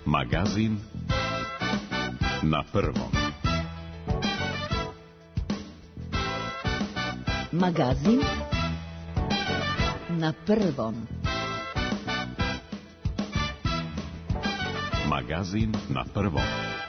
Magazin na prvom. Magazin na prvom. Magazin na prvom.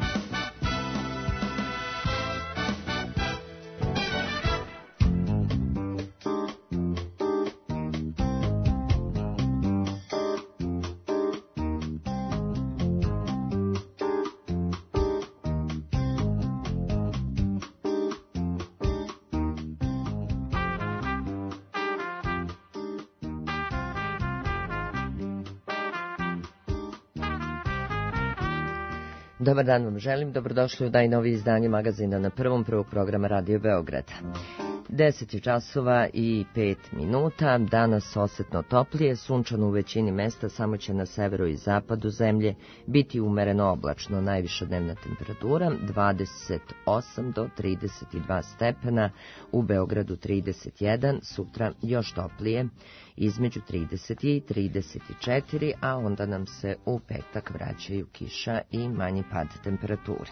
Dobar dan vam želim, dobrodošli u najnovije izdanje magazina na prvom prvog programa Radio Beograda. 10 časova i 5 minuta, danas osetno toplije, sunčano u većini mesta, samo će na severu i zapadu zemlje biti umereno oblačno, najviša dnevna temperatura 28 do 32 stepena, u Beogradu 31, sutra još toplije, između 30 i 34, a onda nam se u petak vraćaju kiša i manji pad temperature.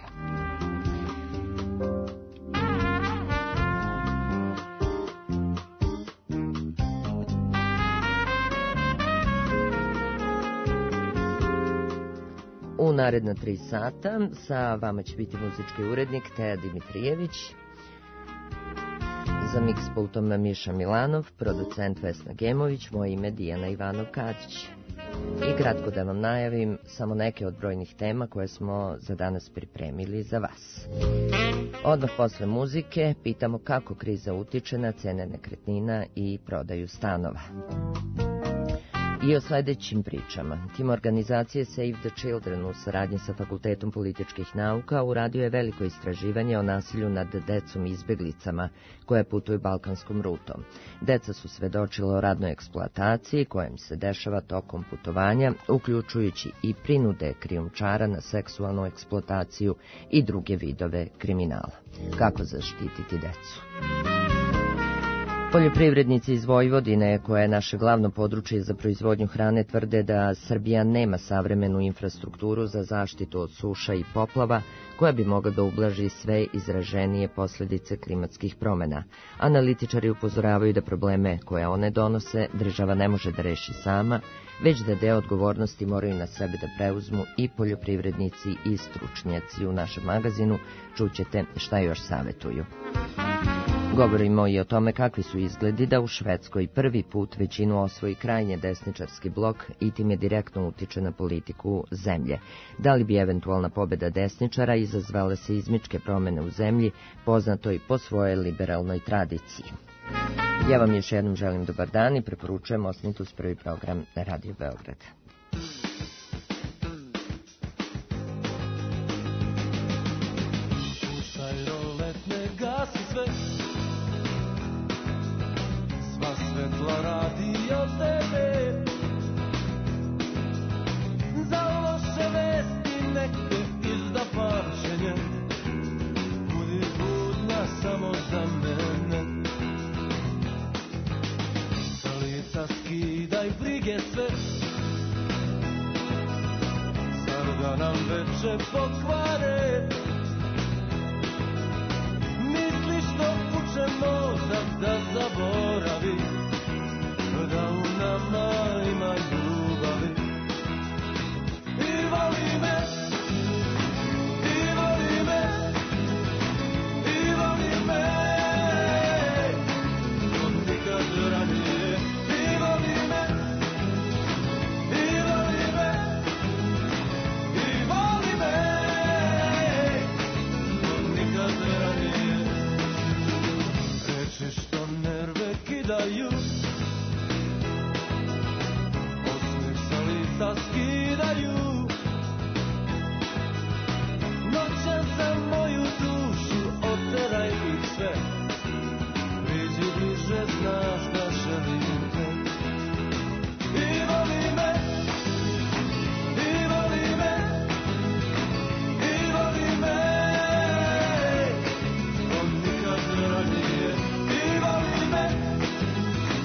U naredna 3 sata sa vama će biti muzički urednik Teja Dimitrijević, za mix pultom Miša Milanov, producent Vesna Gemović, moje ime Dijana Ivanov-Kadić. I kratko da vam najavim samo neke od brojnih tema koje smo za danas pripremili za vas. Odmah posle muzike pitamo kako kriza utiče na cene nekretnina i prodaju stanova. I o sledećim pričama. Tim organizacije Save the Children u saradnji sa Fakultetom političkih nauka uradio je veliko istraživanje o nasilju nad decom i izbeglicama koje putuju balkanskom rutom. Deca su svedočila o radnoj eksploataciji koja im se dešava tokom putovanja, uključujući i prinude krijumčara na seksualnu eksploataciju i druge vidove kriminala. Kako zaštititi decu? Poljoprivrednici iz Vojvodine, koje je naše glavno područje za proizvodnju hrane, tvrde da Srbija nema savremenu infrastrukturu za zaštitu od suša i poplava, koja bi mogla da ublaži sve izraženije posljedice klimatskih promena. Analitičari upozoravaju da probleme koje one donose država ne može da reši sama, već da deo odgovornosti moraju na sebe da preuzmu i poljoprivrednici i stručnjaci. U našem magazinu čućete šta još savetuju. Govorimo i o tome kakvi su izgledi da u Švedskoj prvi put većinu osvoji krajnje desničarski blok i time direktno utiče na politiku zemlje. Da li bi eventualna pobeda desničara izazvala seizmičke promene u zemlji, poznatoj po svojoj liberalnoj tradiciji? Ja vam još jednom želim dobar dan i preporučujem ostanite uz prvi program Radio Beograd. Svetla radi od tebe, za loše vesti neke izda pamćenje, budi budna samo za mene. Sa lica skidaj brige sve, zar da nam veče pokvare, misliš da puče mozak da zaboravi, da u nama ima ljubavi. I voli me, i voli me, i voli me, od nikad ranije. I voli me, i voli me, i voli me, od nikad ranije. Reči što nerve kidaju, da skidaju, noćan za moju dušu, oteraj ih sve, priđi bliže, znaš da želim te. I voli me, i voli me, i voli me, od nikad ranije. I voli me,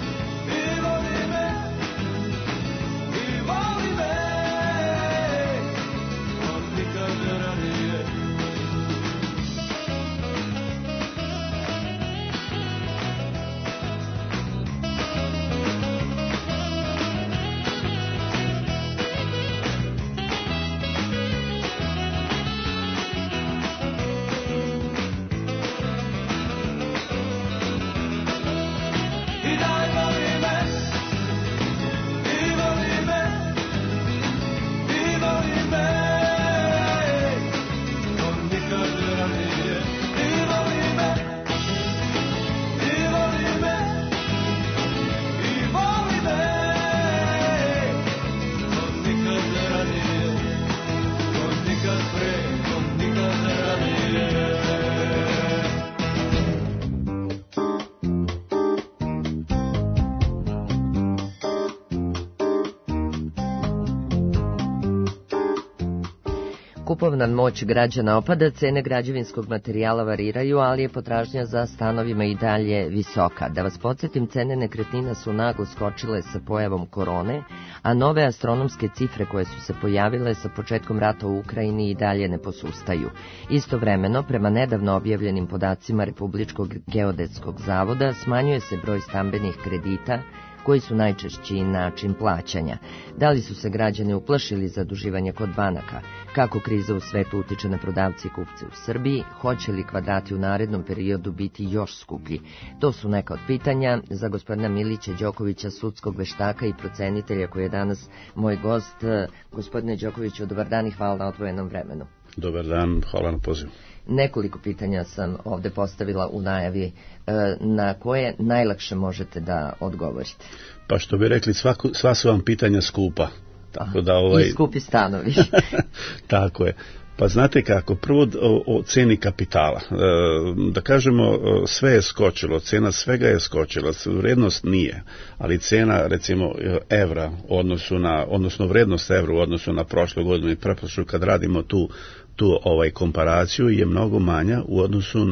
kupovna moć građana opada, cene građevinskog materijala variraju, ali je potražnja za stanovima i dalje visoka. Da vas podsjetim, cene nekretnina su naglo skočile sa pojavom korone, a nove astronomske cifre koje su se pojavile sa početkom rata u Ukrajini i dalje ne posustaju. Istovremeno, prema nedavno objavljenim podacima Republičkog geodetskog zavoda, smanjuje se broj stambenih kredita, koji su najčešći način plaćanja. Da li su se građani uplašili zaduživanja kod banaka? Kako kriza u svetu utiče na prodavci i kupce u Srbiji? Hoće li kvadrati u narednom periodu biti još skuplji? To su neka od pitanja za gospodina Milića Đokovića, sudskog veštaka i procenitelja koji je danas moj gost. Gospodine Đokoviću, dobar dan i hvala na odvojenom vremenu. Dobar dan, hvala na pozivu. Nekoliko pitanja sam ovde postavila u najavi, na koje najlakše možete da odgovorite. Pa što bi rekli, sva su vam pitanja skupa. Tako da, I skupi stanovi. Tako je. Pa znate kako, prvo o ceni kapitala. Da kažemo, sve je skočilo, cena svega je skočila, vrednost nije, ali cena, recimo, evra, odnosno vrednost evra u odnosu na prošlu godinu i pretprošlu, kad radimo tu komparaciju, je mnogo manja u odnosu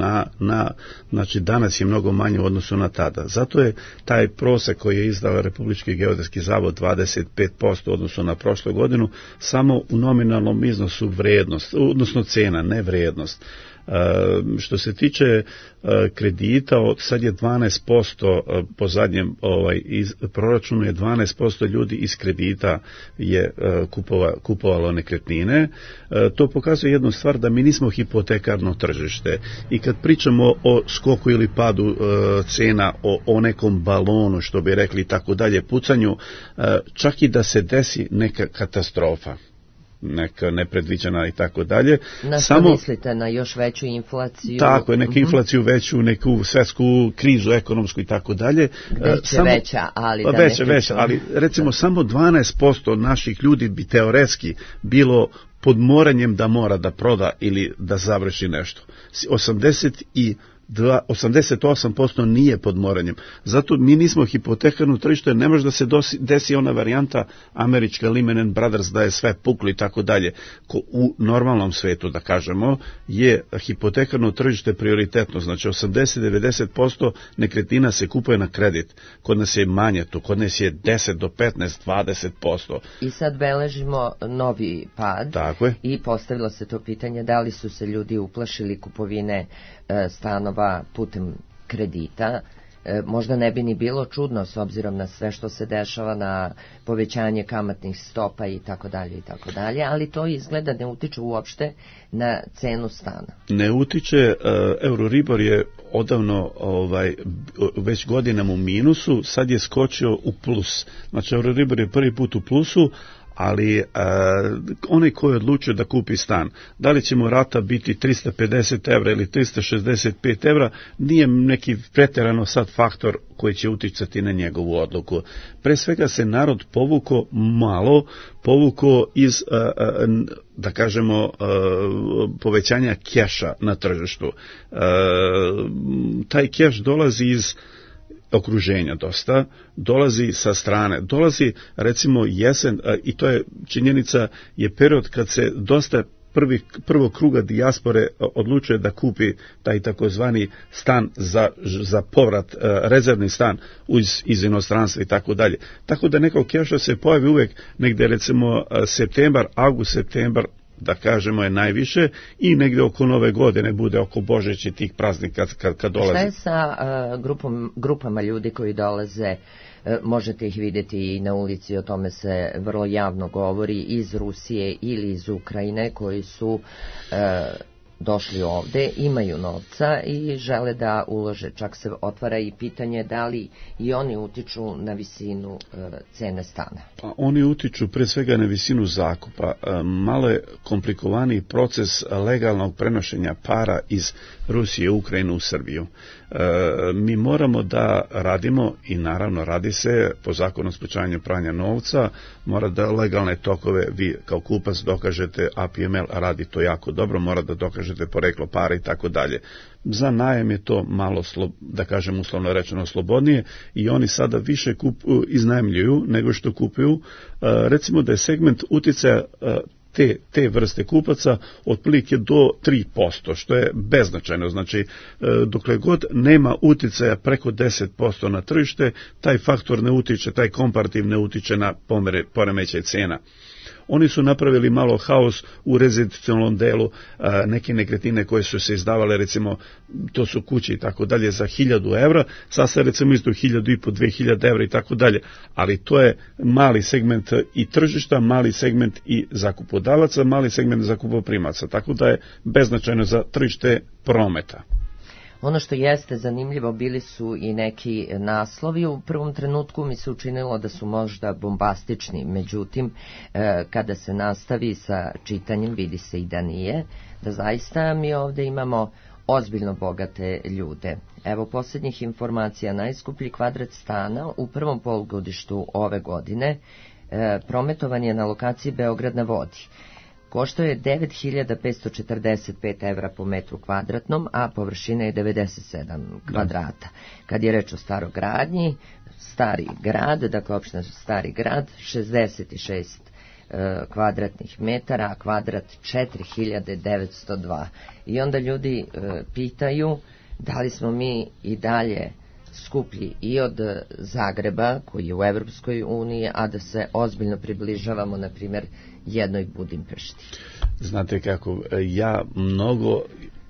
znači danas je mnogo manje u odnosu na tada. Zato je taj prosek koji je izdao Republički geodetski zavod 25% u odnosu na prošlu godinu samo u nominalnom iznosu vrednost, odnosno cena, ne vrednost. Što se tiče kredita, sad je 12%, po zadnjem proračunu je 12% ljudi iz kredita je kupovalo nekretnine. To pokazuje jednu stvar, da mi nismo hipotekarno tržište. I kad pričamo o skoku ili padu cena, o nekom balonu, što bi rekli, tako dalje, pucanju, čak i da se desi neka katastrofa, neka nepredviđena i tako dalje. Na što mislite? Na još veću inflaciju? Tako je, neku inflaciju veću, neku svetsku krizu ekonomsku i tako dalje. Veća, ali da veća, ali recimo samo 12% naših ljudi bi teoretski bilo pod moranjem da mora da proda ili da završi nešto. 88% nije pod moranjem. Zato mi nismo hipotekarno tržište, ne može da se desi ona varijanta američka Lehman Brothers, da je sve puklo i tako dalje. U normalnom svetu, da kažemo, je hipotekarno tržište prioritetno. Znači 80-90% nekretnina se kupuje na kredit. Kod nas je manje to, kod nas je 10 do 15, 20%. I sad beležimo novi pad. Tako je. I postavilo se to pitanje da li su se ljudi uplašili kupovine stanova putem kredita. Možda ne bi ni bilo čudno s obzirom na sve što se dešava, na povećanje kamatnih stopa i tako dalje, ali to izgleda ne utiče uopšte na cenu stana. Ne utiče, Euroribor je odavno već godinama u minusu, sad je skočio u plus. Znači Euroribor je prvi put u plusu, ali onaj koji je odlučio da kupi stan, da li će mu rata biti 350 evra ili 365 evra, nije neki pretjerano sad faktor koji će uticati na njegovu odluku. Pre svega se narod povukao iz, da kažemo, povećanja keša na tržištu. Taj keš dolazi iz okruženja dosta, dolazi sa strane, dolazi recimo jesen, i to je činjenica, je period kad se dosta prvog kruga dijaspore odlučuje da kupi taj takozvani stan za povrat, rezervni stan iz inostranstva i tako dalje. Tako da nekog keša se pojavi uvijek negdje recimo august, septembar, da kažemo, je najviše, i negdje oko nove godine bude, oko Božića i tih praznika kad dolazi. Šta je sa grupama ljudi koji dolaze, možete ih vidjeti i na ulici, o tome se vrlo javno govori, iz Rusije ili iz Ukrajine, koji su došli ovde, imaju novca i žele da ulože. Čak se otvara i pitanje da li i oni utiču na visinu cene stana. Pa oni utiču pre svega na visinu zakupa. Malo je komplikovaniji proces legalnog prenošenja para iz Rusije, Ukrajine u Srbiju. Mi moramo da radimo, i naravno radi se po zakonu o sprečavanju pranja novca, mora da legalne tokove vi kao kupac dokažete, APML radi to jako dobro, mora da dokažete poreklo para i tako dalje. Za najem je to malo, da kažem uslovno rečeno, slobodnije, i oni sada više iznajmljuju nego što kupuju. Recimo da je segment uticaja te vrste kupaca otprilike do 3%, što je beznačajno. Znači, dokle god nema uticaja preko 10% na tržište, taj faktor ne utiče, taj komparativ ne utiče na poremećaj cena. Oni su napravili malo haos u rezidencijalnom delu, neke nekretnine koje su se izdavale, recimo, to su kuće i tako dalje, za 1000 evra, sad se recimo izdaju 1500, 2000 evra i tako dalje, ali to je mali segment i tržišta, mali segment i zakupodavaca, mali segment zakupoprimaca, tako da je beznačajno za tržište prometa. Ono što jeste zanimljivo, bili su i neki naslovi. U prvom trenutku mi se učinilo da su možda bombastični, međutim, kada se nastavi sa čitanjem, vidi se i da nije, da zaista mi ovde imamo ozbiljno bogate ljude. Evo posljednjih informacija, najskuplji kvadrat stana u prvom polugodištu ove godine prometovan je na lokaciji Beograd na vodi. Koštao je 9.545 evra po metru kvadratnom, a površina je 97 kvadrata. Kad je reč o starogradnji, Stari grad, dakle opština Stari grad, 66 kvadratnih metara, a kvadrat 4.902. I onda ljudi pitaju da li smo mi i dalje skuplji i od Zagreba, koji je u Evropskoj uniji, a da se ozbiljno približavamo, na primjer, jednoj Budimpešti. Znate kako, ja mnogo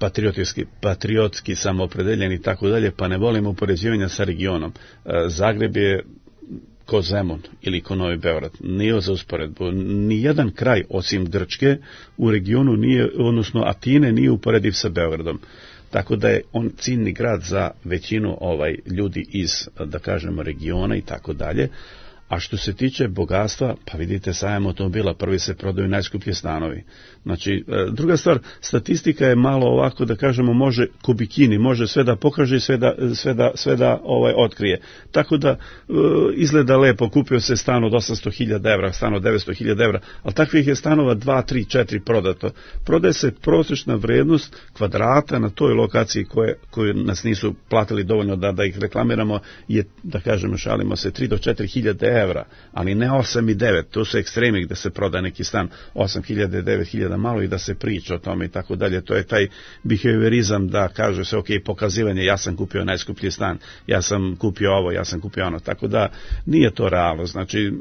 patriotski sam opredeljen i tako dalje, pa ne volim upoređivanja sa regionom. Zagreb je ko Zemun ili ko Novi Beograd, nije za usporedbu. Nijedan kraj osim Grčke u regionu nije, odnosno Atine, nije uporediv sa Beogradom. Tako da je on ciljni grad za većinu ljudi iz, da kažemo, regiona i tako dalje. A što se tiče bogatstva, pa vidite sajam automobila, prvi se prodaju najskuplji stanovi. Znači, druga stvar, statistika je malo ovako, da kažemo, može ko bikini, može sve da pokaže i sve da otkrije. Tako da izgleda lepo, kupio se stan od 800.000 evra, stan od 900.000 evra, ali takvih je stanova 2, 3, 4 prodato. Prodaje se prosječna vrednost kvadrata na toj lokaciji koju nas nisu platili dovoljno da ih reklamiramo, je, da kažemo, šalimo se, 3 do 4.000 evra, ali ne 8 i 9, to su ekstremi gde se proda neki stan 8.000, 9.000 malo i da se priča o tome i tako dalje. To je taj behaviorizam da kaže se, ok, pokazivanje, ja sam kupio najskuplji stan, ja sam kupio ovo, ja sam kupio ono, tako da nije to realno. Znači,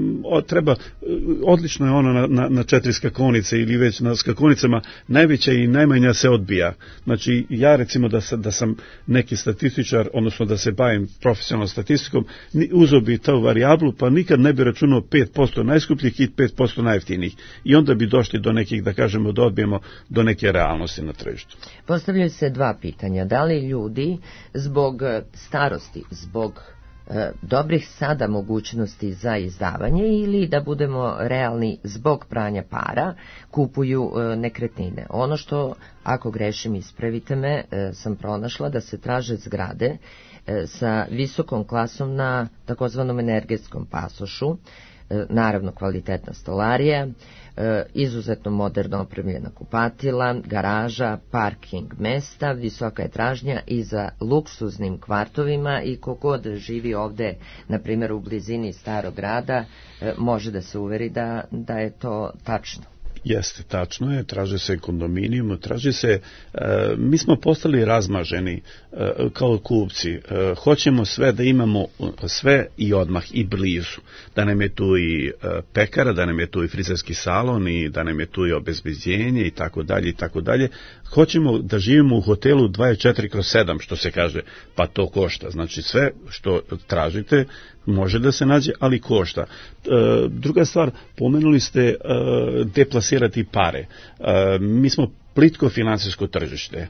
odlično je ono na 4 skakonice ili već na skakonicama, najveća i najmanja se odbija. Znači, ja recimo da sam neki statističar, odnosno da se bavim profesionalnom statistikom, uzeo bi tu varijablu, pa nikad ne bi računao 5% najskupljih i 5% najjeftinijih. I onda bi došli do nekih, da kažemo, da odbijemo do neke realnosti na tržištu. Postavljaju se dva pitanja. Da li ljudi zbog starosti, zbog dobrih sada mogućnosti za izdavanje ili, da budemo realni, zbog pranja para, kupuju nekretnine? Ono što, ako grešim, ispravite me, sam pronašla da se traže zgrade sa visokom klasom na takozvanom energetskom pasošu, naravno kvalitetna stolarija, izuzetno moderno opremljena kupatila, garaža, parking mesta, visoka je tražnja i za luksuznim kvartovima i kogod živi ovde, na primjer u blizini Starog grada, može da se uveri da je to tačno. Jeste, tačno je, traže se kondominijum, traži se, mi smo postali razmaženi kao kupci, hoćemo sve da imamo sve i odmah i blizu, da nam je tu i pekara, da nam je tu i frizerski salon i da nam je tu i obezbeđenje i tako dalje i tako dalje. Hoćemo da živimo u hotelu 24/7, što se kaže, pa to košta. Znači sve što tražite može da se nađe, ali košta. Druga stvar, pomenuli ste deplasirati pare. Mi smo plitko finansijsko tržište.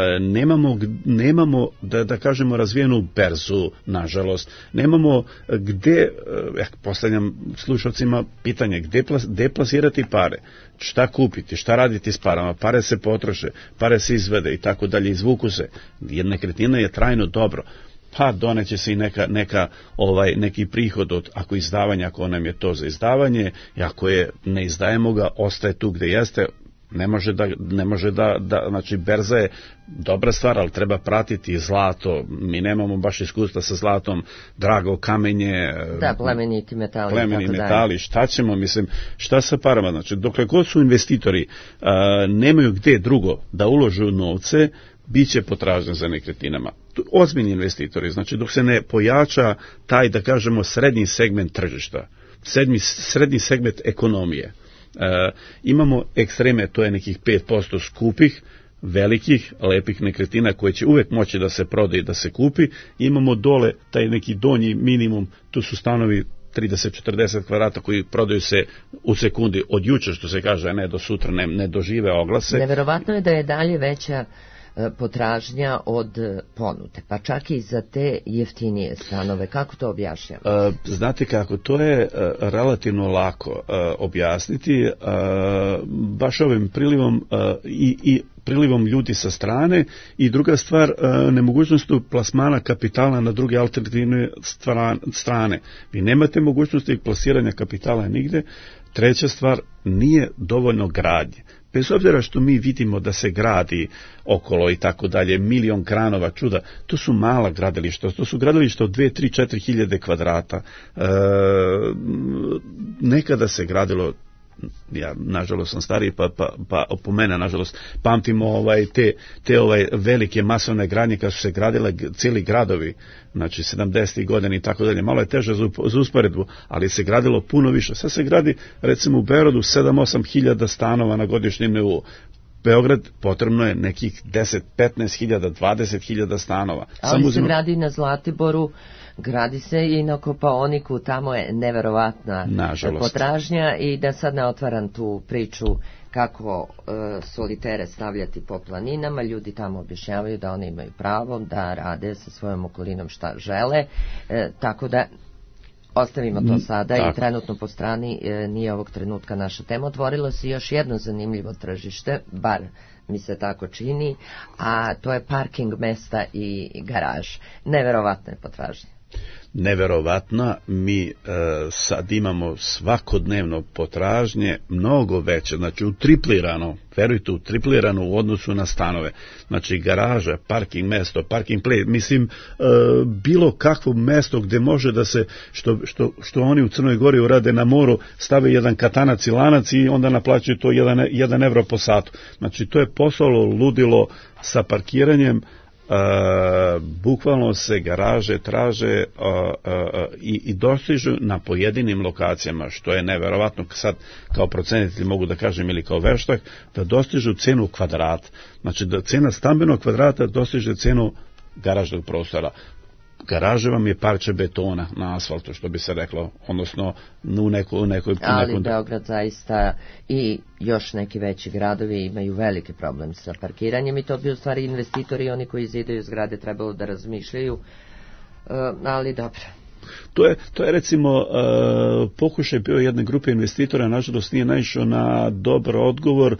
Nemamo da kažemo razvijenu berzu, nažalost. Nemamo gde, postavljam slušalcima pitanje, gde plasirati pare? Šta kupiti, šta raditi s parama? Pare se potroše, pare se izvede i tako dalje, izvuku se. Jedna nekretnina je trajno dobro. Pa doneće se i neki prihod od, ako izdavanja, ako nam je to za izdavanje, i ako je ne izdajemo ga, ostaje tu gde jeste, Ne može da, znači berza je dobra stvar, ali treba pratiti zlato. Mi nemamo baš iskustva sa zlatom, drago kamenje, plemeniti metali, šta ćemo, šta sa parama, znači dokle god su investitori nemaju gde drugo da uložu novce, bit će potražnja za nekretninama. Ozbiljni investitori, znači dok se ne pojača taj, da kažemo, srednji segment tržišta, srednji segment ekonomije. Imamo ekstreme, to je nekih 5% skupih, velikih, lepih nekretnina koje će uvek moći da se prodaje i da se kupi. Imamo dole taj neki donji minimum, tu su stanovi 30-40 kvadrata koji prodaju se u sekundi od juče, što se kaže, ne do sutra, ne dožive oglase. Neverovatno je da je dalje veća potražnja od ponude, pa čak i za te jeftinije stanove. Kako to objašnjava? Znate kako, to je relativno lako objasniti, baš ovim prilivom i prilivom ljudi sa strane, i druga stvar, nemogućnost plasmana kapitala na druge alternativne strane. Vi nemate mogućnosti plasiranja kapitala nigde. Treća stvar, nije dovoljno gradnje. Bez obzira što mi vidimo da se gradi okolo i tako dalje, milion kranova, čuda, to su mala gradilišta, to su gradilišta od 2, 3, 4 hiljade kvadrata. Nekada se gradilo, ja nažalost sam stariji, pa po mene nažalost pamtimo te velike masovne gradnje kad su se gradile cijeli gradovi, znači 70. godina i tako dalje. Malo je teže za usporedbu, ali se gradilo puno više. Sad se gradi recimo u Beogradu 7-8 hiljada stanova na godišnjem nivou. Beograd potrebno je nekih 10, 15 hiljada, 20 hiljada stanova. Ali se gradi na Zlatiboru, gradi se i na Kopaoniku, tamo je neverovatna potražnja, i da sad ne otvaram tu priču kako solitere stavljati po planinama, ljudi tamo objašnjavaju da oni imaju pravo da rade sa svojom okolinom šta žele, tako da ostavimo to sada i trenutno po strani, nije ovog trenutka naša tema. Otvorilo se još jedno zanimljivo tržište, bar mi se tako čini, a to je parking mesta i garaž. Neverovatna je potražnja. Neverovatna, mi sad imamo svakodnevno potražnje mnogo veće, znači utriplirano, verujte, utriplirano u odnosu na stanove. Znači garaža, parking mesto, parking place, bilo kakvo mesto gde može da se, što oni u Crnoj Gori urade na moru, stave jedan katanac i lanac i onda naplaćuju to 1 evro po satu. Znači to je postalo ludilo sa parkiranjem. Bukvalno se garaže traže i dostižu na pojedinim lokacijama, što je neverovatno. Sad kao procenitelj mogu da kažem, ili kao veštak, da dostižu cenu kvadrata, znači da cena stambenog kvadrata dostiže cenu garažnog prostora. Garaže vam je parče betona na asfaltu, što bi se reklo, odnosno u nekoj... Ali Beograd zaista i još neki veći gradovi imaju veliki problem sa parkiranjem, i to bi u stvari investitori, oni koji zidaju zgrade, trebalo da razmišljaju, ali dobro. To je recimo pokušaj bio jedne grupe investitora, nažalost nije naišao na dobar odgovor,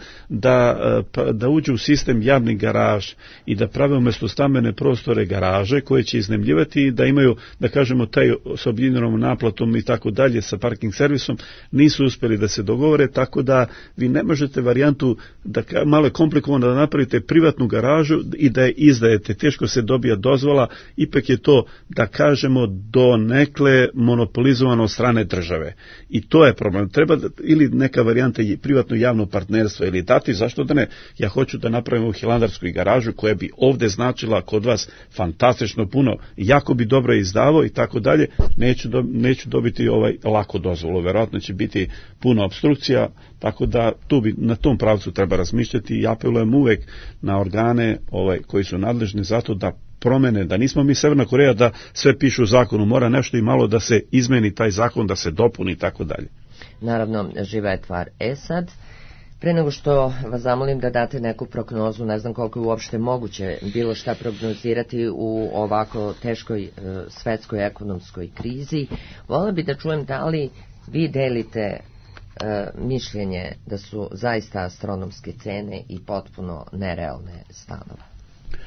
da uđe u sistem javnih garaž i da prave umjesto stambene prostore garaže koje će iznajmljivati i da imaju, da kažemo, taj s objedinjenom naplatom i tako dalje sa parking servisom. Nisu uspjeli da se dogovore, tako da vi ne možete varijantu, da malo je komplikovano da napravite privatnu garažu i da je izdajete, teško se dobija dozvola, ipak je to, da kažemo, do nekle monopolizovano od strane države. I to je problem. Treba ili neka varijanta privatno javno partnerstvo ili dati, zašto da ne? Ja hoću da napravim u Hilandarskoj garažu koja bi ovde značila kod vas fantastično puno, jako bi dobro izdavao i tako dalje. Neću dobiti lako dozvolu. Verovatno će biti puno opstrukcija, tako da na tom pravcu treba razmišljati i apelujem uvek na organe koji su nadležni za to da promene, da nismo mi Severna Koreja da sve piše u zakonu, mora nešto i malo da se izmeni taj zakon, da se dopuni i tako dalje. Naravno, živa je tvar. Sad, pre nego što vas zamolim da date neku prognozu, ne znam koliko je uopšte moguće bilo šta prognozirati u ovako teškoj svetskoj ekonomskoj krizi, volela bi da čujem da li vi delite mišljenje da su zaista astronomske cene i potpuno nerealne stanove.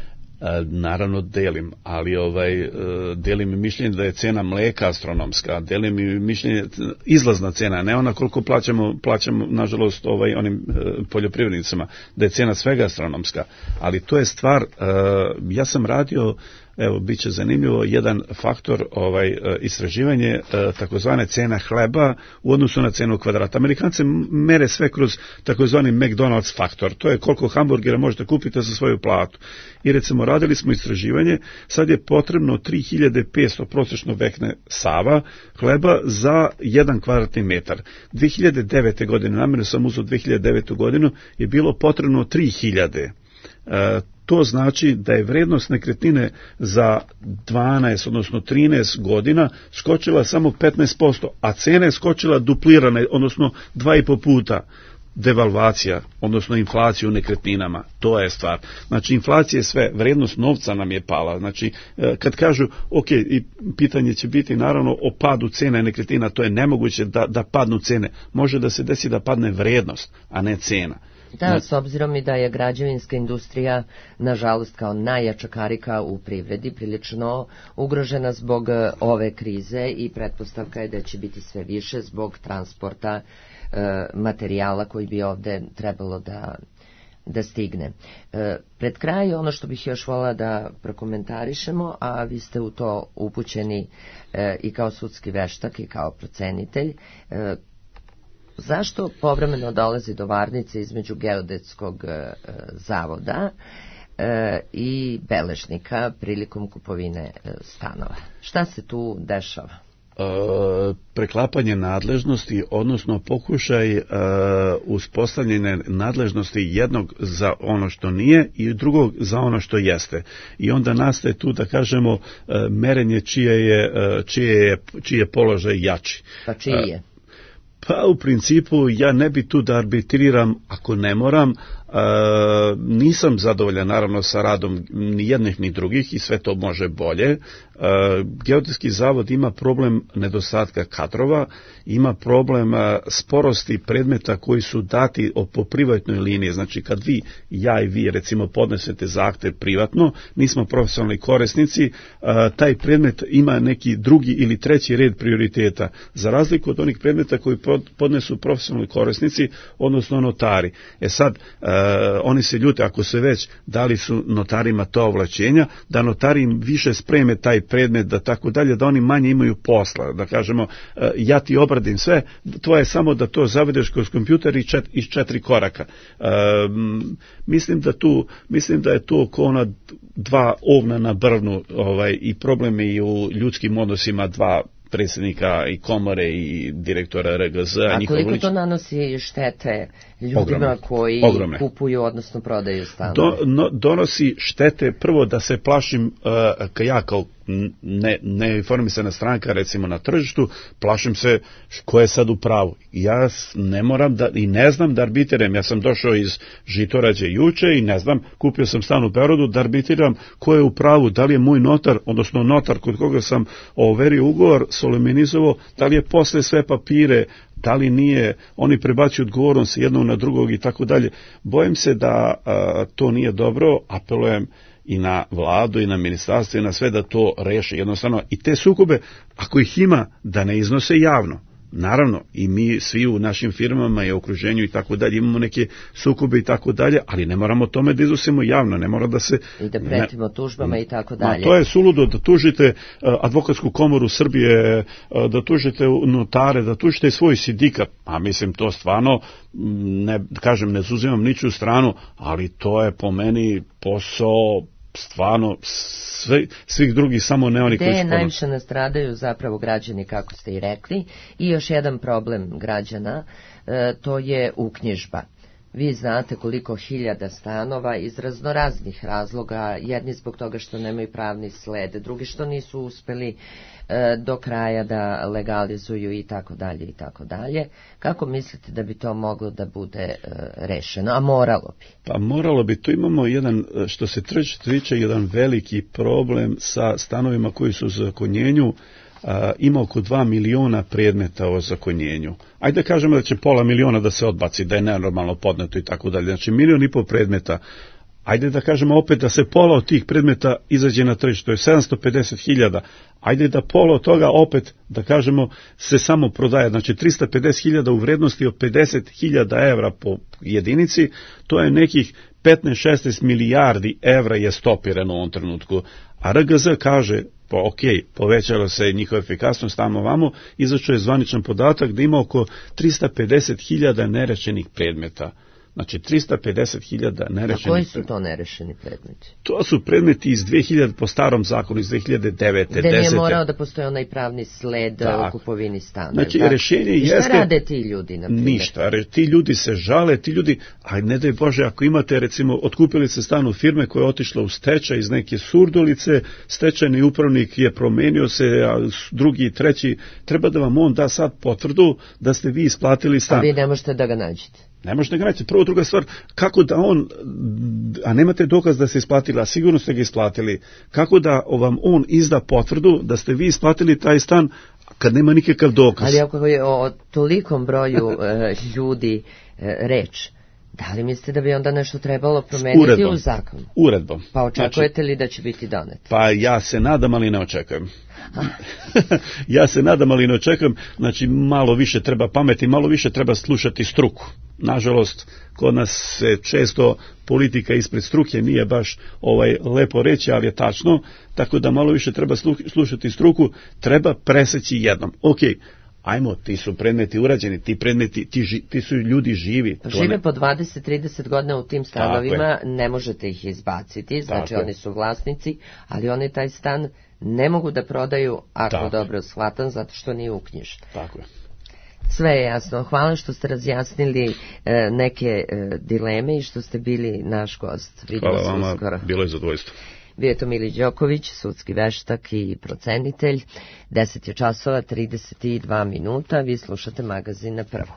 Naravno delim, ali delim i mišljenje da je cena mleka astronomska, delim i mišljenje izlazna cena, ne ona koliko plaćamo nažalost onim poljoprivrednicima, da je cena svega astronomska, ali to je stvar, ja sam radio, evo, bit će zanimljivo, jedan faktor istraživanje takozvane cena hleba u odnosu na cenu kvadrata. Amerikanci mere sve kroz takozvani McDonald's faktor. To je koliko hamburgera možete kupiti za svoju platu. I recimo radili smo istraživanje, sad je potrebno 3500 prosječno vekne sava hleba za 1 kvadratni metar. 2009. godine, namjerno sam uzeo 2009. godinu, je bilo potrebno 3000. To znači da je vrednost nekretnine za 12, odnosno 13 godina skočila samo 15%, a cena je skočila duplirane, odnosno 2,5 puta. Devalvacija, odnosno inflacija u nekretninama, to je stvar. Znači, inflacija je sve, vrednost novca nam je pala. Znači, kad kažu, ok, i pitanje će biti naravno o padu cena nekretnina, to je nemoguće da padnu cene. Može da se desi da padne vrednost, a ne cena. Da, s obzirom i da je građevinska industrija, nažalost, kao najjača karika u privredi, prilično ugrožena zbog ove krize i pretpostavka je da će biti sve više zbog transporta materijala koji bi ovde trebalo da stigne. Pred kraj, ono što bih još volila da prokomentarišemo, a vi ste u to upućeni i kao sudski veštak i kao procenitelj, zašto povremeno dolazi do varnice između geodetskog zavoda i beležnika prilikom kupovine stanova? Šta se tu dešava? Preklapanje nadležnosti, odnosno pokušaj uspostavljene nadležnosti jednog za ono što nije i drugog za ono što jeste. I onda nastaje tu, da kažemo, merenje čiji je položaj jači. Pa čiji je? Pa u principu ja ne bi tu da arbitriram ako ne moram. Nisam zadovoljan naravno sa radom ni jednih ni drugih i sve to može bolje. Geodetski zavod ima problem nedostatka kadrova, ima problem sporosti predmeta koji su dati po privatnoj liniji. Znači kad ja i vi recimo podnesete zahtev privatno, nismo profesionalni korisnici, taj predmet ima neki drugi ili treći red prioriteta, za razliku od onih predmeta koji podnesu profesionalni korisnici, odnosno notari. Sad, oni se ljute ako se već dali su notarima to ovlačenja, da notari im više spreme taj predmet, da tako dalje, da oni manje imaju posla, da kažemo ja ti obradim sve, tvoje je samo da to zavedeš kroz kompjuter i 4 koraka. Mislim da je to kao ona dva ovna na brvnu, i problemi i u ljudskim odnosima dva predsjednika i komore i direktora RGZ. A koliko to nanosi štete ljudima koji kupuju, odnosno prodaju stanove? Donosi štete, prvo da se plašim, ja kao neinformisana stranka recimo na tržištu, plašim se ko je sad u pravu. Ja ne moram i ne znam da arbitriram. Ja sam došao iz Žitorađe juče i ne znam, kupio sam stan u Beogradu, da arbitriram ko je u pravu, da li je moj notar, odnosno notar kod koga sam overio ugovor, solemnizovao, da li je posle sve papire, da li nije, oni prebacuju odgovornost jednog na drugog i tako dalje. Bojim se da to nije dobro, apelujem i na vladu i na ministarstvo i na sve da to reše jednostavno i te sukobe, ako ih ima, da ne iznose javno. Naravno, i mi svi u našim firmama i okruženju i tako dalje imamo neke sukobe i tako dalje, ali ne moramo tome da iznosimo javno, ne mora da se... I da pretimo tužbama i tako dalje. To je suludo da tužite advokatsku komoru Srbije, da tužite notare, da tužite svoj sindikat, a mislim to stvarno, ne zuzimam niču stranu, ali to je po meni posao stvarno svih drugih, samo ne oni koji su podnosili. Najviše nastradaju zapravo građani, kako ste i rekli, i još jedan problem građana, to je uknjižba. Vi znate koliko hiljada stanova iz raznoraznih razloga, jedni zbog toga što nemaju pravni sled, drugi što nisu uspeli do kraja da legalizuju i tako dalje i tako dalje. Kako mislite da bi to moglo da bude rešeno, a moralo bi? Pa moralo bi, tu imamo jedan, što se tiče, jedan veliki problem sa stanovima koji su u zakonjenju. Ima oko 2 miliona predmeta o zakonjenju. Ajde da kažemo da će 500.000 da se odbaci, da je nenormalno podneto i tako dalje. Znači 1,5 miliona predmeta, Ajde da kažemo opet da se pola od tih predmeta izađe na tržište, to je 750.000. Ajde da pola od toga opet, da kažemo, se samo prodaje. Znači 350.000 u vrednosti od 50.000 evra po jedinici, to je nekih 15-16 milijardi evra je stopirano u ovom trenutku. A RGZ kaže, ok, povećala se njihova efikasnost tamo vamo, izašao je zvaničan podatak da ima oko 350.000 nerešenih predmeta. Znači 350.000 nerešenih. A koji su to nerešeni predmeti? To su predmeti iz 2000, po starom zakonu iz 2009. Gde nije morao da postoji onaj pravni sled o kupovini stana. Znači rešenje jeste... I šta rade ti ljudi, na primjer? Ništa, ti ljudi se žale, ti ljudi, a ne daj Bože, ako imate recimo, otkupili se stan u firme koja je otišla u stečaj iz neke Surdulice, stečajni upravnik je promenio se, a drugi i treći, treba da vam on da sad potvrdu da ste vi isplatili stan. A vi ne možete da ga nađete. Ne možete ga naći. Prvo, druga stvar, kako da on, a nemate dokaz da ste isplatili, a sigurno ste ga isplatili, kako da vam on izda potvrdu da ste vi isplatili taj stan kad nema nikakav dokaz? Ali ako je o tolikom broju ljudi reč, da li mislite da bi onda nešto trebalo promeniti u zakonu? Uredbom. Pa očekujete li da će biti donet? Pa ja se nadam, ali ne očekujem. Ja se nadam, ali ne očekujem. Znači, malo više treba pameti, malo više treba slušati struku. Nažalost, kod nas se često politika ispred struke nije baš lepo reći, ali je tačno, tako da malo više treba slušati struku, treba preseći jednom. Ok, ajmo, ti su predmeti urađeni, ti predmeti, ti su ljudi živi. Žive po 20-30 godina u tim stanovima, ne možete ih izbaciti, znači oni su vlasnici, ali oni taj stan ne mogu da prodaju, ako dobro shvatam, zato što nije uknjižen. Tako je. Sve je jasno. Hvala što ste razjasnili neke dileme i što ste bili naš gost. Hvala vama, bilo je zadovoljstvo. Bio je to Mili Đoković, sudski veštak i procenitelj. 10 je časova, 32 minuta. Vi slušate magazin Na prvo.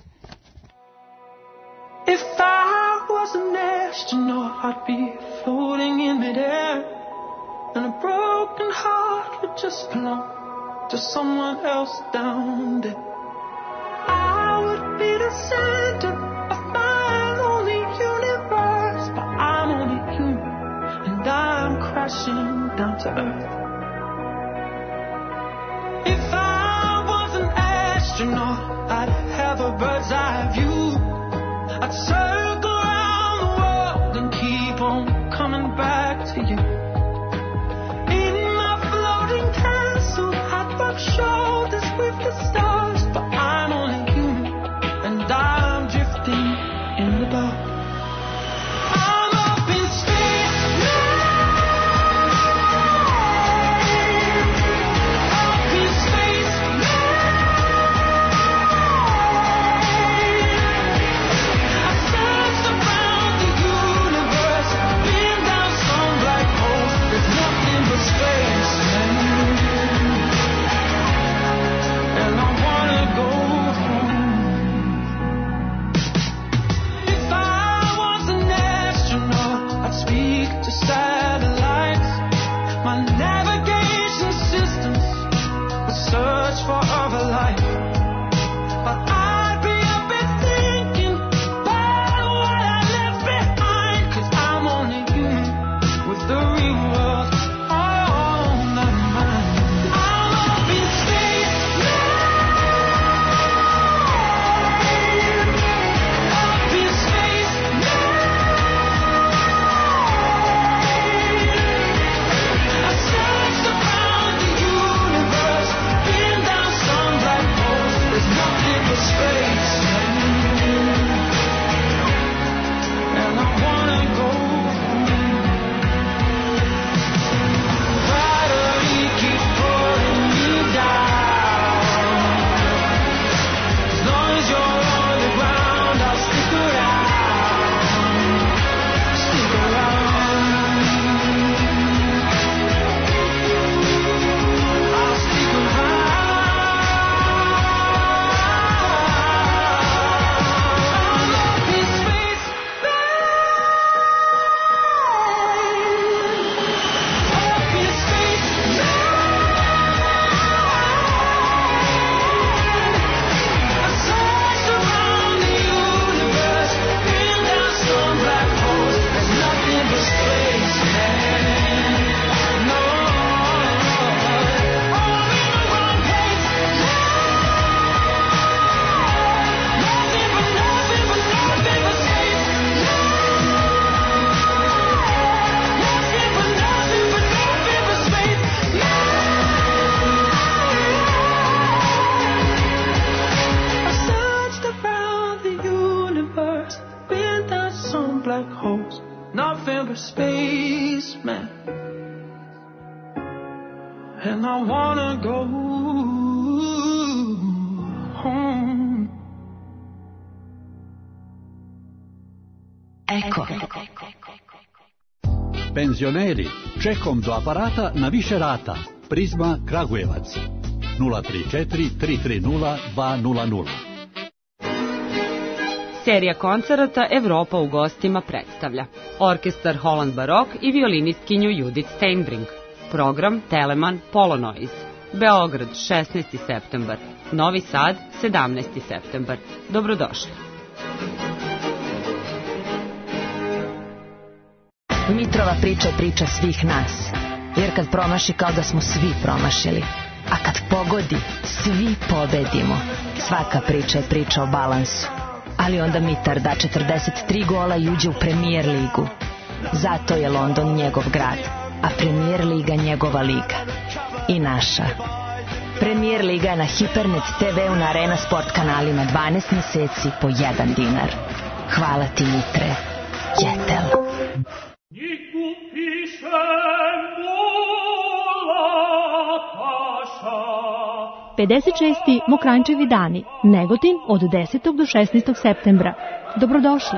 If I was an astronaut, I'd be floating in midair, and a broken heart would just belong to someone else down there. I would be the center of my lonely universe, but I'm only human, and I'm crashing down to earth. If I was an astronaut, I'd have a bird's eye view. I'd circle around the world and keep on coming back to you. In my floating castle, I'd rub shoulders with the stars, but I'm only human, and I'm drifting in the dark. I'm up in space now, up in space now. I searched around the universe, been down some black holes, there's nothing but space, and I wanna go home. If I was an astronaut, I'd speak to satellites. My navigation systems would search for other life, but I'd be up and thinking about what I left behind, 'cause I'm only human with the real world on my mind. I'm up in space now, up in space now. I searched around the universe, been down some black holes, there's nothing but space. cyberspaceman, and I wanna go home. Eko. Penzioneri, čekom do aparata na više rata. Prizma Kragujevac 034 330 200. Serija koncerata Evropa u gostima predstavlja orkestar Holland Barok i violinistkinju Judith Steinbrink. Program Telemann Polonoiz. Beograd 16. septembar, Novi Sad 17. septembar. Dobrodošli. Mitrova priča je priča svih nas, jer kad promaši kao da smo svi promašili, a kad pogodi, svi pobedimo. Svaka priča je priča o balansu, ali onda Mitar da 43 gola i uđe u Premier ligu. Zato je London njegov grad, a Premier liga njegova liga. I naša. Premier liga je na Hipernet TV-u na Arena Sport kanalima 12 meseci po 1 dinar. Hvala ti, Mitre. Jetel. 56. Mokranjčevi dani, Negotin od 10. do 16. septembra. Dobrodošli.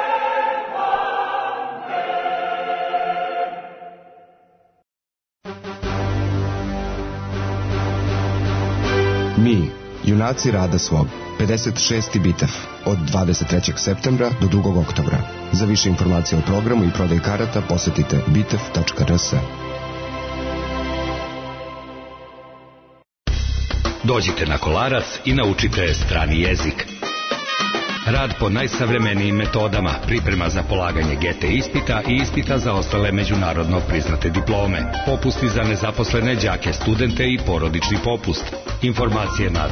Mi, junaci rada svog, 56. bitev, od 23. septembra do 2. oktobra. Za više informacije o programu i prodaj karata posetite bitev.rs. Dođite na Kolarac i naučite strani jezik. Rad po najsavremenijim metodama, priprema za polaganje GT ispita i ispita za ostale međunarodno priznate diplome. Popusti za nezaposlene đake, studente i porodični popust. Informacije na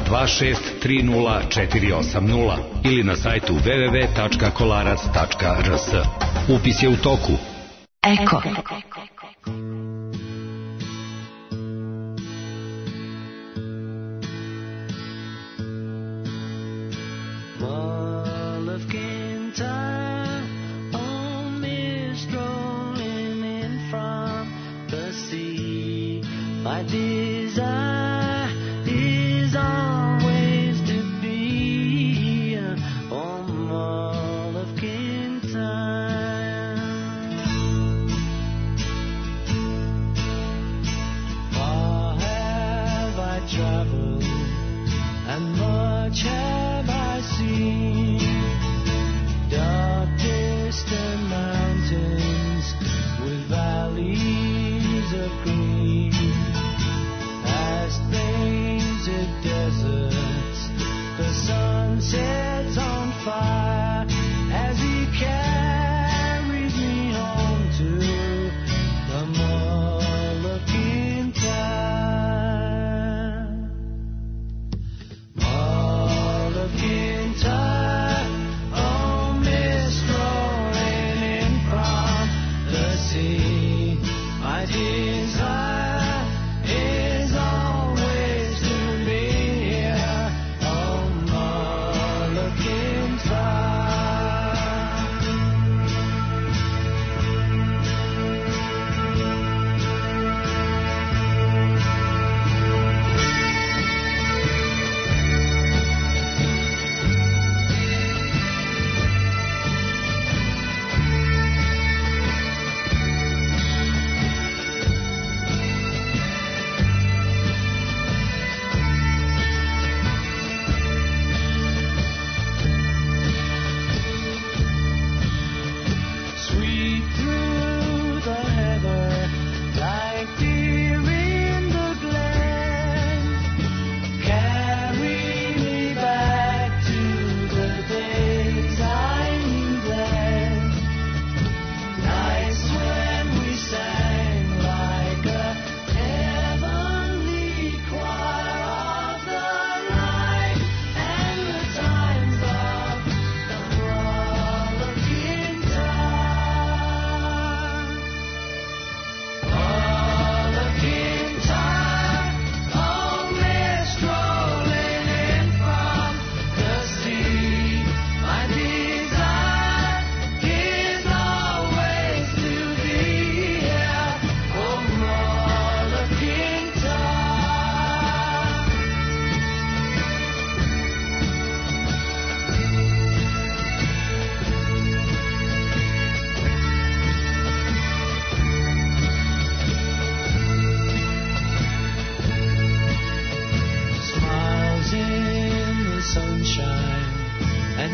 2630480 ili na sajtu www.kolarac.rs. Upis je u toku. Eko.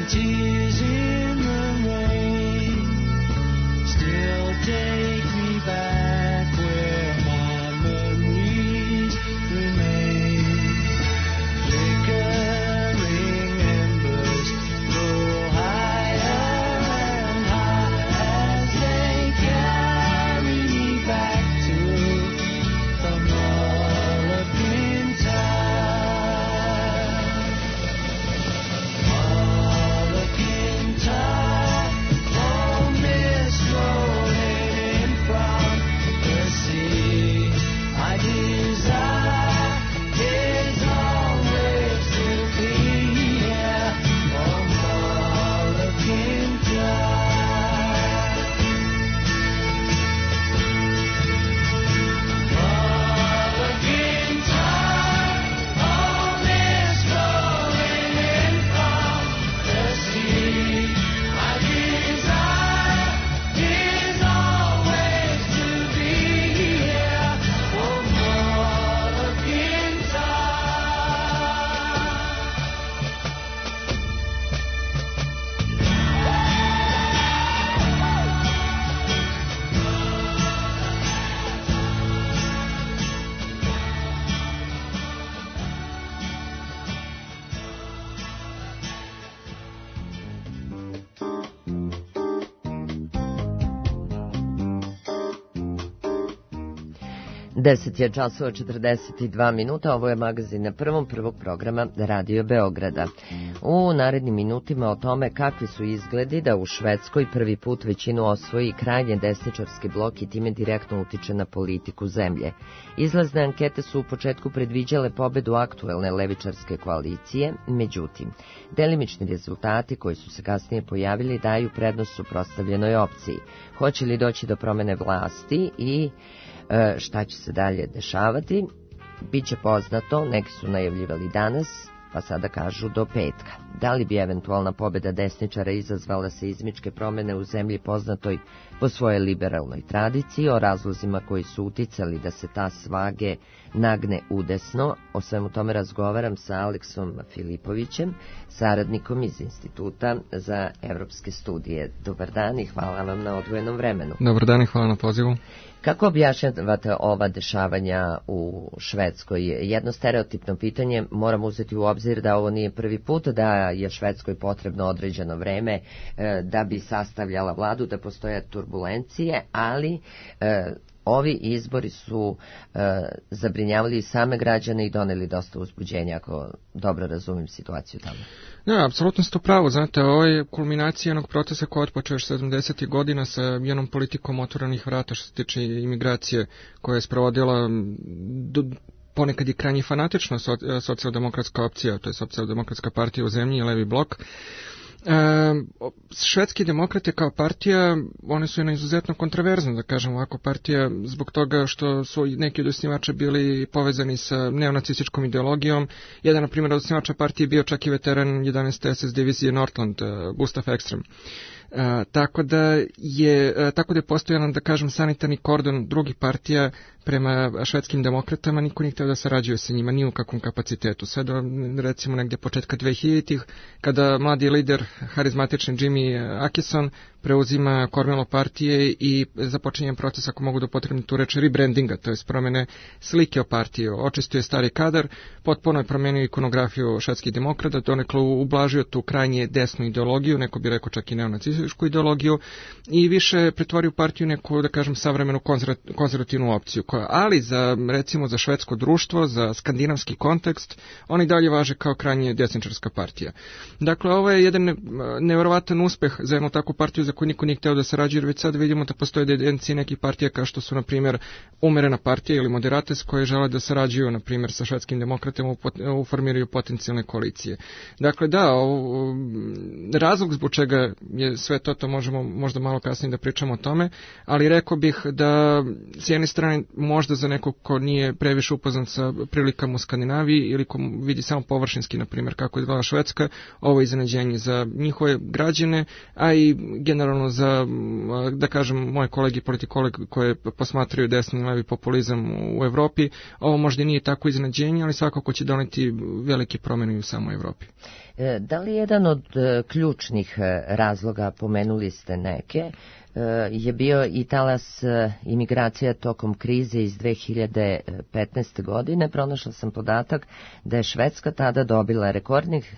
tears in the rain still take me back where my memories remain. Flickering embers go higher and higher as they carry me back to the Molokin time. Molokin time, oh mist rolling in from the sea. I desire is always to be here on Molokin time. Molokin time, oh mist rolling in from the sea. I desire is always to be here on Molokin time. 10 je časova 42 minuta, ovo je magazin na prvog programa Radio Beograda. U narednim minutima o tome kakvi su izgledi da u Švedskoj prvi put većinu osvoji krajnje desničarski blok i time direktno utiče na politiku zemlje. Izlazne ankete su u početku predviđale pobedu aktuelne levičarske koalicije, međutim, delimični rezultati koji su se kasnije pojavili daju prednost suprotstavljenoj opciji. Hoće li doći do promene vlasti i šta će se dalje dešavati, biće poznato, neki su najavljivali danas, pa sada kažu do petka. Da li bi eventualna pobeda desničara izazvala seizmičke promene u zemlji poznatoj po svojoj liberalnoj tradiciji, o razlozima koji su uticali da se ta svage nagne udesno, o svemu tome razgovaram sa Aleksom Filipovićem, saradnikom iz Instituta za evropske studije. Dobar dan i hvala vam na odvojenom vremenu. Dobar dan i hvala na pozivu. Kako objašnjavate ova dešavanja u Švedskoj? Jedno stereotipno pitanje, moram uzeti u obzir da ovo nije prvi put, da je Švedskoj potrebno određeno vreme da bi sastavljala vladu, da postoje turbulencije, ali ovi izbori su zabrinjavali i same građane i doneli dosta uzbuđenja, ako dobro razumim situaciju tamo. Ja, apsolutno ste u pravu. Znate, ovo je kulminacija jednog procesa koji otpočeo još 70. godina sa jednom politikom otvorenih vrata što se tiče imigracije koja je sprovodila ponekad i krajnje fanatično socijaldemokratska opcija, to je socijaldemokratska partija u zemlji i levi blok. Švedski demokrate kao partija, one su jedna izuzetno kontroverzna, da kažem ovako, partija zbog toga što su neki od osnivača bili povezani sa neonacističkom ideologijom. Jedan, na primjer, od osnivača partije bio čak i veteran 11. SS divizije Nordland, Gustav Ekström. Tako da je postojan, da kažem, sanitarni kordon drugih partija prema švedskim demokratama, niko nije htio da sarađuje sa njima, ni u kakvom kapacitetu. Sve do, recimo, negdje početka 2000-ih, kada mladi lider, harizmatični Jimmy Akison, preuzima kormilo partije i započinje proces, ako mogu da upotrebim tu reč, rebrandinga, to je promjene slike o partiji, očistuje stari kadar, potpuno je promenio ikonografiju švedskih demokrata, donekle ublažio tu krajnje desnu ideologiju, neko bi rekao čak i neonacističku ideologiju, i više pretvorio partiju neku, da kažem, savremenu konzervativnu opciju, ali recimo za švedsko društvo, za skandinavski kontekst, oni dalje važe kao krajnje desničarska partija. Dakle, ovo je jedan nevjerovatan uspeh za jednu takvu partiju za koju niko nije hteo da sarađuje, jer već sad vidimo da postoje tendencije nekih partija kao što su, na primjer, umerena partija ili moderates koje žele da sarađuju, na primjer, sa švedskim demokratima, formiraju potencijalne koalicije. Dakle, da, razlog zbog čega sve to možemo možda malo kasnije da pričamo o tome, ali rekao bih da s jedne strane možda za nekog ko nije previše upoznat sa prilikama u Skandinaviji ili ko vidi samo površinski, na primjer, kako izgleda Švedska, ovo je iznenađenje za njihove građane, a i generalno za, da kažem, moje kolege i politikologe koje posmatraju desni i levi populizam u Evropi, ovo možda nije tako iznenađenje, ali svakako će doneti velike promjene u samoj Evropi. Da li jedan od ključnih razloga, pomenuli ste neke, je bio i talas imigracija tokom krize iz 2015. godine? Pronašla sam podatak da je Švedska tada dobila rekordnih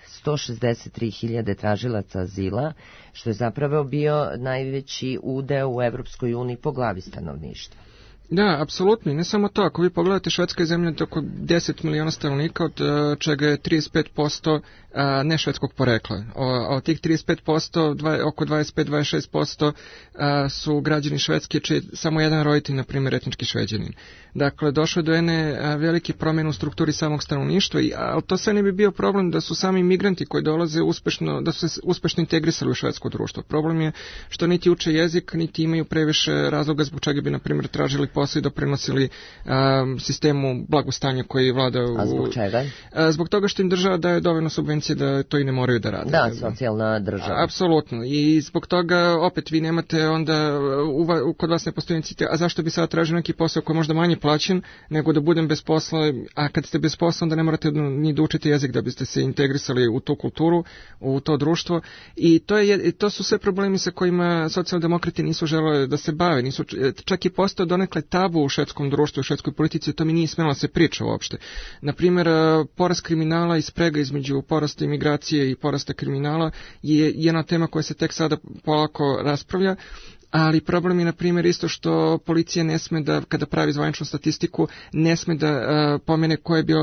163.000 tražilaca azila, što je zapravo bio najveći udeo u Evropskoj uniji po glavi stanovništva. Da, apsolutno. I ne samo to. Ako vi pogledate, Švedska je zemlja oko 10 miliona stanovnika, od čega je 35% ne švedskog porekla. Od tih 35%, oko 25-26% su građani Švedske, čiji je samo jedan roditelj, na primjer, etnički Šveđanin. Dakle, došlo je do jedne velike promjene u strukturi samog stanovništva, ali to sve ne bi bio problem da su sami migranti koji dolaze da su se uspešno integrisali u švedsko društvo. Problem je što niti uče jezik, niti imaju previše razloga zbog čega bi, na primjer, tražili posao i doprinosili sistemu blagostanja koji vlada A zbog čega? Zbog toga što im država daje dovoljno subvencije da to i ne moraju da rade. Da, socijalna država. Apsolutno. I zbog toga opet vi nemate onda, kod vas ne postoji inicijativa, a zašto bi sada tražio neki posao koji je možda manje plaćen nego da budem bez posla, a kad ste bez posla onda ne morate ni da učite jezik da biste se integrisali u tu kulturu, u to društvo, i to su sve problemi sa kojima socijaldemokrati nisu želeli da se bave, čak i postao donekle tabu u švedskom društvu, u švedskoj politici, to mi nije smjelo se priča uopšte. Naprimjer, porast kriminala i sprega između porasta imigracije i porasta kriminala je jedna tema koja se tek sada polako raspravlja. Ali problem je, na primjer, isto što policija ne sme da, kada pravi zvaničnu statistiku, ne sme da pomene koje je bio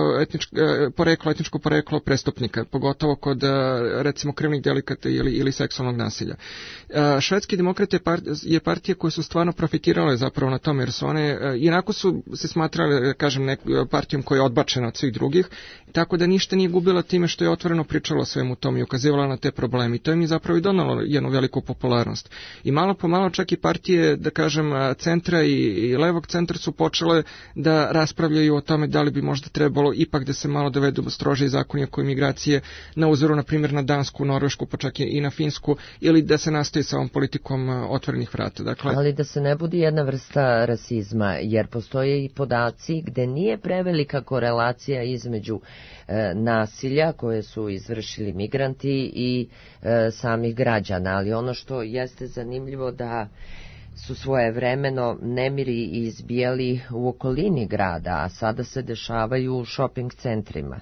etničko poreklo prestupnika, pogotovo kod, recimo, krivnih delikata ili seksualnog nasilja. Švedski demokrate je partija koje su stvarno profitirale zapravo na tome, jer su one, inako su se smatrale, kažem, partijom koja je odbačena od svih drugih, tako da ništa nije gubila time što je otvoreno pričalo o svemu tom i ukazivala na te probleme. I to im je zapravo i donalo jednu veliku popularnost. I malo po malo čak i partije, da kažem, centra i levog centra su počele da raspravljaju o tome da li bi možda trebalo ipak da se malo dovedu strože zakoni oko imigracije na uzoru, na primjer, na Dansku, Norvešku, pa čak i na Finsku, ili da se nastavi sa ovom politikom otvorenih vrata. Dakle, ali da se ne budi jedna vrsta rasizma, jer postoje i podaci gde nije prevelika korelacija između nasilja koje su izvršili migranti i samih građana, ali ono što jeste zanimljivo da su svojevremeno nemiri izbijali u okolini grada, a sada se dešavaju u shopping centrima.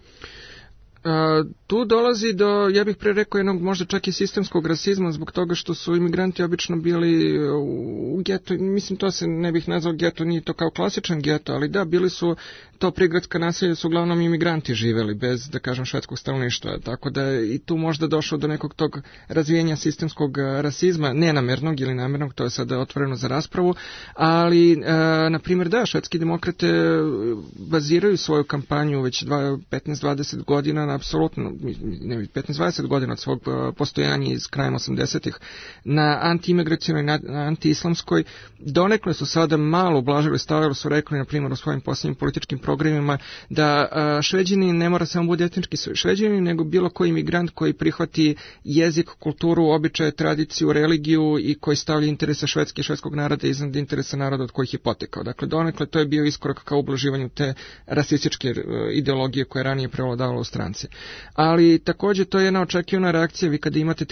Tu dolazi do, ja bih pre rekao, jednog možda čak i sistemskog rasizma zbog toga što su imigranti obično bili u geto, mislim to se ne bih nazvao geto, nije to kao klasičan geto, ali da, bili su to prigradska naselja, su uglavnom imigranti živeli bez, da kažem, švedskog stanovništva, tako da i tu možda došlo do nekog tog razvijenja sistemskog rasizma, nenamernog ili namernog, to je sada otvoreno za raspravu, ali na primjer da, švedski demokrate baziraju svoju kampanju već 15-20 godina, apsolutno 15-20 godina od svog postojanja iz krajem 80-ih na antiimigracionoj, na antiislamskoj. Donekle su sada malo ublažili stavili, su rekli, na primjer, u svojim posljednjim političkim programima da Šveđani ne mora samo bude etnički Šveđani, nego bilo koji imigrant koji prihvati jezik, kulturu, običaje, tradiciju, religiju i koji stavlja interese Švedske i švedskog naroda iznad interesa naroda od kojih je potekao. Dakle, donekle to je bio iskorak ka ublaživanju te rasističke ideologije koja je ranije prevladavala u stranci. Ali također to je jedna očekivana reakcija. Vi kada imate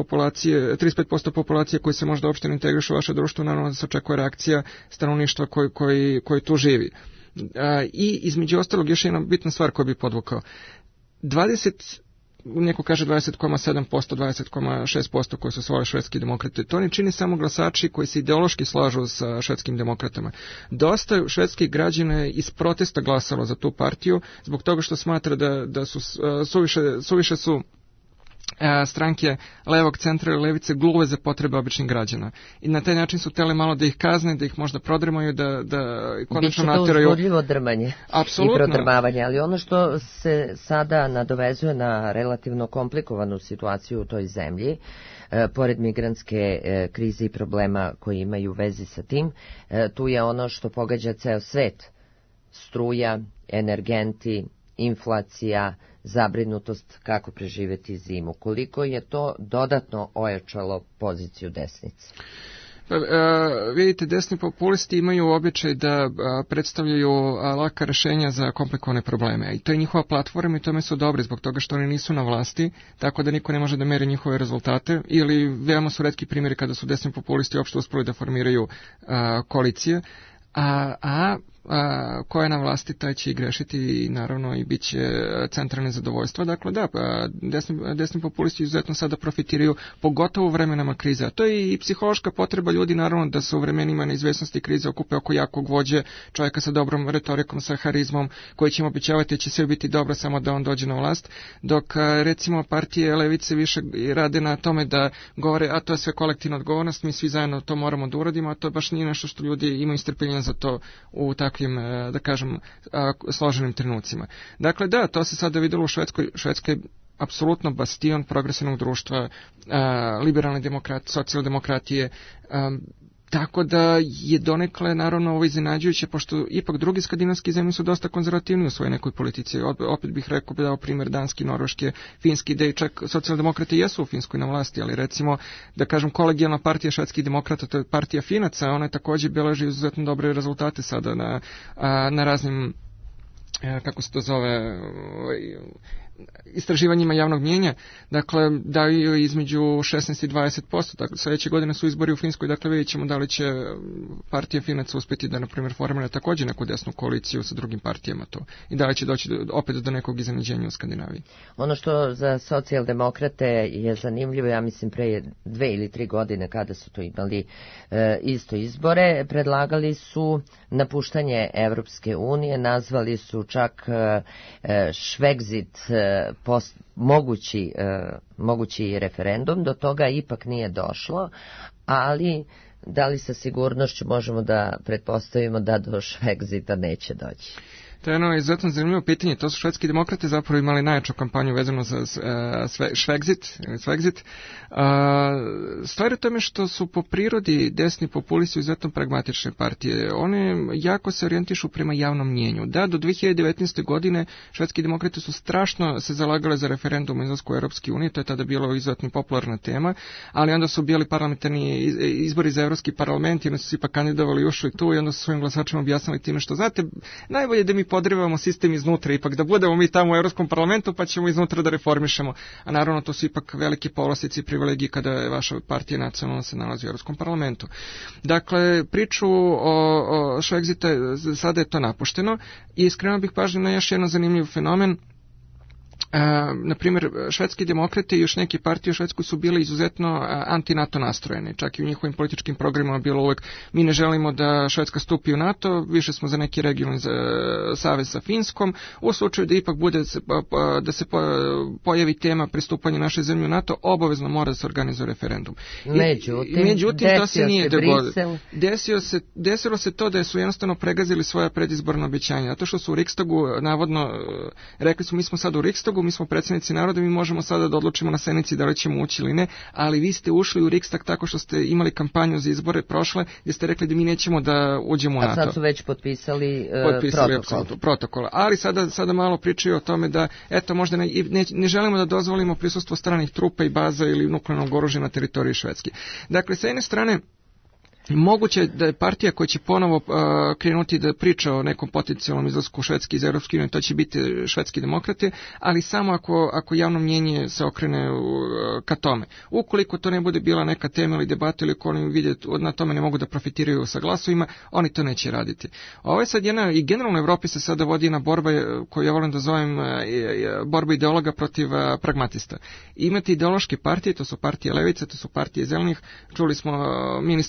35% populacije koji se možda uopšte ne integrišu u vaše društvo, naravno da se očekuje reakcija stanovništva koji tu živi. I između ostalog još jedna bitna stvar koju bi podvukao. Neko kaže 20,7%, 20,6% koji su svoje švedski demokrate. To ne čini samo glasači koji se ideološki slažu sa švedskim demokratama. Dosta švedskih građana iz protesta glasalo za tu partiju zbog toga što smatra da su suviše su stranke levog centra ili levice gluve za potrebe običnih građana. I na taj način su htjeli malo da ih kazne, da ih možda prodrmaju, da konačno nateraju. Biće to uzbudljivo drmanje Apsolutno. I prodrmavanje, ali ono što se sada nadovezuje na relativno komplikovanu situaciju u toj zemlji, pored migrantske krize i problema koji imaju vezi sa tim, tu je ono što pogađa ceo svet: struja, energenti, inflacija, zabrinutost kako preživeti zimu. Koliko je to dodatno ojačalo poziciju desnice? Vidite, desni populisti imaju običaj da predstavljaju laka rešenja za komplikovane probleme. I to je njihova platforma i tome su dobri zbog toga što oni nisu na vlasti, tako da niko ne može da meri njihove rezultate, ili veoma su retki primjeri kada su desni populisti uopšte uspeli da formiraju koalicije. Ko je na vlasti, taj će i grešiti i naravno i bit će centralne zadovoljstva. Dakle, da, desni populisti izuzetno sada profitiraju, pogotovo u vremenama krize. A to je i psihološka potreba ljudi, naravno, da se u vremenima neizvesnosti krize okupe oko jakog vođe, čovjeka sa dobrom retorikom, sa harizmom, koji će im obećavati da će sve biti dobro samo da on dođe na vlast, dok recimo partije levice više rade na tome da govore, a to je sve kolektivna odgovornost, mi svi zajedno to moramo da uradimo, a to baš nije nešto što ljudi imaju strpljenja za to u takvim, da kažem, složenim trenucima. Dakle, da, to se sada videlo u Švedskoj. Švedska je apsolutno bastion progresivnog društva, liberalne demokratije, socijaldemokratije, tako da je donekle naravno ovo iznenađujuće, pošto ipak drugi skandinavski zemlje su dosta konzervativni u svojoj nekoj politici. Opet bih rekao, dao primjer Danski, Norveške, Finski, da i čak socijaldemokrati jesu u Finskoj na vlasti, ali recimo, da kažem, kolegijalna partija švedskih demokrata, to je partija Finaca, ona je također beleži izuzetno dobre rezultate sada na raznim, kako se to zove, istraživanjima javnog mnijenja, dakle daju između 16 i 20%, dakle sljedeće godine su izbori u Finskoj, dakle vidjet ćemo da li će partija Finaca uspjeti da, na primjer, formira također neku desnu koaliciju sa drugim partijama to, i da li će doći opet do nekog iznenađenja u Skandinaviji. Ono što za socijaldemokrate je zanimljivo, ja mislim pre 2 ili 3 godine kada su to imali isto izbore, predlagali su napuštanje Evropske unije, nazvali su čak Švegzit mogući referendum. Do toga ipak nije došlo, ali da li sa sigurnošću možemo da pretpostavimo da do Švegzita neće doći? To je jedno izuzetno zanimljivo pitanje. To su švedski demokrate zapravo imali najjaču kampanju vezano za Švegzit. Stvar je tome što su po prirodi desni populisti izuzetno pragmatične partije. One jako se orijentišu prema javnom mnjenju. Da, do 2019. godine švedski demokrate su strašno se zalagale za referendum o izlasku u Europske unije, to je tada bilo izuzetno popularna tema, ali onda su bili parlamentarni izbori za Europski parlament i onda su se ipak kandidovali, ušli tu i onda su svojim glasačima objasnili time što, znate, najbolje da mi podrivamo sistem iznutra, ipak da budemo mi tamo u Europskom parlamentu pa ćemo iznutra da reformišemo. A naravno to su ipak veliki povlastice i privilegije kada je vaša partija nacionalna se nalazi u Europskom parlamentu. Dakle, priču o Švegzita, sada je to napušteno i skrenuo bih pažnju na još jedan zanimljiv fenomen. Na primjer, švedski demokrati i još neke partije u Švedskoj su bili izuzetno anti-NATO nastrojeni. Čak i u njihovim političkim programima bilo uvek mi ne želimo da Švedska stupi u NATO, više smo za neki regionalni savez sa Finskom. U slučaju da ipak bude da se pojavi tema pristupanja naše zemlje u NATO, obavezno mora da se organizuje referendum. Međutim to se nije dogodilo. Desilo se to da su jednostavno pregazili svoja predizborna obećanja. Zato što su u Rikstagu navodno rekli su mi smo sad u Rikstagu, mi smo predsjednici naroda, mi možemo sada da odlučimo na sednici da li ćemo ući ili ne, ali vi ste ušli u Rikstag tako što ste imali kampanju za izbore prošle, gdje ste rekli da mi nećemo da uđemo u NATO. A sad su već potpisali protokol. Ali sada malo pričaju o tome da, eto, možda ne želimo da dozvolimo prisustvo stranih trupa i baza ili nuklearnog oružja na teritoriji Švedske. Dakle, sa jedne strane, moguće da je partija koja će ponovo krenuti da priča o nekom potencijalnom izlasku Švedske iz Europske unije, to će biti švedski demokrate, ali samo ako javno mnjenje se okrene ka tome. Ukoliko to ne bude bila neka tema ili debata ili ako oni vide na tome ne mogu da profitiraju sa glasovima, oni to neće raditi. Ovo je sad jedna, i generalno u Evropi se sada vodi jedna borba koju ja volim da zovem borba ideologa protiv pragmatista. Imate ideološke partije, to su partije levice, to su partije zelenih, čuli smo ministarku spoljne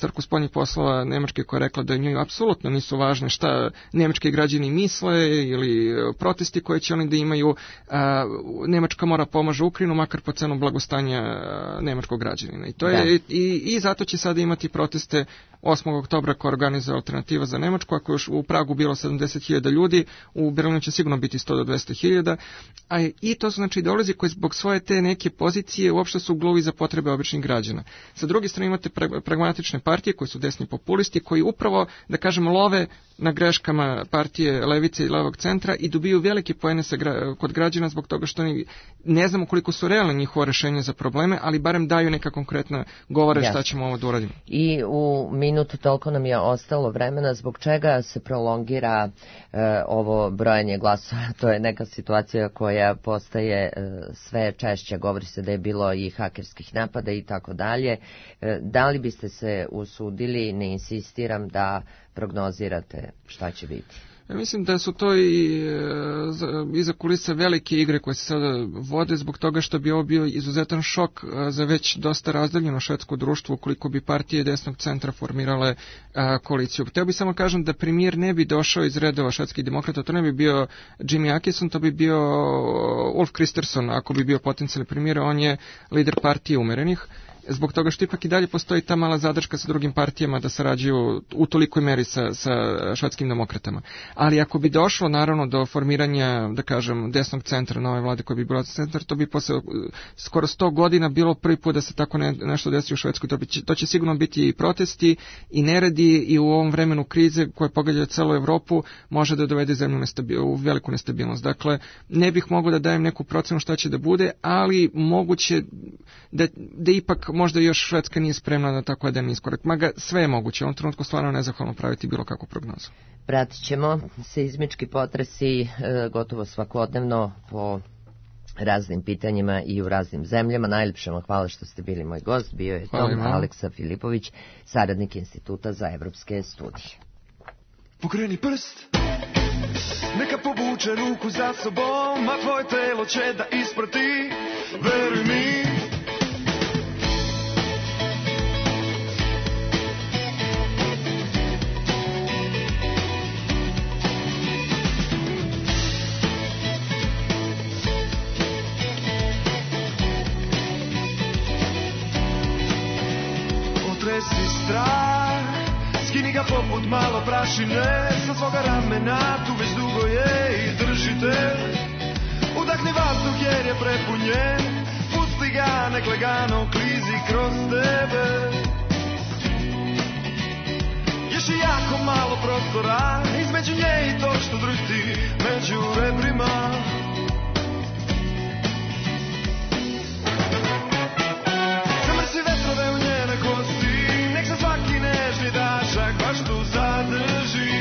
spoljnih poslova Nemačke koja je rekla da njoj apsolutno nisu važne šta nemački građani misle ili protesti koje će oni da imaju. Nemačka mora pomaže Ukrajinu makar po cenu blagostanja nemačkog građanina. I to je i zato će sada imati proteste 8. oktobra koja organizuje Alternativa za Nemačku. Ako još u Pragu bilo 70.000 ljudi, u Berlinu će sigurno biti 100 do 200.000. I to su znači ideolozi koji zbog svoje te neke pozicije uopšte su gluvi za potrebe običnih građana. Sa druge strane imate pragmatične partije koji su desni populisti, koji upravo, da kažemo, love na greškama partije levice i levog centra i dobiju velike poene kod građana zbog toga što oni ne znamo koliko su realne njihova rešenja za probleme, ali barem daju neka konkretna govore šta ćemo ovo da uradimo. I u minutu toliko nam je ostalo vremena, zbog čega se prolongira ovo brojanje glasova. To je neka situacija koja postaje sve češće, govori se da je bilo i hakerskih napada i tako dalje. Da li biste se usudili, ne insistiram, da prognozirate šta će biti? Ja mislim da su to i iza kulisa velike igre koje se sada vode zbog toga što bi ovo bio izuzetan šok za već dosta razdaljeno švedsko društvo ukoliko bi partije desnog centra formirale koaliciju. Hteo bih samo kažem da premijer ne bi došao iz redova švedskih demokrata, to ne bi bio Jimmy Akison, to bi bio Ulf Kristersson ako bi bio potencijalni premijer, on je lider partije umerenih. Zbog toga što ipak i dalje postoji ta mala zadrška sa drugim partijama da sarađuju u tolikoj meri sa švedskim demokratama. Ali ako bi došlo naravno do formiranja, da kažem, desnog centra, nove vlade koja bi bila centar, to bi posle skoro 100 godina bilo prvi put da se tako nešto desi u Švedskoj. To će sigurno biti i protesti i neredi i u ovom vremenu krize koja pogađa celu Evropu može da dovede zemlju u veliku nestabilnost. Dakle, ne bih mogao da dajem neku procenu šta će da bude, ali moguće da ipak možda još Švedska nije spremna na tako jedan iskorak. Maga sve je moguće. U ovom trenutku stvarno nezahvalno praviti bilo kakvu prognozu. Pratit ćemo seizmički potresi gotovo svakodnevno po raznim pitanjima i u raznim zemljama. Najljepše vam hvala što ste bili moj gost. Bio je Tom Aleksa Filipović, saradnik Instituta za evropske studije. Pokreni prst, neka povuče ruku za sobom, a tvoje telo će da isprati, veruj mi. Otresi strah, skini ga poput malo prašine sa svoga ramena, tu već dugo je i držite. Udahni vazduh jer je prepunjen, pusti ga, nek lagano klizi kroz tebe. Još je jako malo prostora između nje i to što drhti među rebrima. Zamrsi vetrove u njene kosti, nek se svaki nežni dašak baš tu zadrži.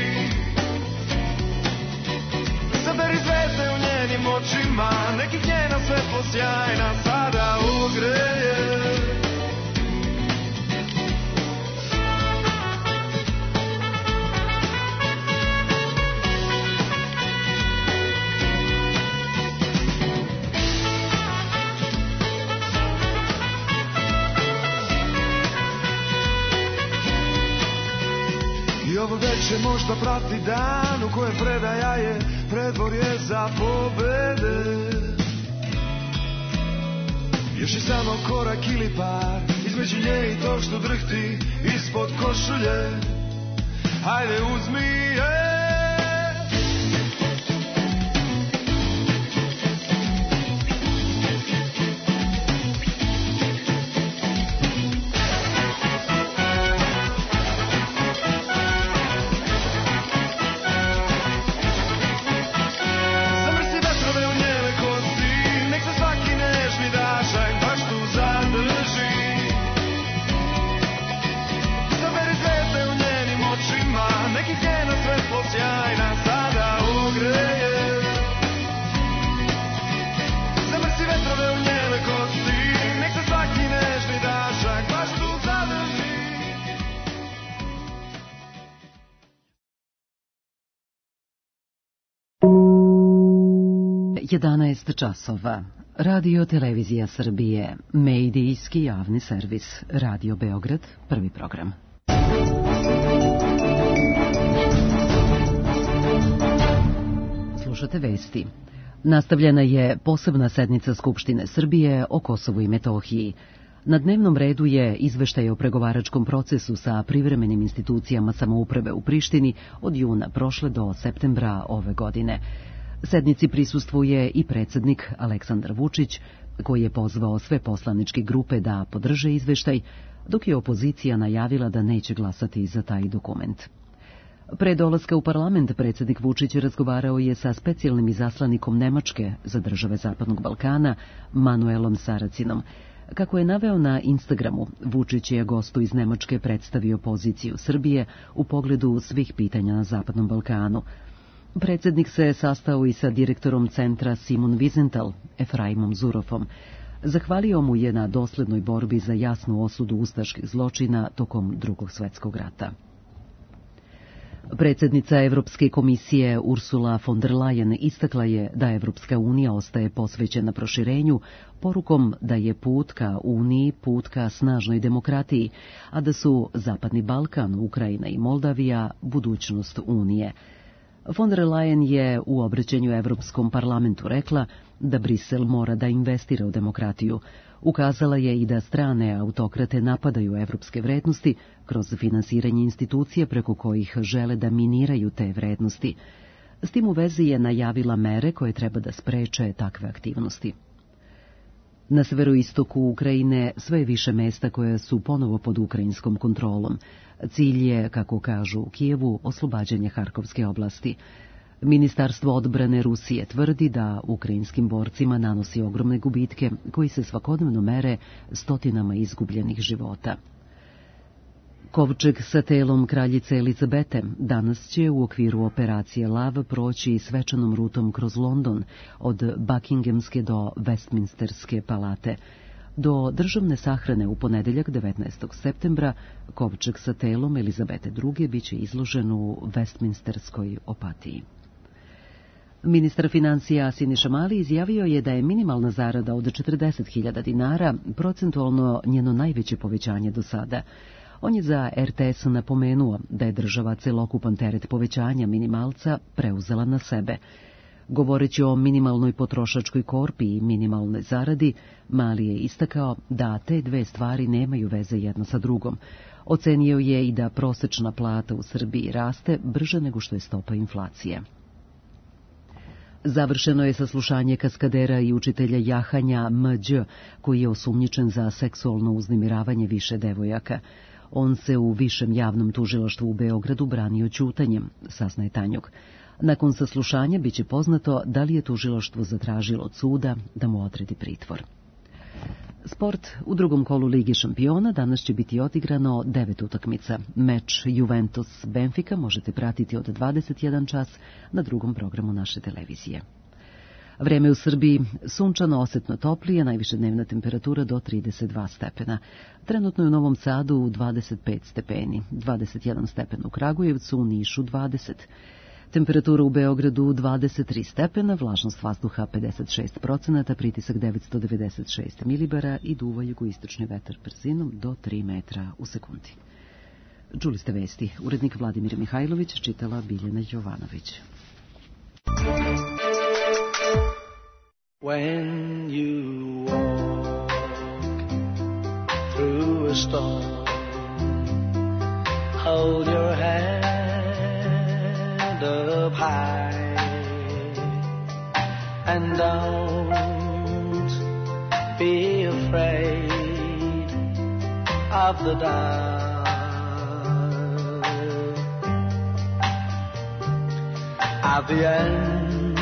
Saberi zvezde u njenim očima, nek ih njena svetlo sjajna sada ogreje. I ovo veče možda prati dan u kojem predaja je predvorje za pobede. Još je samo korak ili par između nje i tog što drhti ispod košulje. Hajde uzmi je. časova. Radio Televizija Srbije, medijski javni servis, Radio Beograd, prvi program. Slušate vesti. Nastavljena je posebna sednica Skupštine Srbije o Kosovu i Metohiji. Na dnevnom redu je izveštaj o pregovaračkom procesu sa privremenim institucijama samouprave u Prištini od juna prošle do septembra ove godine. Sednici prisustvuje i predsednik Aleksandar Vučić, koji je pozvao sve poslaničke grupe da podrže izveštaj, dok je opozicija najavila da neće glasati za taj dokument. Pre dolaska u parlament predsednik Vučić razgovarao je sa specijalnim izaslanikom Nemačke za države Zapadnog Balkana, Manuelom Saracinom. Kako je naveo na Instagramu, Vučić je gostu iz Nemačke predstavio poziciju Srbije u pogledu svih pitanja na Zapadnom Balkanu. Predsednik se sastao i sa direktorom centra Simon Wiesenthal, Efraimom Zurofom. Zahvalio mu je na doslednoj borbi za jasnu osudu ustaških zločina tokom Drugog svetskog rata. Predsednica Evropske komisije Ursula von der Leyen istakla je da Evropska unija ostaje posvećena proširenju, porukom da je put ka Uniji put ka snažnoj demokratiji, a da su Zapadni Balkan, Ukrajina i Moldavija budućnost Unije. Von der Leyen je u obraćanju Evropskom parlamentu rekla da Brisel mora da investira u demokratiju. Ukazala je i da strane autokrate napadaju evropske vrednosti kroz finansiranje institucija preko kojih žele da miniraju te vrednosti. S tim u vezi je najavila mere koje treba da spreče takve aktivnosti. Na severoistoku Ukrajine sve je više mesta koja su ponovo pod ukrajinskom kontrolom. Cilj je, kako kažu u Kijevu, oslobađanje Harkovske oblasti. Ministarstvo odbrane Rusije tvrdi da ukrajinskim borcima nanosi ogromne gubitke koji se svakodnevno mere stotinama izgubljenih života. Kovčeg sa telom kraljice Elizabete danas će u okviru operacije Lav proći svečanom rutom kroz London od Buckinghamske do Westminsterske palate. Do državne sahrane u ponedeljak 19. septembra kovčeg sa telom Elizabete II biće izložen u Westminsterskoj opatiji. Ministar financija Siniša Mali izjavio je da je minimalna zarada od 40.000 dinara procentualno njeno najveće povećanje do sada. On je za RTS napomenuo da je država celokupan teret povećanja minimalca preuzela na sebe. Govoreći o minimalnoj potrošačkoj korpi i minimalnoj zaradi, Mali je istakao da te dve stvari nemaju veze jedna sa drugom. Ocenio je i da prosečna plata u Srbiji raste brže nego što je stopa inflacije. Završeno je saslušanje kaskadera i učitelja jahanja M.Đ., koji je osumnjičen za seksualno uznemiravanje više devojaka. On se u Višem javnom tužilaštvu u Beogradu branio ćutanjem, saznaje Tanjug. Nakon saslušanja biće poznato da li je tužilaštvo zatražilo od suda da mu odredi pritvor. Sport. U drugom kolu Lige šampiona danas će biti odigrano 9 utakmica. Meč Juventus-Benfica možete pratiti od 21 čas na drugom programu naše televizije. Vreme u Srbiji sunčano, osetno toplije, najviša dnevna temperatura do 32 stepena. Trenutno je u Novom Sadu 25 stepeni, 21 stepen u Kragujevcu, u Nišu 20. Temperatura u Beogradu 23 stepena, vlažnost vazduha 56%, pritisak 996 milibara i duva jugoistočni vetar brzinom do 3 metra u sekundi. Čuli ste vesti. Urednik Vladimir Mihajlović, čitala Biljana Jovanović. When you walk through a storm, hold your head up high and don't be afraid of the dark. At the end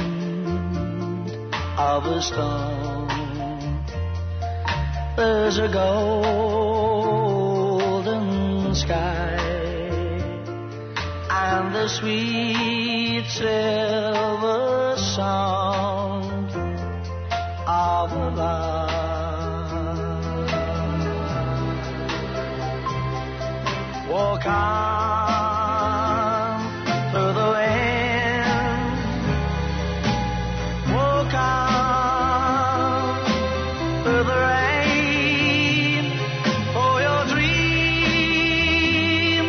of a storm, there's a golden sky and the sweet silver sound of the lark. Walk on through the wind, walk on through the rain, for your dreams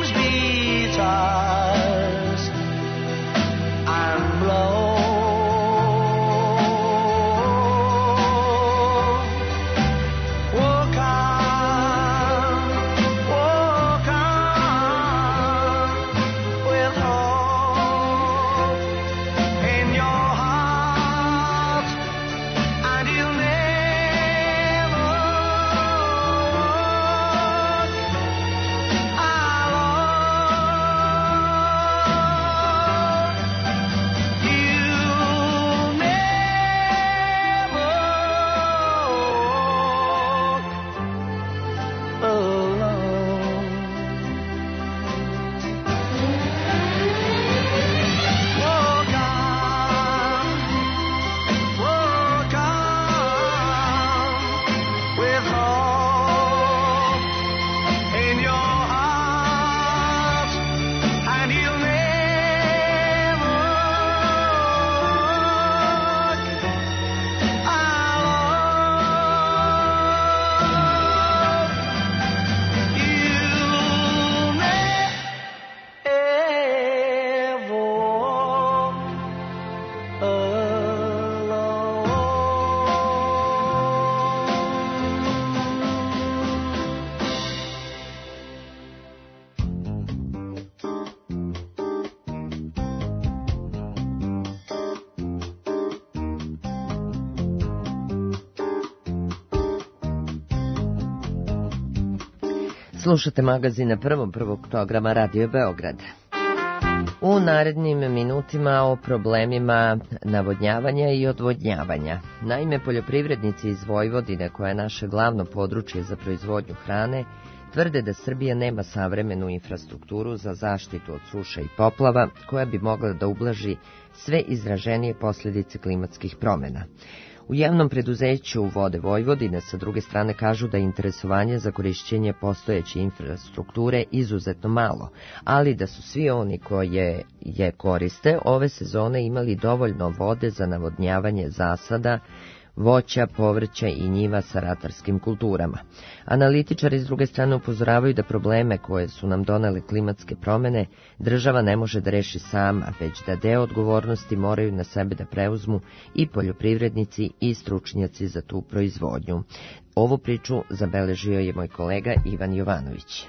Slušate magazin na prvog programa Radio Beograd. U narednim minutima o problemima navodnjavanja i odvodnjavanja. Naime, poljoprivrednici iz Vojvodine, koja je naše glavno područje za proizvodnju hrane, tvrde da Srbija nema savremenu infrastrukturu za zaštitu od suša i poplava, koja bi mogla da ublaži sve izraženije posljedice klimatskih promjena. U javnom preduzeću Vode Vojvodine sa druge strane kažu da je interesovanje za korišćenje postojeće infrastrukture izuzetno malo, ali da su svi oni koje je koriste ove sezone imali dovoljno vode za navodnjavanje zasada, voća, povrća i njiva sa ratarskim kulturama. Analitičari s druge strane upozoravaju da probleme koje su nam donele klimatske promjene država ne može da reši sama, već da deo odgovornosti moraju na sebe da preuzmu i poljoprivrednici i stručnjaci za tu proizvodnju. Ovu priču zabeležio je moj kolega Ivan Jovanović.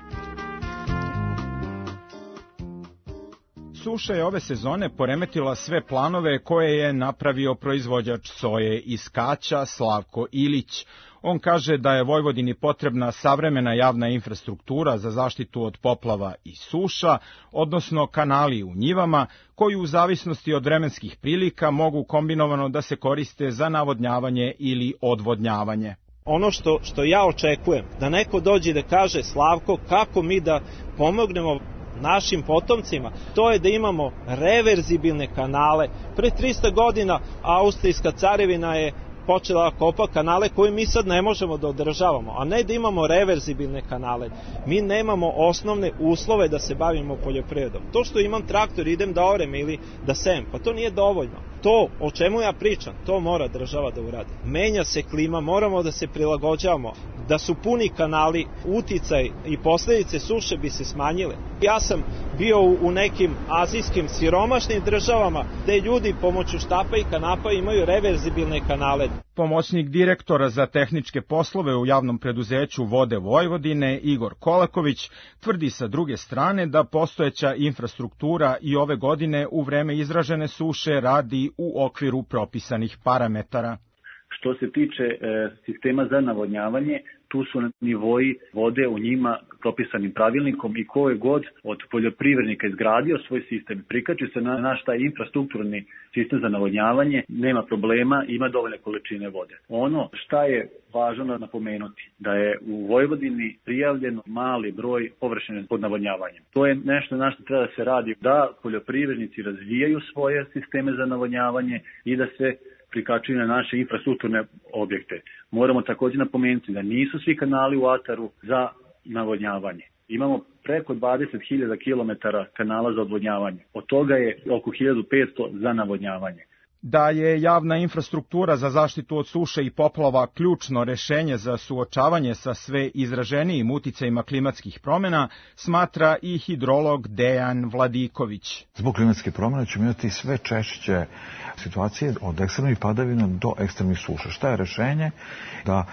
Suša je ove sezone poremetila sve planove koje je napravio proizvođač soje iz Kaća Slavko Ilić. On kaže da je Vojvodini potrebna savremena javna infrastruktura za zaštitu od poplava i suša, odnosno kanali u njivama, koji u zavisnosti od vremenskih prilika mogu kombinovano da se koriste za navodnjavanje ili odvodnjavanje. Ono što ja očekujem, da neko dođe i da kaže: Slavko, kako mi da pomognemo našim potomcima, to je da imamo reverzibilne kanale. Pre 300 godina Austrijska carevina je počela kopa kanale koje mi sad ne možemo da održavamo, a ne da imamo reverzibilne kanale. Mi nemamo osnovne uslove da se bavimo poljoprivredom. To što imam traktor, idem da orem ili da sejem, pa to nije dovoljno. To o čemu ja pričam, to mora država da uradi. Menja se klima, moramo da se prilagođavamo. Da su puni kanali, uticaj i posljedice suše bi se smanjile. Ja sam bio u nekim azijskim siromašnim državama gde ljudi pomoću štapa i kanapa imaju reverzibilne kanale. Pomoćnik direktora za tehničke poslove u javnom preduzeću Vode Vojvodine Igor Kolaković tvrdi sa druge strane da postojeća infrastruktura i ove godine u vreme izražene suše radi u okviru propisanih parametara. Što se tiče sistema za navodnjavanje, tu su nivoji vode u njima propisanim pravilnikom i ko je god od poljoprivrednika izgradio svoj sistem, prikači se na naš taj infrastrukturni sistem za navodnjavanje, nema problema, ima dovoljne količine vode. Ono šta je važno napomenuti, da je u Vojvodini prijavljen mali broj površine pod navodnjavanjem. To je nešto na što treba da se radi, da poljoprivrednici razvijaju svoje sisteme za navodnjavanje i da se prikačuju na naše infrastrukturne objekte. Moramo također napomenuti da nisu svi kanali u ataru za navodnjavanje. Imamo preko 20.000 km kanala za odvodnjavanje. Od toga je oko 1.500 za navodnjavanje. Da je javna infrastruktura za zaštitu od suše i poplava ključno rešenje za suočavanje sa sve izraženijim uticajima klimatskih promjena, smatra i hidrolog Dejan Vladiković. Zbog klimatske promjene ćemo imati sve češće situacije od ekstremnih padavina do ekstremnih suša. Šta je rešenje? Da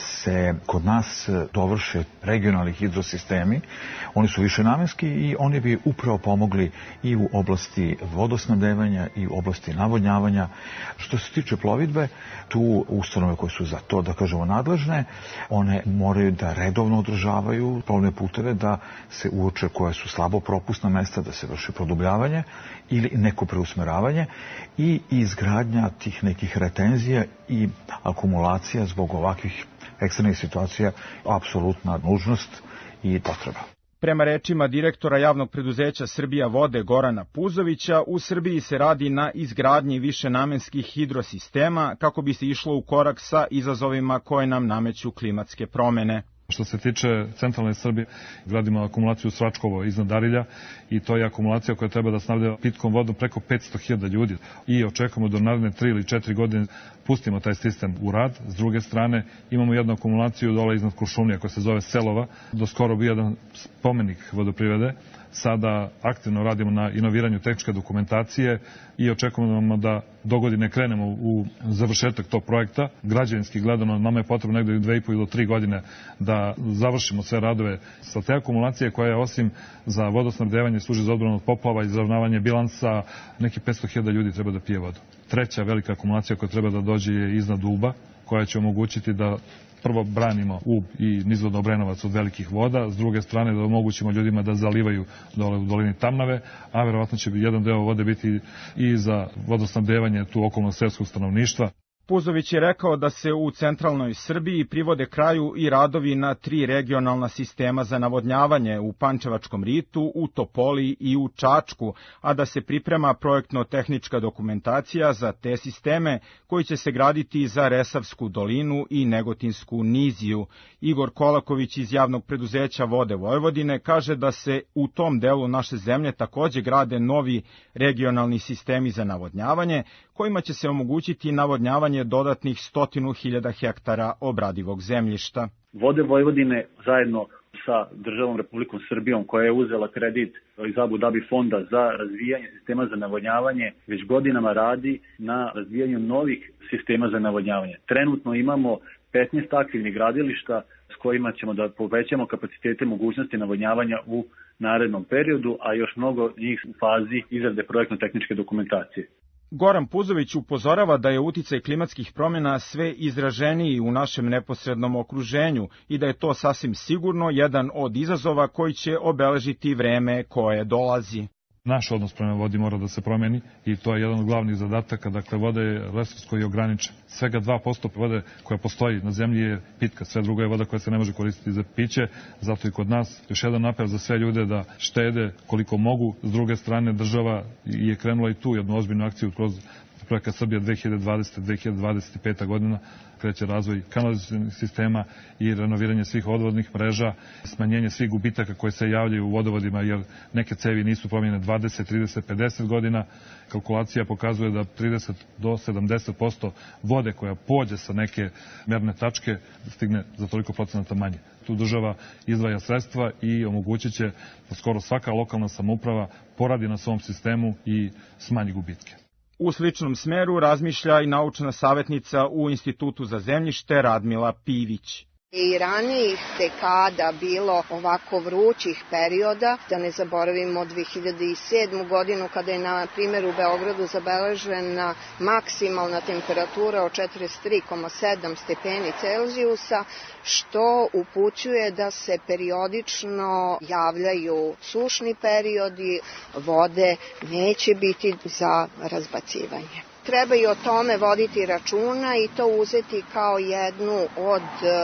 se kod nas dovrše regionalni hidrosistemi. Oni su višenamenski i oni bi upravo pomogli i u oblasti vodosnabdevanja i u oblasti navodnjavanja. Što se tiče plovidbe, tu ustanove koje su za to, da kažemo, nadležne, one moraju da redovno održavaju plovne puteve, da se uoče koje su slabo propusna mesta, da se vrši produbljavanje ili neko preusmeravanje i izgradnja tih nekih retenzija i akumulacija zbog ovakvih ekstremnih situacija apsolutna nužnost i potreba. Prema rečima direktora javnog preduzeća Srbija vode Gorana Puzovića, u Srbiji se radi na izgradnji višenamenskih hidrosistema kako bi se išlo u korak sa izazovima koje nam nameću klimatske promjene. Što se tiče centralne Srbije, gradimo akumulaciju Sračkovo iznad Darilja i to je akumulacija koja treba da snabdeva pitkom vodom preko 500.000 ljudi i očekujemo da naredne 3 ili 4 godine pustimo taj sistem u rad. S druge strane, imamo jednu akumulaciju dole iznad Kuršumlija koja se zove Selova, do skoro bio jedan spomenik vodoprivrede. Sada aktivno radimo na inoviranju tehničke dokumentacije i očekujemo da dogodine krenemo u završetak tog projekta. Građevinski gledano, nama je potrebno negdje 2,5 do 3 godine da završimo sve radove sa te akumulacije koja je osim za vodosnabdevanje služi za odbranu od poplava i izravnavanje bilansa, neki 500.000 ljudi treba da pije vodu. Treća velika akumulacija koja treba da dođe je iznad Uba, koja će omogućiti da prvo branimo Ub i nizvodno Obrenovac od velikih voda, s druge strane da omogućimo ljudima da zalivaju dole u dolini Tamnave, a verovatno će jedan deo vode biti i za vodosnabdevanje tu okolnog seoskog stanovništva. Puzović je rekao da se u centralnoj Srbiji privode kraju i radovi na 3 regionalna sistema za navodnjavanje u Pančevačkom ritu, u Topoli i u Čačku, a da se priprema projektno-tehnička dokumentacija za te sisteme koji će se graditi za Resavsku dolinu i Negotinsku niziju. Igor Kolaković iz javnog preduzeća Vode Vojvodine kaže da se u tom delu naše zemlje takođe grade novi regionalni sistemi za navodnjavanje, kojima će se omogućiti navodnjavanje dodatnih 100.000 hektara obradivog zemljišta. Vode Vojvodine zajedno sa državom Republikom Srbijom, koja je uzela kredit iz Abu Dhabi fonda za razvijanje sistema za navodnjavanje, već godinama radi na razvijanju novih sistema za navodnjavanje. Trenutno imamo 15 aktivnih gradilišta s kojima ćemo da povećamo kapacitete mogućnosti navodnjavanja u narednom periodu, a još mnogo njih u fazi izrade projektno-tehničke dokumentacije. Goran Puzović upozorava da je uticaj klimatskih promjena sve izraženiji u našem neposrednom okruženju i da je to sasvim sigurno jedan od izazova koji će obeležiti vreme koje dolazi. Naš odnos prema vodi mora da se promeni i to je jedan od glavnih zadataka. Dakle, voda je resurs koji je ograničen. Svega 2% vode koja postoji na zemlji je pitka, sve drugo je voda koja se ne može koristiti za piće, zato i kod nas još jedan apel za sve ljude da štede koliko mogu. S druge strane, država je krenula i tu jednu ozbiljnu akciju kroz projekat Srbija 2020-2025. godina, kreće razvoj kanalizacionih sistema i renoviranje svih vodovodnih mreža, smanjenje svih gubitaka koje se javljaju u vodovodima, jer neke cevi nisu promijenjene 20, 30, 50 godina. Kalkulacija pokazuje da 30 do 70% vode koja pođe sa neke merne tačke stigne za toliko procenata manje. Tu država izdvaja sredstva i omogućit će da skoro svaka lokalna samouprava poradi na svom sistemu i smanji gubitke. U sličnom smeru razmišlja i naučna savjetnica u Institutu za zemljište Radmila Pivić. I ranijih dekada bilo ovako vrućih perioda, da ne zaboravimo 2007. godinu kada je na primjer u Beogradu zabeležena maksimalna temperatura od 43,7 stepeni Celzijusa, što upućuje da se periodično javljaju sušni periodi, vode neće biti za razbacivanje. Treba i o tome voditi računa i to uzeti kao jednu od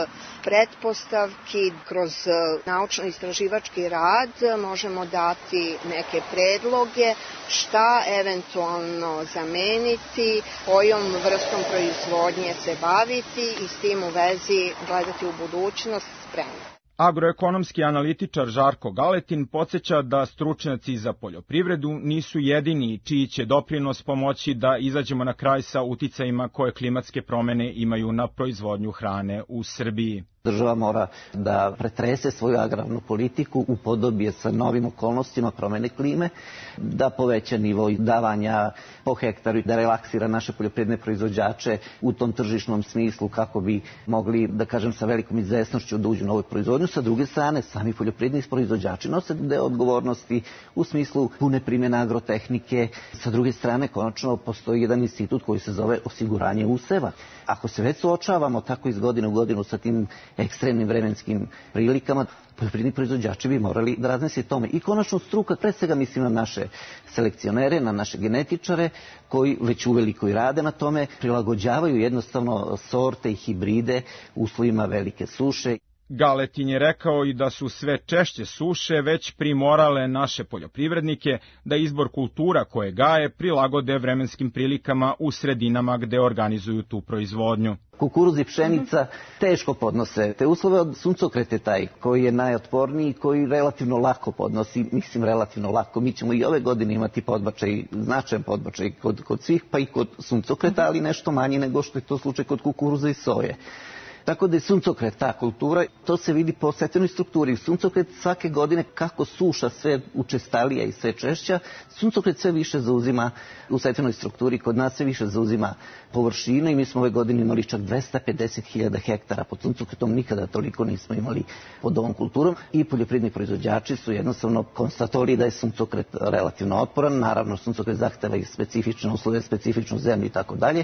pretpostavki. Kroz naučno-istraživački rad možemo dati neke predloge šta eventualno zameniti, kojom vrstom proizvodnje se baviti i s tim u vezi gledati u budućnost spremno. Agroekonomski analitičar Žarko Galetin podsjeća da stručnjaci za poljoprivredu nisu jedini čiji će doprinos pomoći da izađemo na kraj sa uticajima koje klimatske promene imaju na proizvodnju hrane u Srbiji. Država mora da pretrese svoju agrarnu politiku, upodobi je sa novim okolnostima promene klime, da poveća nivo davanja po hektaru, da relaksira naše poljoprivredne proizvođače u tom tržišnom smislu kako bi mogli, da kažem, sa velikom izvesnošću da uđu u novu proizvodnju. Sa druge strane, sami poljoprivredni proizvođači nose deo odgovornosti u smislu pune primjene agrotehnike. Sa druge strane, konačno postoji jedan institut koji se zove osiguranje useva. Ako se već suočavamo tako iz godine u godinu sa tim ekstremnim vremenskim prilikama, poljoprivredni proizvođači bi morali da razmisle tome. I konačno struka, pre svega mislim na naše selekcionere, na naše genetičare, koji već uveliko i rade na tome, prilagođavaju jednostavno sorte i hibride uslovima velike suše. Galetin je rekao i da su sve češće suše već primorale naše poljoprivrednike da izbor kultura koje gaje prilagode vremenskim prilikama u sredinama gde organizuju tu proizvodnju. Kukuruz i pšenica teško podnose te uslove, od suncokret je taj koji je najotporniji, koji relativno lako podnosi, mislim relativno lako. Mi ćemo i ove godine imati podbačaj, značajan podbačaj kod svih, pa i kod suncokreta, ali nešto manje nego što je to slučaj kod kukuruza i soje. Tako da je suncokret ta kultura, to se vidi po setvenoj strukturi. Suncokret svake godine, kako suša sve učestalija i sve češća, suncokret sve više zauzima u setvenoj strukturi, kod nas sve više zauzima površine i mi smo ove godine imali čak 250.000 hektara pod suncokretom, nikada toliko nismo imali pod ovom kulturom i poljoprivredni proizvođači su jednostavno konstatovali da je suncokret relativno otporan, naravno suncokret zahteva i specifične uslove, specifičnu zemlju i tako dalje.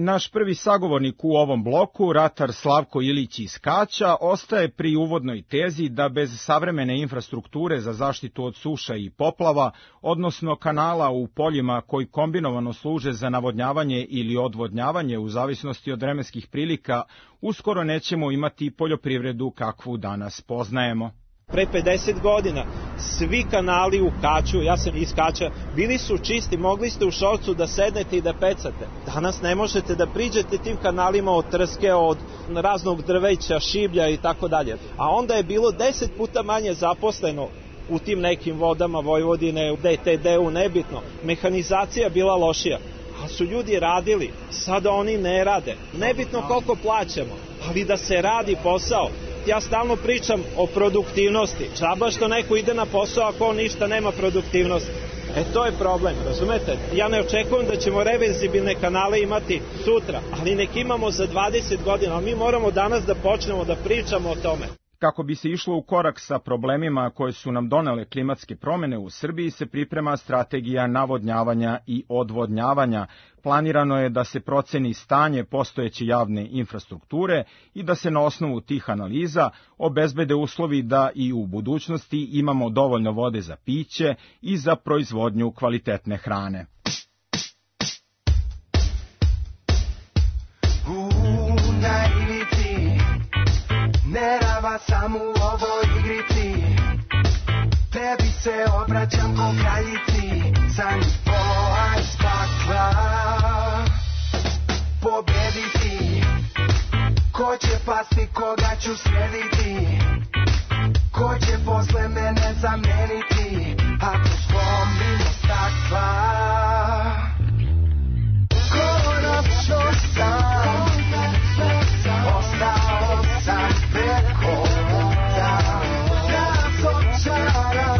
Naš prvi sagovornik u ovom bloku, ratar Slavko Ilić iz Kaća, ostaje pri uvodnoj tezi da bez savremene infrastrukture za zaštitu od suša i poplava, odnosno kanala u poljima koji kombinovano služe za navodnjavanje ili odvodnjavanje u zavisnosti od vremenskih prilika, uskoro nećemo imati poljoprivredu kakvu danas poznajemo. Pre 50 godina svi kanali u Kaću, ja sam iz Kaća, bili su čisti, mogli ste u Šorcu da sednete i da pecate. Danas ne možete da priđete tim kanalima od trske, od raznog drveća, šiblja i tako dalje. A onda je bilo 10 puta manje zaposleno u tim nekim vodama Vojvodine, u DTD-u, nebitno. Mehanizacija bila lošija, ali su ljudi radili, sada oni ne rade. Nebitno koliko plaćamo, ali da se radi posao. Ja stalno pričam o produktivnosti. Džaba što neko ide na posao ako on ništa nema produktivnosti. To je problem, razumete? Ja ne očekujem da ćemo reverzibilne kanale imati sutra, ali nek imamo za 20 godina, ali mi moramo danas da počnemo da pričamo o tome. Kako bi se išlo u korak sa problemima koje su nam donele klimatske promene u Srbiji, se priprema strategija navodnjavanja i odvodnjavanja. Planirano je da se proceni stanje postojeće javne infrastrukture i da se na osnovu tih analiza obezbede uslovi da i u budućnosti imamo dovoljno vode za piće i za proizvodnju kvalitetne hrane. Nerava sam u ovoj igrici, tebi se obraćam ko kraljici, sam tvoja iz pakla, pobediti, ko će pasti, koga ću srediti, ko će posle mene zameniti, ako slomimo stakla, konačno sam, ostao sam preko puta, razočaran,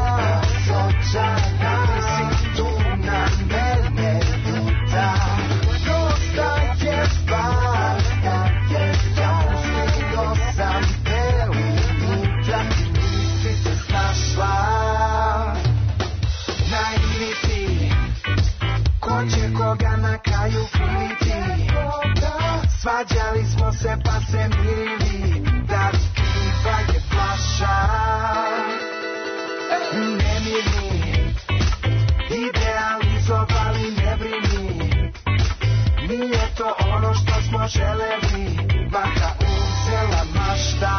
nisi tu na mene ljuta, dosta je stvar, ja pustio sam te unutra, nisi se snašla, naivni ti, ko će koga na kraju kriviti, svađali smo se pa se mirili, da li kriva je flaša, ne miri, idealizovali ne brini, nije to ono što smo želeli, baka uzela mašta,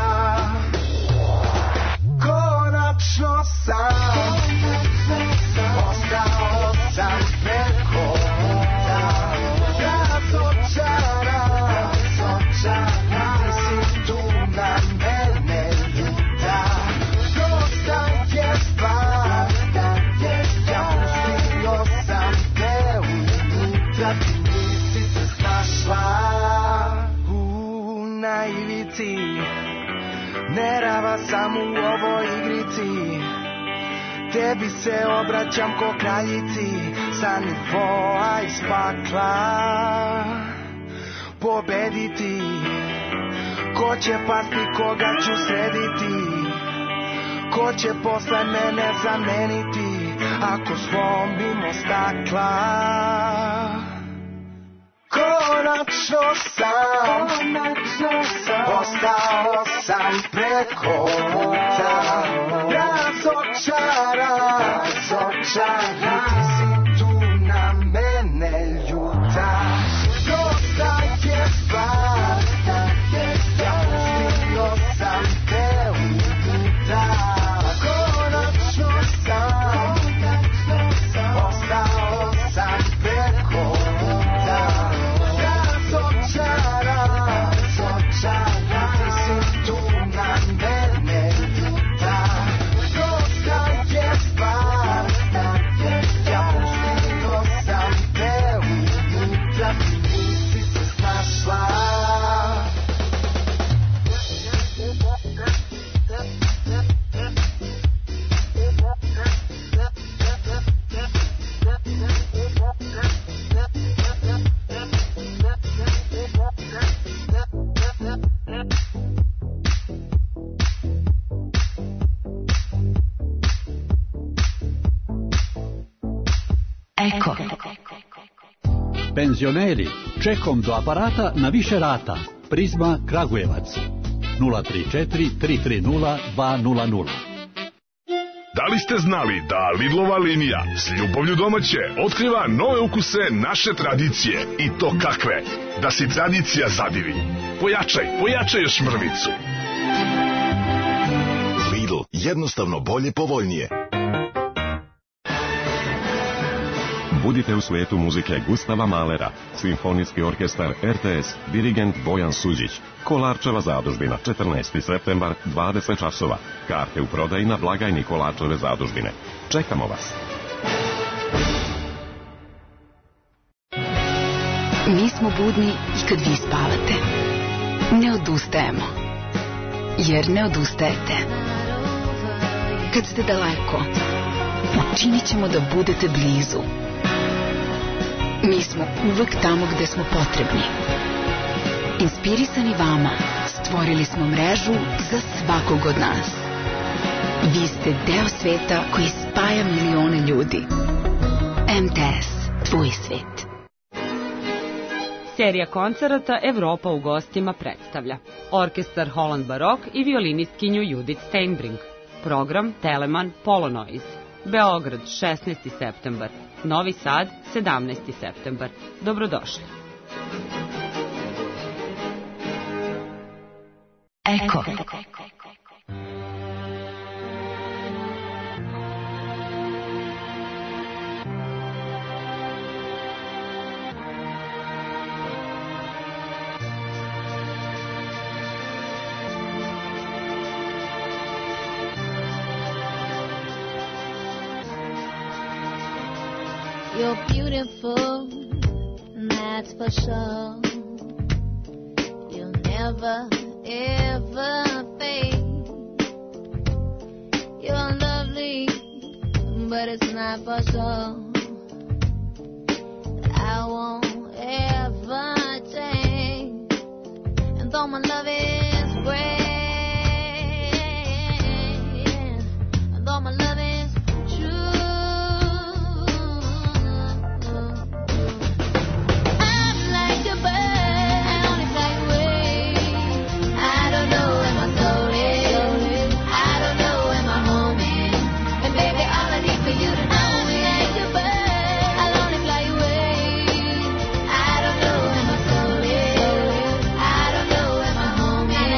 konačno sam, ostao sam preko puta, razočaran, nisi tu na mene ljuta, dosta je stvar, ja pustio sam te unutra, ti nisi se snašla, u naivici, nerava sam u ovoj igrici, tebi se obraćam ko kraljici, sa nivoa iz pakla, pobediti, ko će pasti, koga ću srediti, ko će posle mene zameniti, ako slomimo stakla, konačno sam, ostao sam preko puta, razočaran, nisi tu na mene ljuta, dosta je stvar, ja pustio sam te unutra, konačno sam, ostao sam preko puta, razočaran, nisi tu na mene ljuta, dosta je stvar, ja pustio sam te unutra, nisi se snašla. Penzioneri, Čekom do aparata na više rata. Prizma Kragujevac. 034 330 200. Da li ste znali da Lidlova linija s ljubavlju domaće otkriva nove ukuse naše tradicije i to kakve? Da si tradicija zadivi. Pojačaj još mrvicu. Lidl, jednostavno bolje, povoljnije. Budite u svetu muzike Gustava Mahlera, Simfonijski orkestar RTS, dirigent Bojan Suđić, Kolarčeva zadužbina, 14. septembar, 20 časova. Karte u prodaji na blagajni Kolarčeve zadužbine. Čekamo vas. Mi smo budni i kad vi spavate. Ne odustajemo. Jer ne odustajete. Kad ste daleko, učinit ćemo da budete blizu. Mi smo uvek tamo gde smo potrebni. Inspirisani vama, stvorili smo mrežu za svakog od nas. Vi ste deo sveta koji spaja milione ljudi. MTS, tvoj svet. Serija koncerata Evropa u gostima predstavlja orkestar Holland Barok i violinistkinju Judith Steinbrink. Program Telemann Polonoise. Beograd 16. septembar. Novi Sad 17. septembar. Dobrodošli. Eko. You're beautiful, that's for sure. You'll never, ever fade. You're lovely, but it's not for sure. I won't ever change. And though my love is great, and though my love is true, home is.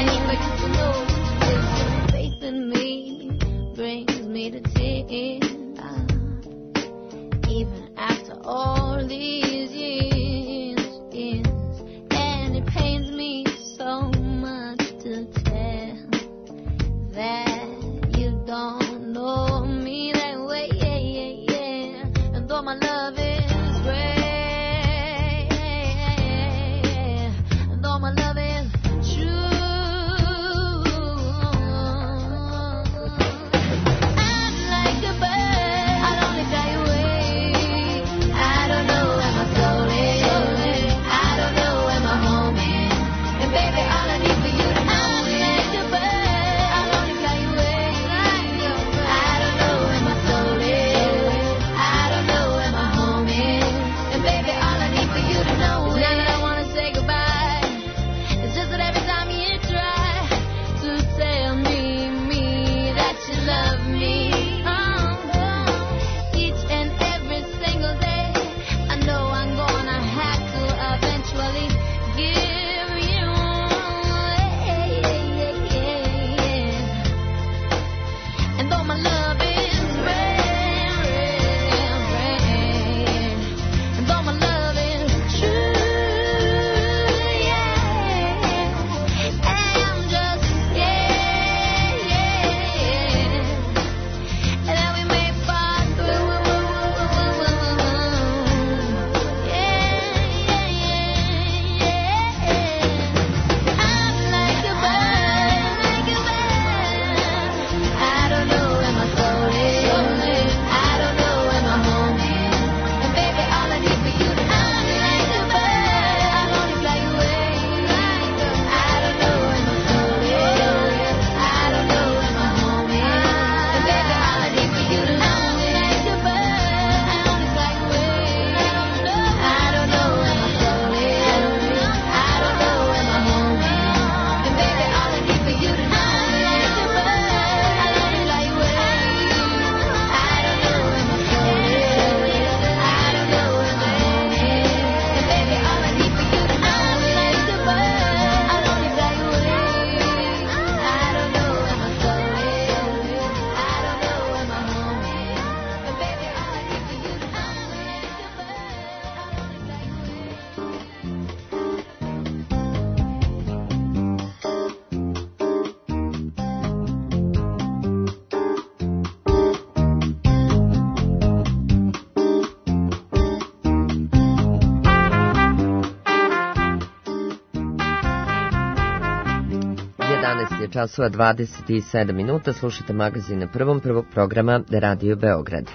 je časova 27 minuta, slušate magazine prvog programa Radio Beograd.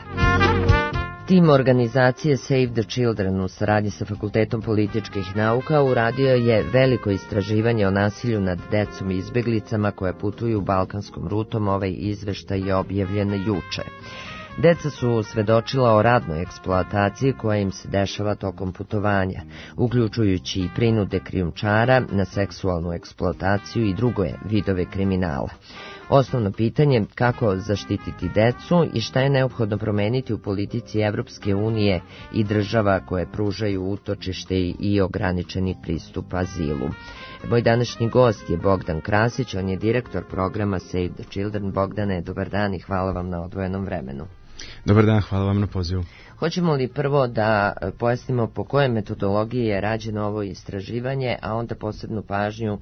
Tim organizacije Save the Children u saradnji sa Fakultetom političkih nauka uradio je veliko istraživanje o nasilju nad decom i izbeglicama koje putuju balkanskom rutom. Ovaj izveštaj je objavljen juče. Deca su svedočila o radnoj eksploataciji koja im se dešava tokom putovanja, uključujući i prinude krijumčara na seksualnu eksploataciju i druge vidove kriminala. Osnovno pitanje kako zaštititi decu i šta je neophodno promeniti u politici Evropske unije i država koje pružaju utočište i ograničeni pristup azilu. Moj današnji gost je Bogdan Krasić, on je direktor programa Save the Children. Bogdane, dobar dan i hvala vam na odvojenom vremenu. Dobar dan, hvala vam na pozivu. Hoćemo li prvo da pojasnimo po kojoj metodologiji je rađeno ovo istraživanje, a onda posebnu pažnju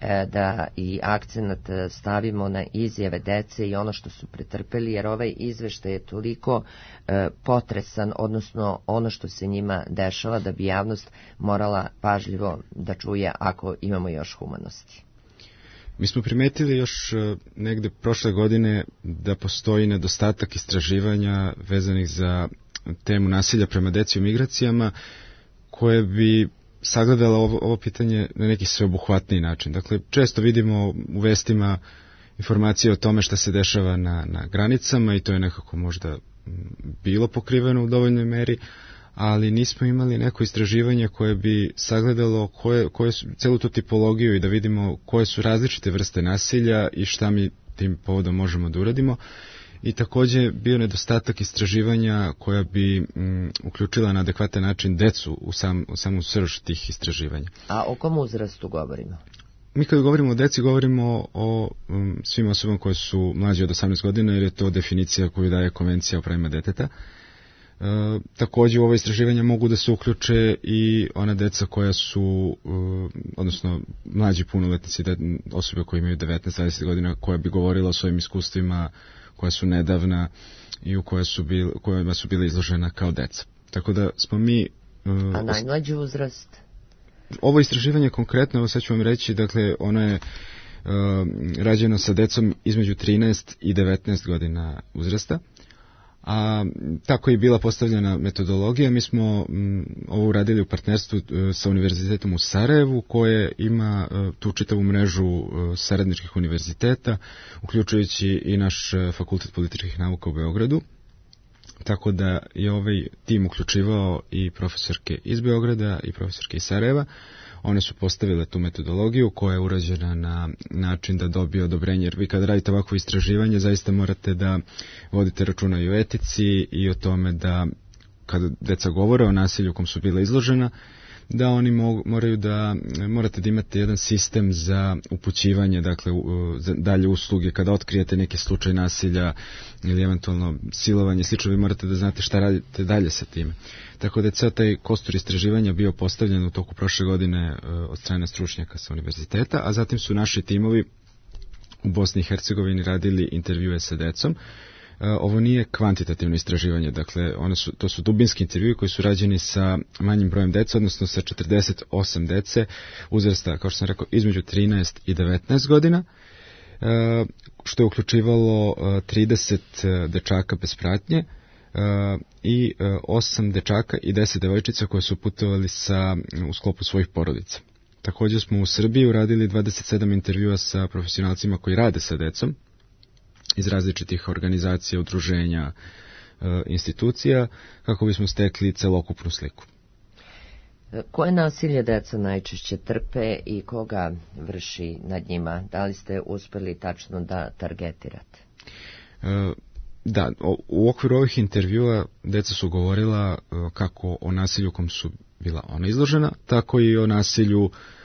da i akcenat stavimo na izjave dece i ono što su pretrpeli, jer ovaj izveštaj je toliko potresan, odnosno ono što se njima dešava, da bi javnost morala pažljivo da čuje ako imamo još humanosti. Mi smo primetili još negde prošle godine da postoji nedostatak istraživanja vezanih za temu nasilja prema deci u migracijama, koje bi sagledala ovo pitanje na neki sveobuhvatniji način. Dakle, često vidimo u vestima informacije o tome šta se dešava na granicama i to je nekako možda bilo pokriveno u dovoljnoj meri, ali nismo imali neko istraživanje koje bi sagledalo koje su celu tu tipologiju i da vidimo koje su različite vrste nasilja i šta mi tim povodom možemo da uradimo. I takođe bio nedostatak istraživanja koja bi uključila na adekvatan način decu u samu srž tih istraživanja. A o kom uzrastu govorimo? Mi kad govorimo o deci, govorimo o svim osobama koje su mlađe od 18 godina, jer je to definicija koju daje Konvencija o pravima deteta. Takođe u ovo istraživanje mogu da se uključe i ona deca koja su, odnosno mlađi punoletnici, osobe koje imaju 19-20 godina, koja bi govorila o svojim iskustvima koja su nedavna i u kojima su bile izložena kao deca. Tako da smo mi... A najmlađi uzrast? Ovo istraživanje konkretno, evo sad ću vam reći, dakle, ono je rađeno sa decom između 13 i 19 godina uzrasta. A tako je bila postavljena metodologija. Mi smo ovo uradili u partnerstvu sa Univerzitetom u Sarajevu, koje ima tu čitavu mrežu saradničkih univerziteta, uključujući i naš Fakultet političkih nauka u Beogradu. Tako da je ovaj tim uključivao i profesorke iz Beograda i profesorke iz Sarajeva. One su postavile tu metodologiju koja je urađena na način da dobije odobrenje, jer vi kad radite ovakvo istraživanje zaista morate da vodite računa i o etici i o tome da kada deca govore o nasilju kom su bila izložena, da oni morate da imate jedan sistem za upućivanje, dakle za dalje usluge, kada otkrijete neki slučaj nasilja ili eventualno silovanje, slično, vi morate da znate šta radite dalje sa time. Tako da je ceo taj kostur istraživanja bio postavljen u toku prošle godine od strane stručnjaka sa univerziteta, a zatim su naši timovi u Bosni i Hercegovini radili intervjue sa decom. Ovo nije kvantitativno istraživanje, dakle to su dubinski intervjui koji su rađeni sa manjim brojem dece, odnosno sa 48 dece uzrasta, kao što sam rekao, između 13 i 19 godina, što je uključivalo 30 dečaka bez pratnje i 8 dečaka i 10 devojčica koje su putovali u sklopu svojih porodica. Također smo u Srbiji uradili 27 intervjua sa profesionalcima koji rade sa decom iz različitih organizacija, udruženja, institucija, kako bismo stekli celokupnu sliku. Koje nasilje deca najčešće trpe i koga vrši nad njima? Da li ste uspeli tačno da targetirate? Da, u okviru ovih intervjua deca su govorila kako o nasilju kom su bila ona izložena, tako i o nasilju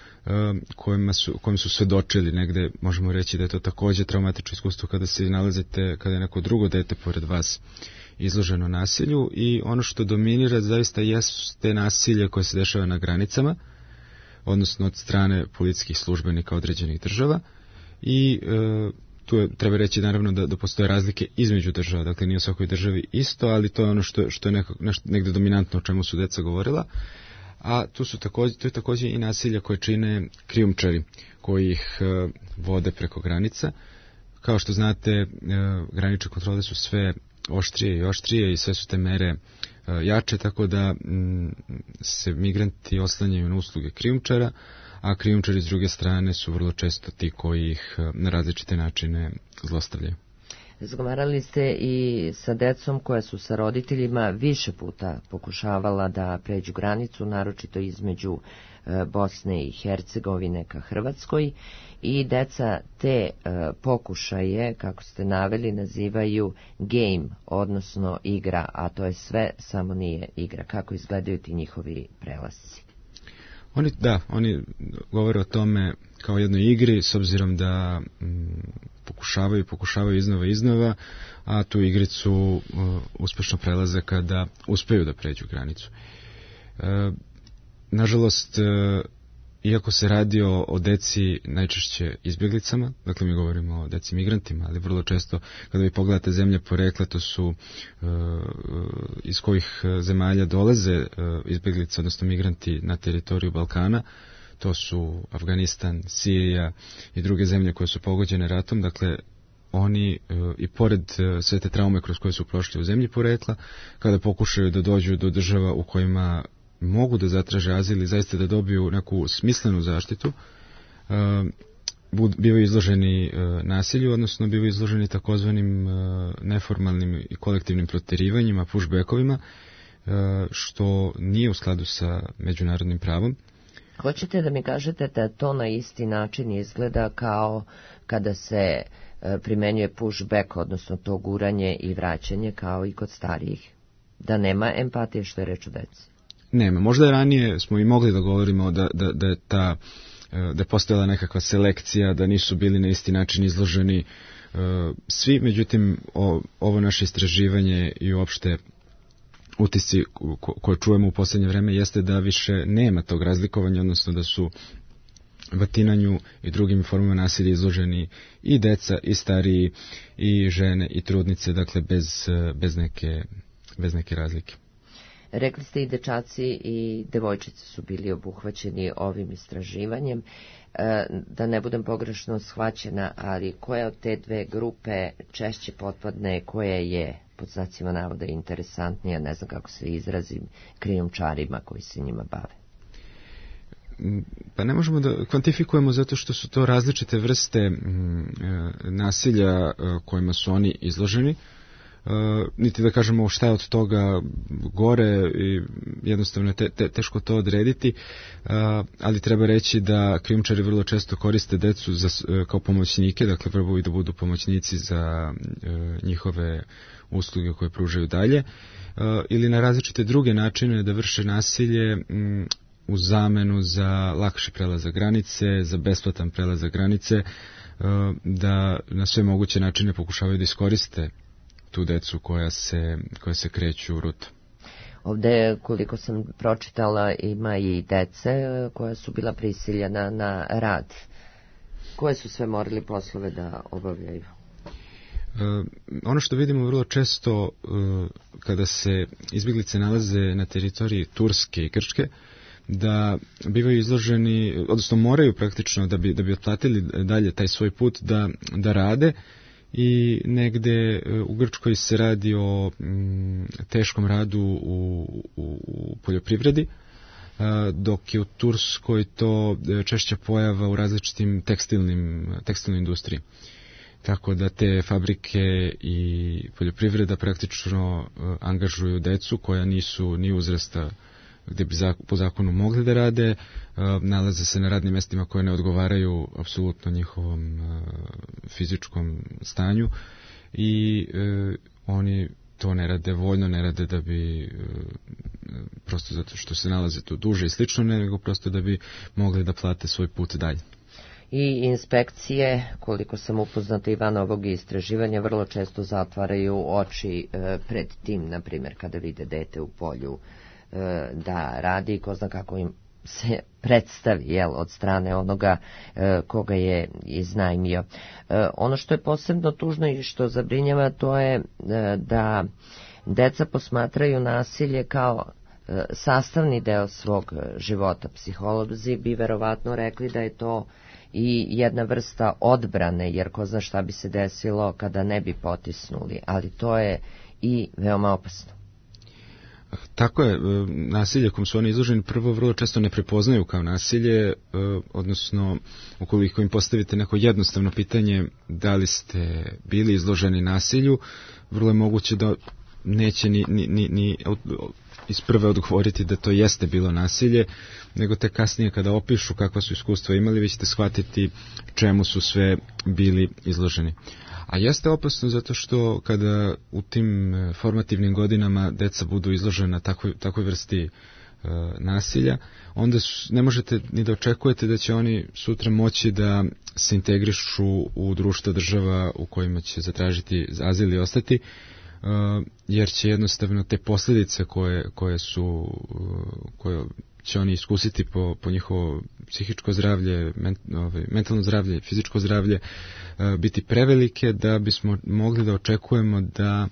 kojim su svedočili. Negde možemo reći da je to također traumatično iskustvo kada se nalazite, kada je neko drugo dete pored vas izloženo nasilju, i ono što dominira zaista jeste nasilje koje se dešava na granicama, odnosno od strane policijskih službenika određenih država, i tu treba reći naravno da postoje razlike između država, dakle nije u svakoj državi isto, ali to je ono što je negde dominantno o čemu su deca govorila. a tu je takođe i nasilja koje čine krijumčari koji ih vode preko granica. Kao što znate, granične kontrole su sve oštrije i oštrije i sve su te mere jače, tako da se migranti oslanjaju na usluge krijumčara, a krijumčari s druge strane su vrlo često ti koji ih na različite načine zlostavljaju. Razgovarali ste i sa decom koja su sa roditeljima više puta pokušavala da pređu granicu, naročito između Bosne i Hercegovine ka Hrvatskoj, i deca te pokušaje, kako ste naveli, nazivaju game, odnosno igra, a to je sve, samo nije igra. Kako izgledaju ti njihovi prelasci? Oni govore o tome kao jednoj igri, s obzirom da pokušavaju iznova, a tu igricu uspešno prelaze kada uspeju da pređu granicu. Nažalost, iako se radi o deci najčešće izbjeglicama, dakle mi govorimo o deci migrantima, ali vrlo često kada vi pogledate zemlje porekla, to su iz kojih zemalja dolaze izbjeglice, odnosno migranti na teritoriju Balkana, to su Afganistan, Sirija i druge zemlje koje su pogođene ratom, dakle oni i pored sve te traume kroz koje su prošli u zemlji porekla, kada pokušaju da dođu do država u kojima mogu da zatraže azil i zaista da dobiju neku smislenu zaštitu, bivaju izloženi nasilju, odnosno bivaju izloženi takozvanim neformalnim i kolektivnim proterivanjima, pushbackovima, što nije u skladu sa međunarodnim pravom. Hoćete da mi kažete da to na isti način izgleda kao kada se primenjuje pushback, odnosno to guranje i vraćanje, kao i kod starijih? Da nema empatije, što je reč o deci? Nema. Možda ranije smo i mogli da govorimo da je postojala nekakva selekcija, da nisu bili na isti način izloženi svi, međutim ovo naše istraživanje i uopšte utisci koje čujemo u posljednje vreme jeste da više nema tog razlikovanja, odnosno da su batinanju i drugim formama nasilja izloženi i deca, i stariji, i žene, i trudnice, dakle bez neke razlike. Rekli ste i dečaci i devojčice su bili obuhvaćeni ovim istraživanjem. Da ne budem pogrešno shvaćena, ali koja od te dve grupe češće potpadne, koja je, pod znacima navoda, interesantnija, ne znam kako se izrazim, krijumčarima koji se njima bave? Pa ne možemo da kvantifikujemo zato što su to različite vrste nasilja kojima su oni izloženi. Niti da kažemo šta je od toga gore i jednostavno je teško to odrediti, ali treba reći da krijumčari vrlo često koriste decu kao pomoćnike, dakle probaju da budu pomoćnici za njihove usluge koje pružaju dalje, ili na različite druge načine da vrše nasilje u zamenu za lakši prelazak granice, za besplatan prelazak granice, da na sve moguće načine pokušavaju da iskoriste tu decu koja se kreću u rutu. Ovde, koliko sam pročitala, ima i dece koja su bila prisiljena na rad. Koje su sve morali poslove da obavljaju? Ono što vidimo vrlo često kada se izbjeglice nalaze na teritoriji Turske i Grčke, da bivaju izloženi, odnosno moraju praktično da bi otplatili dalje taj svoj put da rade, i negde u Grčkoj se radi o teškom radu u poljoprivredi, dok je u Turskoj to češća pojava u različitim tekstilnoj industriji. Tako da te fabrike i poljoprivreda praktično angažuju decu koja nisu ni uzrasta gde bi po zakonu mogli da rade, nalaze se na radnim mestima koje ne odgovaraju apsolutno njihovom fizičkom stanju i oni to ne rade voljno, ne rade da bi prosto zato što se nalaze tu duže i slično, nego prosto da bi mogli da plate svoj put dalje. I inspekcije, koliko sam upoznata i van ovog istraživanja, vrlo često zatvaraju oči pred tim, na primjer, kada vide dete u polju da radi, ko zna kako im se predstavi od strane onoga koga je iznajmio. Ono što je posebno tužno i što zabrinjava, to je da deca posmatraju nasilje kao sastavni deo svog života. Psiholozi bi verovatno rekli da je to i jedna vrsta odbrane, jer ko zna šta bi se desilo kada ne bi potisnuli, ali to je i veoma opasno. Tako je, nasilje kom su oni izloženi prvo vrlo često ne prepoznaju kao nasilje, odnosno ukoliko im postavite neko jednostavno pitanje da li ste bili izloženi nasilju, vrlo je moguće da neće ni iz prve odgovoriti da to jeste bilo nasilje, nego te kasnije kada opišu kakva su iskustva imali, vi ćete shvatiti čemu su sve bili izloženi. A jeste opasno zato što kada u tim formativnim godinama deca budu izložena takvoj vrsti nasilja, onda ne možete ni da očekujete da će oni sutra moći da se integrišu u društvo država u kojima će zatražiti azil i ostati, jer će jednostavno te posljedice koje će oni iskusiti po njihovo psihičko zdravlje, mentalno zdravlje, fizičko zdravlje biti prevelike da bismo mogli da očekujemo da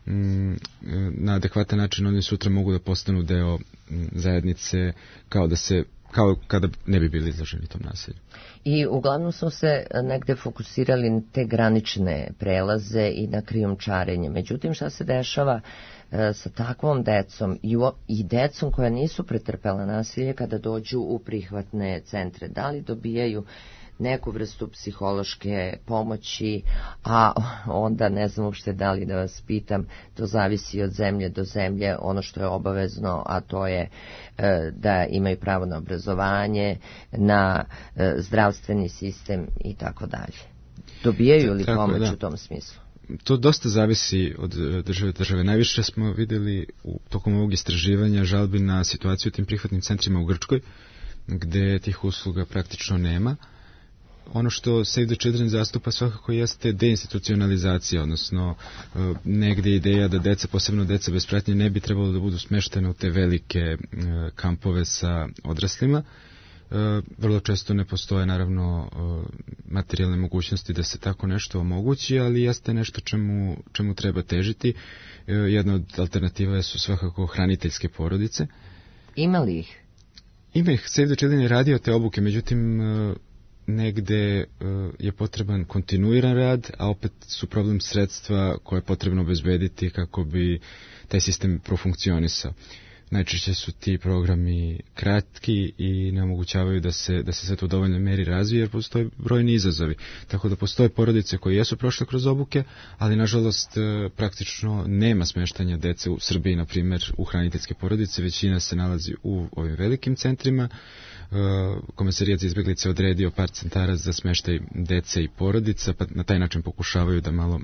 na adekvatan način oni sutra mogu da postanu deo zajednice kao kada ne bi bili izloženi tom nasilju. I uglavnom smo se negde fokusirali na te granične prelaze i na krijumčarenje. Međutim, šta se dešava sa takvom decom i decom koja nisu pretrpela nasilje kada dođu u prihvatne centre? Da li dobijaju neku vrstu psihološke pomoći, a onda ne znam uopšte da li da vas pitam, to zavisi od zemlje do zemlje, ono što je obavezno, a to je da imaju pravo na obrazovanje, na zdravstveni sistem i tako dalje. Dobijaju li pomoć u tom smislu? To dosta zavisi od države. Najviše smo videli tokom ovog istraživanja žalbi na situaciju u tim prihvatnim centrima u Grčkoj, gde tih usluga praktično nema. Ono što Save the Children zastupa svakako jeste deinstitucionalizacija, odnosno negde ideja da deca, posebno deca bez pratnje, ne bi trebalo da budu smeštene u te velike kampove sa odraslima. Vrlo često ne postoje naravno materijalne mogućnosti da se tako nešto omogući, ali jeste nešto čemu treba težiti. Jedna od alternativa su svakako hraniteljske porodice. Ima li ih? Ima ih. Save the Children je radio te obuke, međutim negde je potreban kontinuiran rad, a opet su problem sredstva koje je potrebno obezbediti kako bi taj sistem profunkcionisao. Najčešće su ti programi kratki i ne omogućavaju da se sve to u dovoljnoj meri razvije, jer postoje brojni izazovi. Tako da postoje porodice koje jesu prošle kroz obuke, ali nažalost praktično nema smeštanja dece u Srbiji, na primjer, u hraniteljske porodice. Većina se nalazi u ovim velikim centrima. Komesarijat za izbeglice odredio par centara za smeštaj dece i porodica, pa na taj način pokušavaju da malo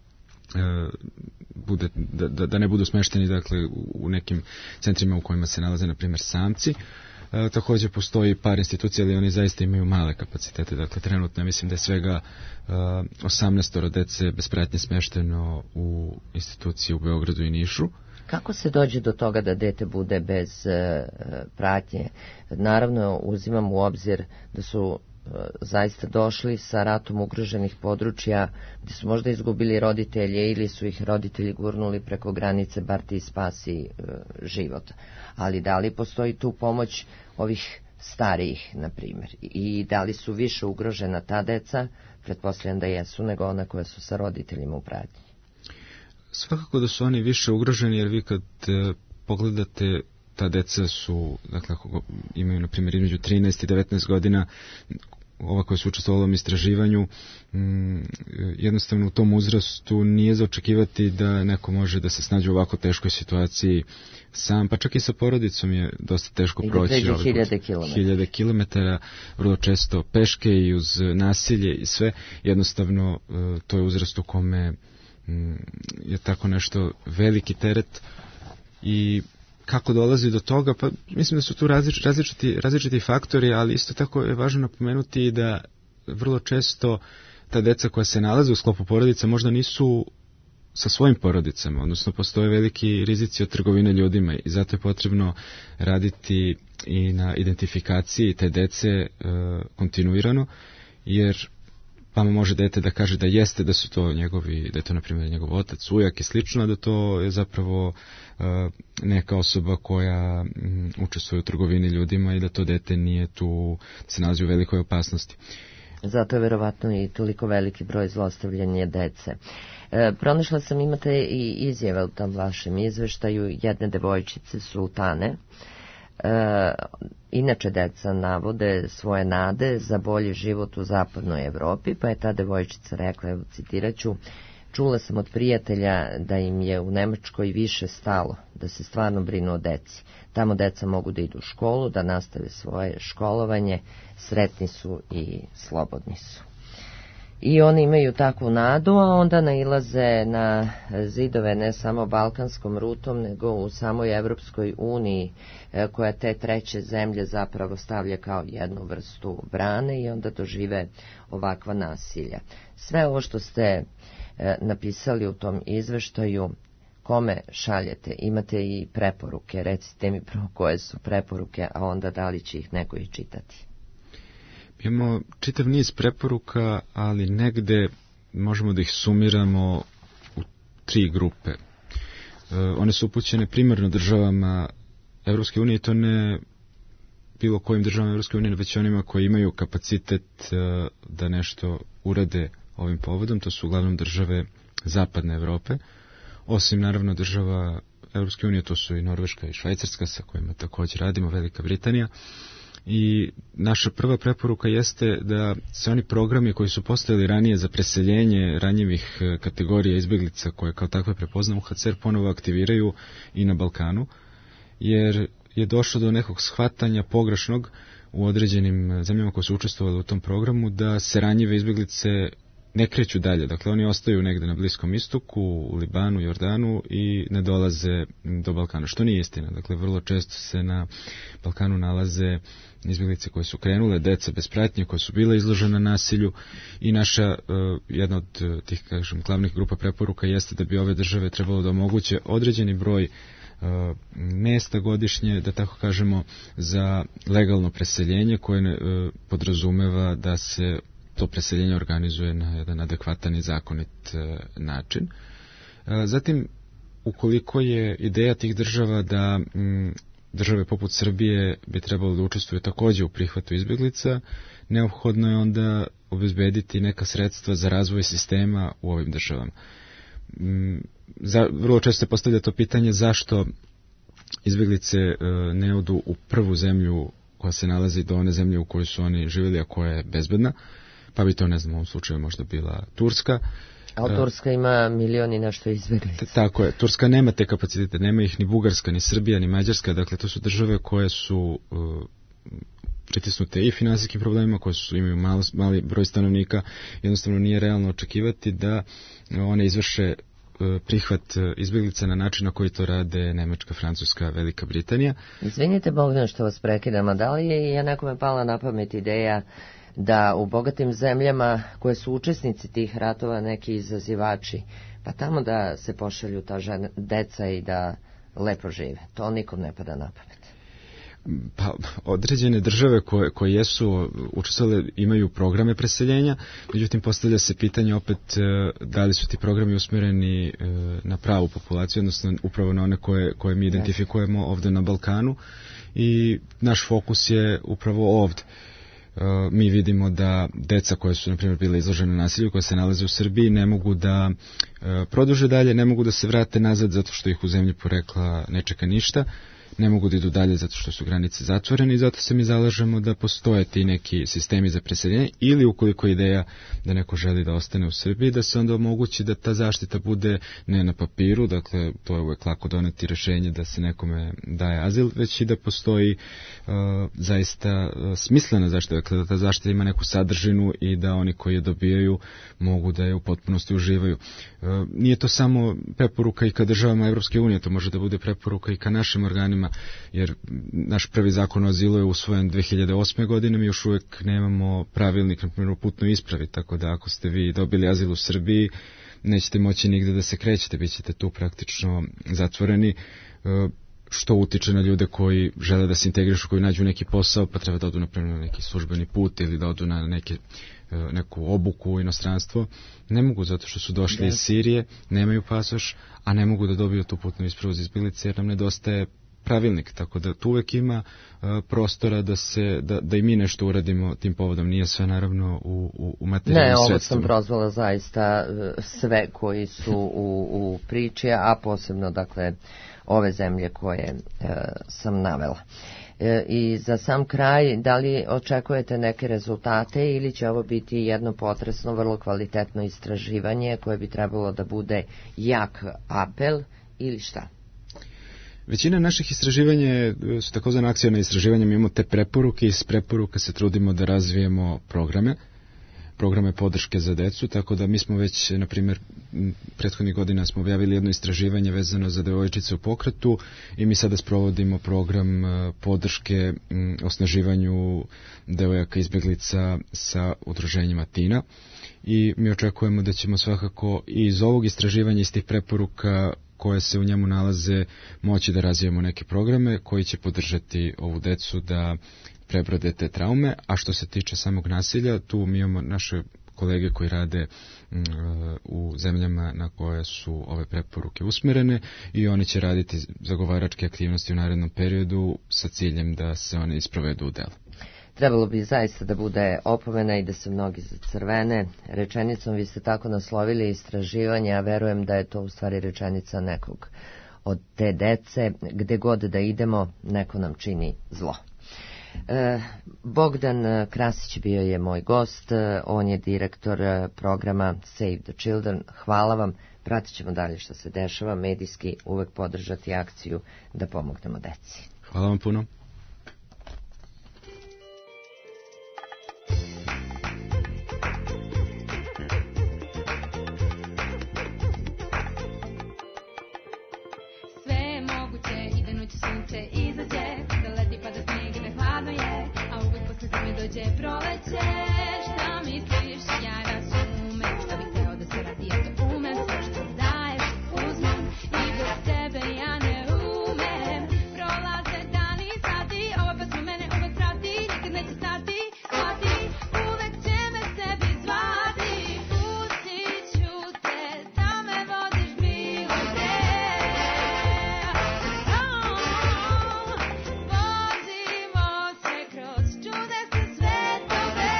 da ne budu smešteni, dakle, u nekim centrima u kojima se nalaze, na primjer, samci. Također postoji par institucija, ali oni zaista imaju male kapacitete. Dakle, trenutno mislim da je svega 18 dece bez pratnje smešteno u instituciji u Beogradu i Nišu. Kako se dođe do toga da dete bude bez pratnje? Naravno, uzimam u obzir da su zaista došli sa ratom ugroženih područja gdje su možda izgubili roditelje ili su ih roditelji gurnuli preko granice, bar ti spasi život. Ali da li postoji tu pomoć ovih starijih, na primjer? I da li su više ugrožena ta deca, pretpostavljam da jesu, nego ona koja su sa roditeljima u pratnji? Svakako da su oni više ugroženi, jer vi kad pogledate, ta deca su, dakle, imaju, na primjer, između 13 i 19 godina, ova koja su učestvovala u istraživanju, jednostavno u tom uzrastu nije za očekivati da neko može da se snađe u ovako teškoj situaciji sam, pa čak i sa porodicom je dosta teško proći. I da pređe 1000 kilometara, vrlo često peške i uz nasilje i sve. Jednostavno, to je uzrast u kome je tako nešto veliki teret. I kako dolazi do toga? Pa mislim da su tu različiti faktori, ali isto tako je važno napomenuti da vrlo često ta deca koja se nalaze u sklopu porodica možda nisu sa svojim porodicama, odnosno postoje veliki rizici od trgovine ljudima i zato je potrebno raditi i na identifikaciji te dece kontinuirano, jer vama može dete da kaže da jeste, da su to njegovi, da je to na primjer njegov otac, ujak i slično, da to je zapravo neka osoba koja učestvuje u trgovini ljudima i da to dete nije tu, da se nalazi u velikoj opasnosti. Zato je verovatno i toliko veliki broj zlostavljanja dece. Pronašla sam, imate i izjave u tom vašem izveštaju jedne devojčice Sultane. Inače deca navode svoje nade za bolji život u zapadnoj Evropi, pa je ta devojčica rekla, evo citiraću, čula sam od prijatelja da im je u Nemačkoj više stalo, da se stvarno brinu o deci. Tamo deca mogu da idu u školu, da nastave svoje školovanje, sretni su i slobodni su. I oni imaju takvu nadu, a onda nailaze na zidove ne samo balkanskom rutom, nego u samoj Evropskoj uniji, koja te treće zemlje zapravo stavlja kao jednu vrstu brane i onda dožive ovakva nasilja. Sve ovo što ste napisali u tom izveštaju, kome šaljete? Imate i preporuke, recite mi prvo koje su preporuke, a onda da li će ih neko i čitati. Imamo čitav niz preporuka, ali negde možemo da ih sumiramo u 3 grupe. One su upućene primarno državama Evropske unije, to ne bilo kojim državama Evropske unije, već onima koji imaju kapacitet da nešto urade ovim povodom. To su uglavnom države zapadne Evrope, osim naravno država Evropske unije, to su i Norveška i Švajcarska, sa kojima također radimo, Velika Britanija. I naša prva preporuka jeste da se oni programi koji su postojali ranije za preseljenje ranjivih kategorija izbjeglica koje kao takve prepozna UNHCR ponovo aktiviraju i na Balkanu, jer je došlo do nekog shvatanja pogrešnog u određenim zemljama koje su učestvovali u tom programu da se ranjive izbjeglice ne kreću dalje. Dakle, oni ostaju negde na Bliskom istoku, u Libanu, Jordanu i ne dolaze do Balkana, što nije istina. Dakle, vrlo često se na Balkanu nalaze izbjeglice koje su krenule, deca bez pratnje, koje su bile izložene nasilju i naša, jedna od tih, kažem, glavnih grupa preporuka jeste da bi ove države trebalo da omoguće određeni broj mesta godišnje, da tako kažemo, za legalno preseljenje koje podrazumeva da se to preseljenje organizuje na jedan adekvatan i zakonit način. Zatim, ukoliko je ideja tih država da države poput Srbije bi trebalo da učestvuju također u prihvatu izbjeglica, neophodno je onda obezbediti neka sredstva za razvoj sistema u ovim državama. Vrlo često se postavlja to pitanje zašto izbjeglice ne odu u prvu zemlju koja se nalazi do one zemlje u kojoj su oni živjeli, a koja je bezbedna, pa bi to, ne znam, u ovom slučaju možda bila Turska. A Turska ima milion i nešto izbjeglica. Tako je, Turska nema te kapacitete, nema ih ni Bugarska, ni Srbija, ni Mađarska, dakle to su države koje su pritisnute i finansijskim problemima, koje imaju mali broj stanovnika, jednostavno nije realno očekivati da one izvrše prihvat izbjeglica na način na koji to rade Nemačka, Francuska, Velika Britanija. Izvinite Bogdan što vas prekidam, a da li je nekome pala na pamet ideja da u bogatim zemljama koje su učesnici tih ratova neki izazivači, pa tamo da se pošalju ta deca i da lepo žive? To nikom ne pada na pamet. Pa, određene države koje jesu učestvovale imaju programe preseljenja, međutim postavlja se pitanje opet da li su ti programi usmjereni na pravu populaciju, odnosno upravo na one koje mi identifikujemo ovdje na Balkanu, i naš fokus je upravo ovdje. Mi vidimo da deca koja su, na primjer, bile izložene nasilju, koja se nalaze u Srbiji, ne mogu da produže dalje, ne mogu da se vrate nazad zato što ih u zemlji porekla ne čeka ništa, ne mogu da idu dalje zato što su granice zatvorene, i zato se mi zalažemo da postoje ti neki sistemi za preseljenje, ili ukoliko je ideja da neko želi da ostane u Srbiji, da se onda omogući da ta zaštita bude ne na papiru, dakle to je uvek lako doneti rješenje da se nekome daje azil, već i da postoji zaista smislena zaštita, dakle da ta zaštita ima neku sadržinu i da oni koji je dobijaju mogu da je u potpunosti uživaju. Nije to samo preporuka i ka državama Evropske unije, to može da bude preporuka i ka našim organima, jer naš prvi zakon o azilu je usvojen 2008. godine, mi još uvijek nemamo pravilnik, na primjer, o putnoj ispravi, tako da ako ste vi dobili azil u Srbiji, nećete moći nigde da se krećete, bit ćete tu praktično zatvoreni. što utiče na ljude koji žele da se integrišu, koji nađu neki posao, pa treba da odu na neki službeni put ili da odu na neku obuku u inostranstvo. Ne mogu zato što su došli iz Sirije, nemaju pasoš, a ne mogu da dobiju tu putnu ispravu za izbjeglice jer nam nedostaje pravilnik, tako da tu uvek ima prostora da i mi nešto uradimo tim povodom. Nije sve naravno u materijalnim sredstvima. Ne, ovo sam prozvala zaista sve koji su u priči, a posebno dakle ove zemlje koje sam navela. I za sam kraj, da li očekujete neke rezultate ili će ovo biti jedno potresno, vrlo kvalitetno istraživanje koje bi trebalo da bude jak apel ili šta? Većina naših istraživanja su takozvane akcione istraživanja, mi imamo te preporuke i iz preporuka se trudimo da razvijemo programe podrške za decu, tako da mi smo već, na primjer, prethodnih godina smo objavili jedno istraživanje vezano za devojčice u pokretu i mi sada sprovodimo program podrške osnaživanju devojaka izbjeglica sa udruženjima Tina i mi očekujemo da ćemo svakako i iz ovog istraživanja, iz tih preporuka koje se u njemu nalaze, moći da razvijemo neke programe koji će podržati ovu decu da prebrode te traume, a što se tiče samog nasilja, tu mi imamo naše kolege koji rade u zemljama na koje su ove preporuke usmerene i oni će raditi zagovaračke aktivnosti u narednom periodu sa ciljem da se one isprovedu u delo. Trebalo bi zaista da bude opomena i da se mnogi zacrvene. Rečenicom vi ste tako naslovili istraživanje, a verujem da je to u stvari rečenica nekog od te dece. Gde god da idemo, neko nam čini zlo. Bogdan Krasić bio je moj gost, on je direktor programa Save the Children. Hvala vam, pratit ćemo dalje što se dešava, medijski uvek podržati akciju da pomognemo deci. Hvala vam puno. Dođe proleće, šta misliš, ja razumem, šta bih teo da se radi, ja to umem, sve što daješ, uzmem, i bez tebe ja ne umem, prolaze dani, sati, ova pesma mene uvek prati, nikad neće stati, shvati, uvek će me sebi zvati, pustit ću te, da me vodiš bilo gde, vozimo se kroz čudesne svetove.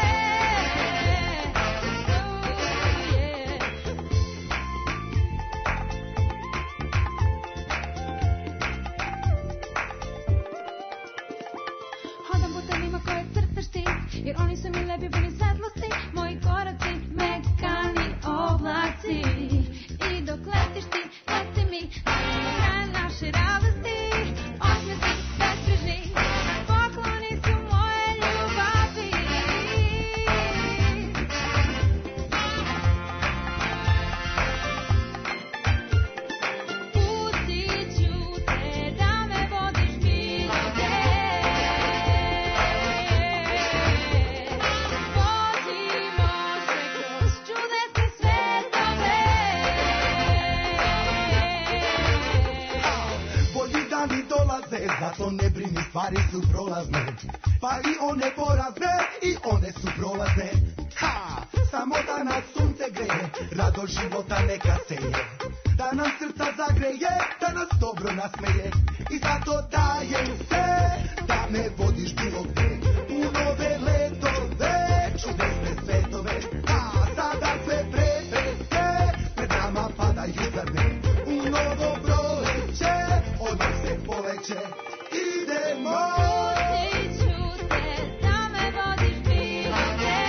Hodam putevima koje crtaš ti, jer oni su mi lepi puni svetlosti, moji koraci mekani oblaci. I dok letiš ti, leti mi, na kraj naše radosti, osmijesi besbrižni, pokloni su moje ljubavi. Pustit ću te, da me vodiš bilo gde, vozimo se kroz čudesne svetove. Bolji dani dolaze, zato ne brini, stvari su prolazne. Pa i one porazne, i one su prolazne. Ha! Samo da nas sunce greje, rado života neka seje. Da nam srca zagreje, da nas dobro nasmeje. I zato dajem se, da me vodiš bilo gde. U nove letove, čudesne svetove. A sada sve prepreke, pred nama padaju zrne. U novo proleće, odmah se poleće. Idemo! Pustit ću te, da me vodiš bilo gde,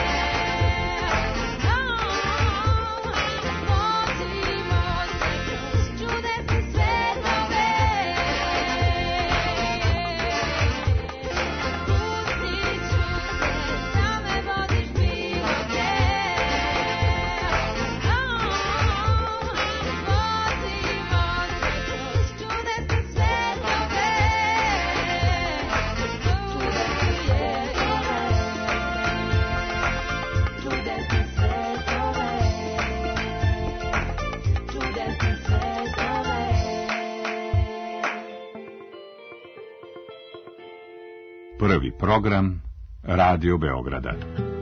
vozimo se kroz čudesne svetove. Pustit ću te, da me vodiš bilo Prvi program Radio Beograda.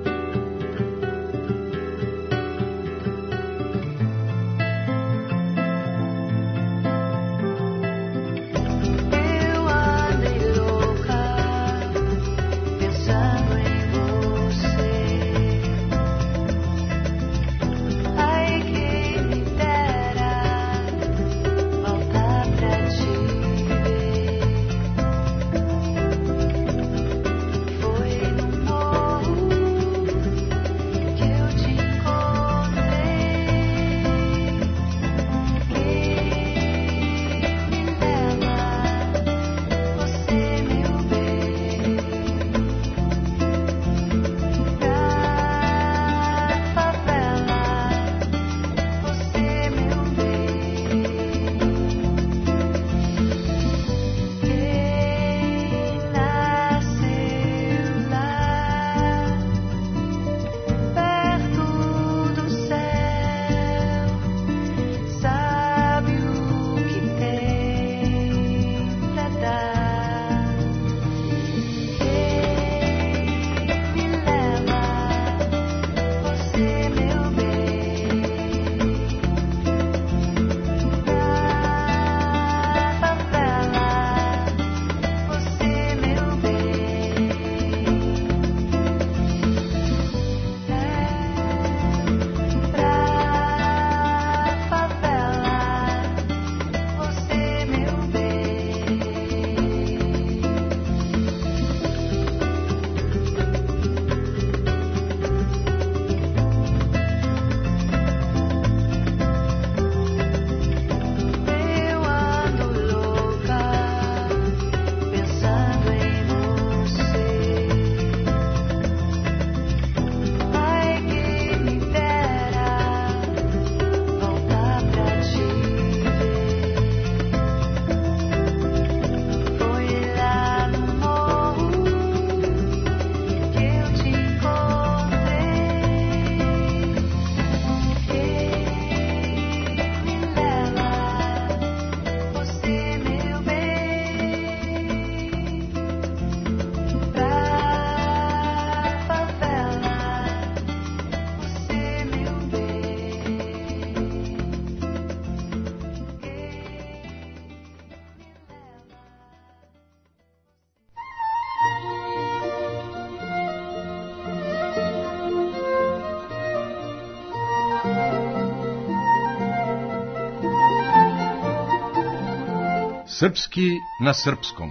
Srpski na srpskom.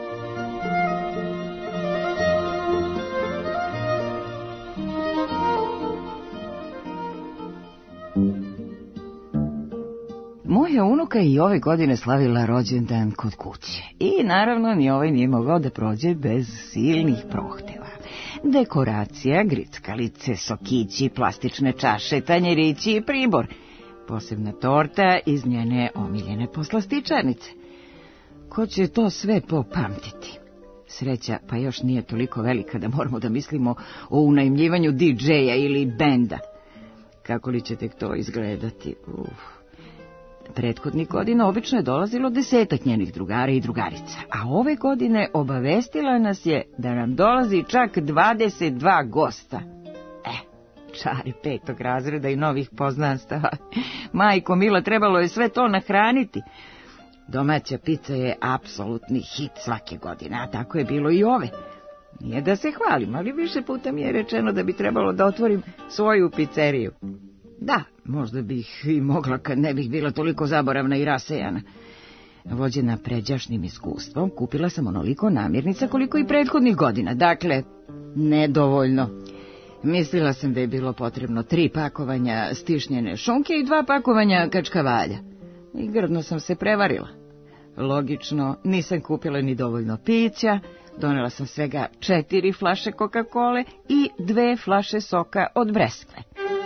Moja unuka i ove godine slavila rođendan kod kuće. I naravno ni ovaj nije mogao da prođe bez silnih prohteva. Dekoracija, grickalice, sokići, plastične čaše, tanjirići i pribor. Posebna torta iz njene omiljene poslastičarnice. Ko će to sve popamtiti? Sreća pa još nije toliko velika da moramo da mislimo o unajmljivanju DJ-a ili benda. Kako li će tek to izgledati? Prethodnih godina obično je dolazilo 10 njenih drugara i drugarica, a ove godine obavestila nas je da nam dolazi čak 22 gosta. Čari 5. razreda i novih poznanstava. Majko mila, trebalo je sve to nahraniti. Domaća pica je apsolutni hit svake godine, a tako je bilo i ove. Nije da se hvalim, ali više puta mi je rečeno da bi trebalo da otvorim svoju pizzeriju. Da, možda bih i mogla kad ne bih bila toliko zaboravna i rasejana. Vođena pređašnjim iskustvom, kupila sam onoliko namirnica koliko i prethodnih godina, dakle, nedovoljno. Mislila sam da je bilo potrebno 3 pakovanja stišnjene šunke i 2 pakovanja kačkavalja. I grdno sam se prevarila. Logično, nisam kupila ni dovoljno pića, donela sam svega 4 flaše Coca-Cole i 2 flaše soka od breskve.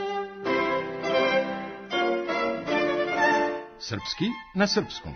Srpski na srpskom.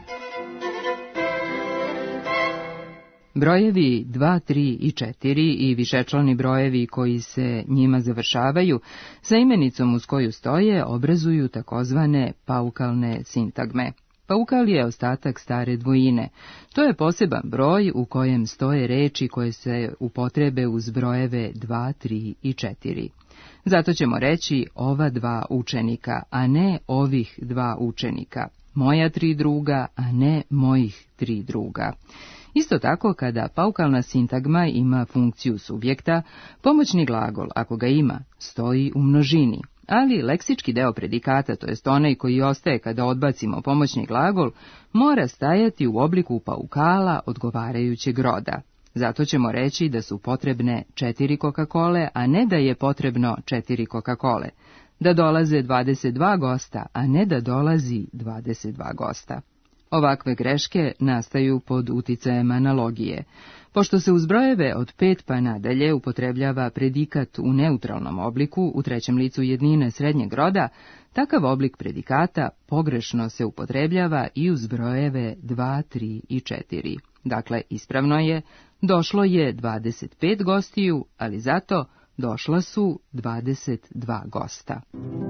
Brojevi 2, 3 i 4 i višečlani brojevi koji se njima završavaju sa imenicom uz koju stoje obrazuju takozvane paukalne sintagme. Paukal je ostatak stare dvojine. To je poseban broj u kojem stoje reči koje se upotrebe uz brojeve 2, 3 i 4. Zato ćemo reći ova 2 učenika, a ne ovih 2 učenika. Moja 3 druga, a ne mojih 3 druga. Isto tako, kada paukalna sintagma ima funkciju subjekta, pomoćni glagol, ako ga ima, stoji u množini. Ali leksički deo predikata, to jest onaj koji ostaje kada odbacimo pomoćni glagol, mora stajati u obliku paukala odgovarajućeg roda. Zato ćemo reći da su potrebne 4 Coca-Cole, a ne da je potrebno 4 Coca-Cole. Da dolaze 22 gosta, a ne da dolazi 22 gosta. Ovakve greške nastaju pod uticajem analogije. Pošto se uz brojeve od 5 pa nadalje upotrebljava predikat u neutralnom obliku u trećem licu jednine srednjeg roda, takav oblik predikata pogrešno se upotrebljava i uz brojeve 2, 3 i 4. Dakle, ispravno je, došlo je 25 gostiju, ali zato došla su 22 gosta.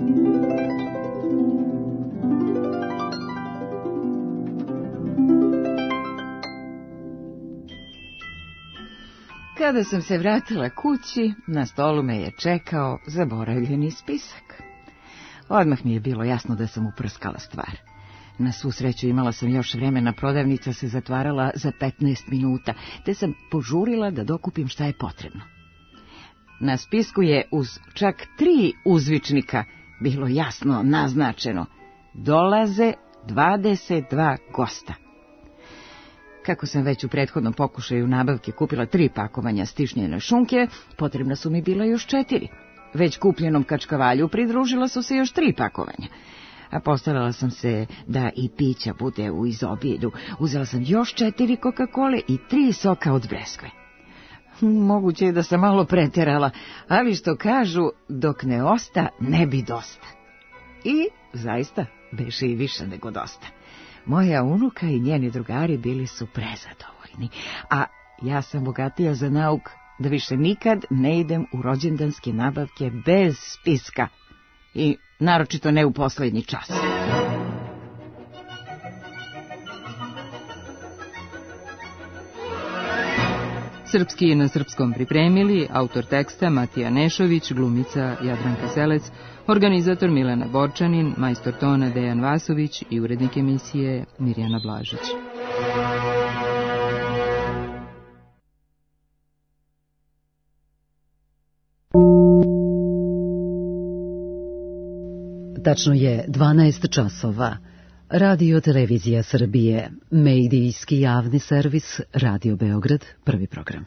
Kada sam se vratila kući, na stolu me je čekao zaboravljeni spisak. Odmah mi je bilo jasno da sam uprskala stvar. Na svu sreću imala sam još vremena, prodavnica se zatvarala za 15 minuta, te sam požurila da dokupim šta je potrebno. Na spisku je uz čak 3 uzvičnika bilo jasno naznačeno: dolaze 22 gosta. Kako sam već u prethodnom pokušaju nabavke kupila 3 pakovanja stišnjene šunke, potrebna su mi bila još 4. Već kupljenom kačkavalju pridružila su se još 3 pakovanja. A postavila sam se da i pića bude u izobilju. Uzela sam još 4 Coca-Cole i 3 soka od breskve. Moguće je da sam malo preterala, ali što kažu, dok ne osta, ne bi dosta. I zaista, beše i više nego dosta. Moja unuka i njeni drugari bili su prezadovoljni, a ja sam bogatija za nauk da više nikad ne idem u rođendanske nabavke bez spiska i naročito ne u poslednji čas. Srpski je na srpskom pripremili autor teksta Matija Nešović, glumica Jadranka Selec, organizator Milena Borčanin, majstor tona Dejan Vasović i urednik emisije Mirjana Blažić. Tačno je 12 časova. Radio Televizija Srbije, medijski javni servis, Radio Beograd, prvi program.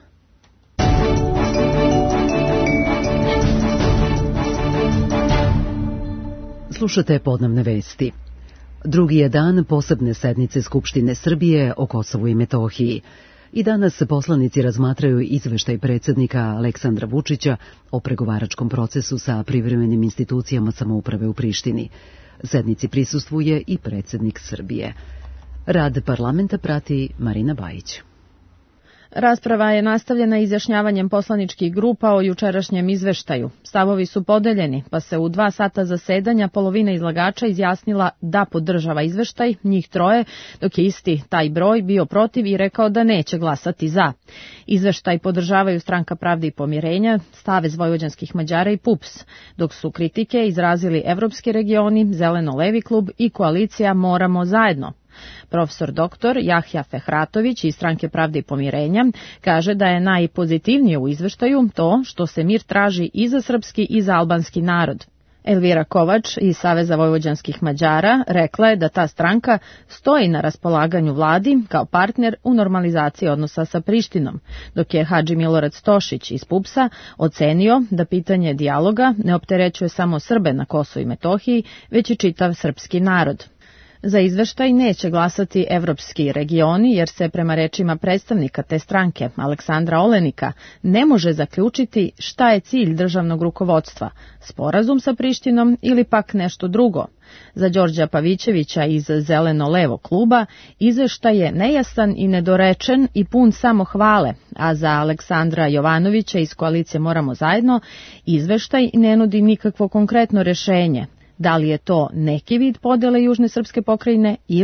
Slušate podnevne vesti. Drugi je dan posebne sednice Skupštine Srbije o Kosovu i Metohiji. I danas poslanici razmatraju izveštaj predsjednika Aleksandra Vučića o pregovaračkom procesu sa privremenim institucijama samouprave u Prištini. Sednici prisustvuje i predsjednik Srbije. Rad parlamenta prati Marina Bajić. Rasprava je nastavljena izjašnjavanjem poslaničkih grupa o jučerašnjem izveštaju. Stavovi su podeljeni, pa se u 2 sata zasedanja polovina izlagača izjasnila da podržava izveštaj, njih 3, dok je isti taj broj bio protiv i rekao da neće glasati za. Izveštaj podržavaju Stranka pravde i pomirenja, Savez vojvođanskih Mađara i PUPS, dok su kritike izrazili Evropski regioni, Zeleno-levi klub i koalicija Moramo zajedno. Profesor dr. Jahja Fehratović iz Stranke pravde i pomirenja kaže da je najpozitivnije u izveštaju to što se mir traži i za srpski i za albanski narod. Elvira Kovač iz Saveza vojvođanskih Mađara rekla je da ta stranka stoji na raspolaganju vladi kao partner u normalizaciji odnosa sa Prištinom, dok je Hadži Milorad Stošić iz PUPS-a ocenio da pitanje dijaloga ne opterećuje samo Srbe na Kosovu i Metohiji, već i čitav srpski narod. Za izveštaj neće glasati evropski regioni jer se prema rečima predstavnika te stranke, Aleksandra Olenika, ne može zaključiti šta je cilj državnog rukovodstva, sporazum sa Prištinom ili pak nešto drugo. Za Đorđa Pavićevića iz Zeleno-levo kluba izveštaj je nejasan i nedorečen i pun samohvale, a za Aleksandra Jovanovića iz koalicije Moramo zajedno izveštaj ne nudi nikakvo konkretno rešenje. Da li je to neki vid podele južne srpske pokrajine ili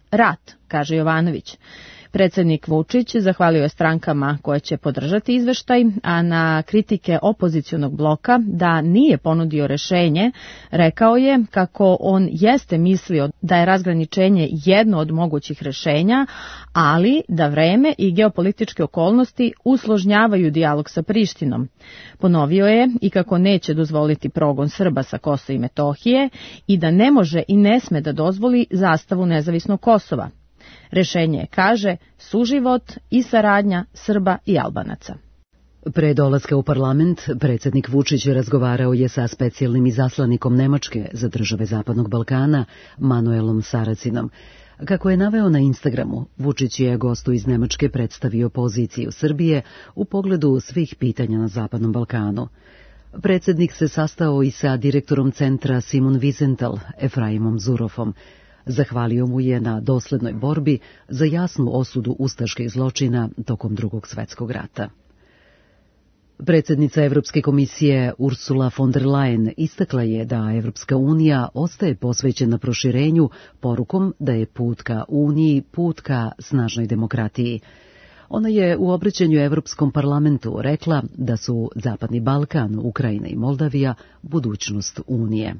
rat, kaže Jovanović. Predsjednik Vučić zahvalio je strankama koje će podržati izveštaj, a na kritike opozicionog bloka da nije ponudio rešenje, rekao je kako on jeste mislio da je razgraničenje jedno od mogućih rešenja, ali da vreme i geopolitičke okolnosti usložnjavaju dijalog sa Prištinom. Ponovio je i kako neće dozvoliti progon Srba sa Kosova i Metohije i da ne može i ne sme da dozvoli zastavu nezavisnog Kosova. Rešenje je, kaže, suživot i saradnja Srba i Albanaca. Pre dolaska u parlament, predsjednik Vučić razgovarao je sa specijalnim izaslanikom Nemačke za države Zapadnog Balkana, Manuelom Saracinom. Kako je naveo na Instagramu, Vučić je gostu iz Nemačke predstavio poziciju Srbije u pogledu svih pitanja na Zapadnom Balkanu. Predsjednik se sastao i sa direktorom centra Simon Wiesenthal, Efraimom Zurofom. Zahvalio mu je na doslednoj borbi za jasnu osudu ustaških zločina tokom Drugog svjetskog rata. Predsjednica Evropske komisije Ursula von der Leyen istakla je da Evropska unija ostaje posvećena proširenju porukom da je put ka Uniji put ka snažnoj demokratiji. Ona je u obraćanju Evropskom parlamentu rekla da su Zapadni Balkan, Ukrajina i Moldavija budućnost Unije.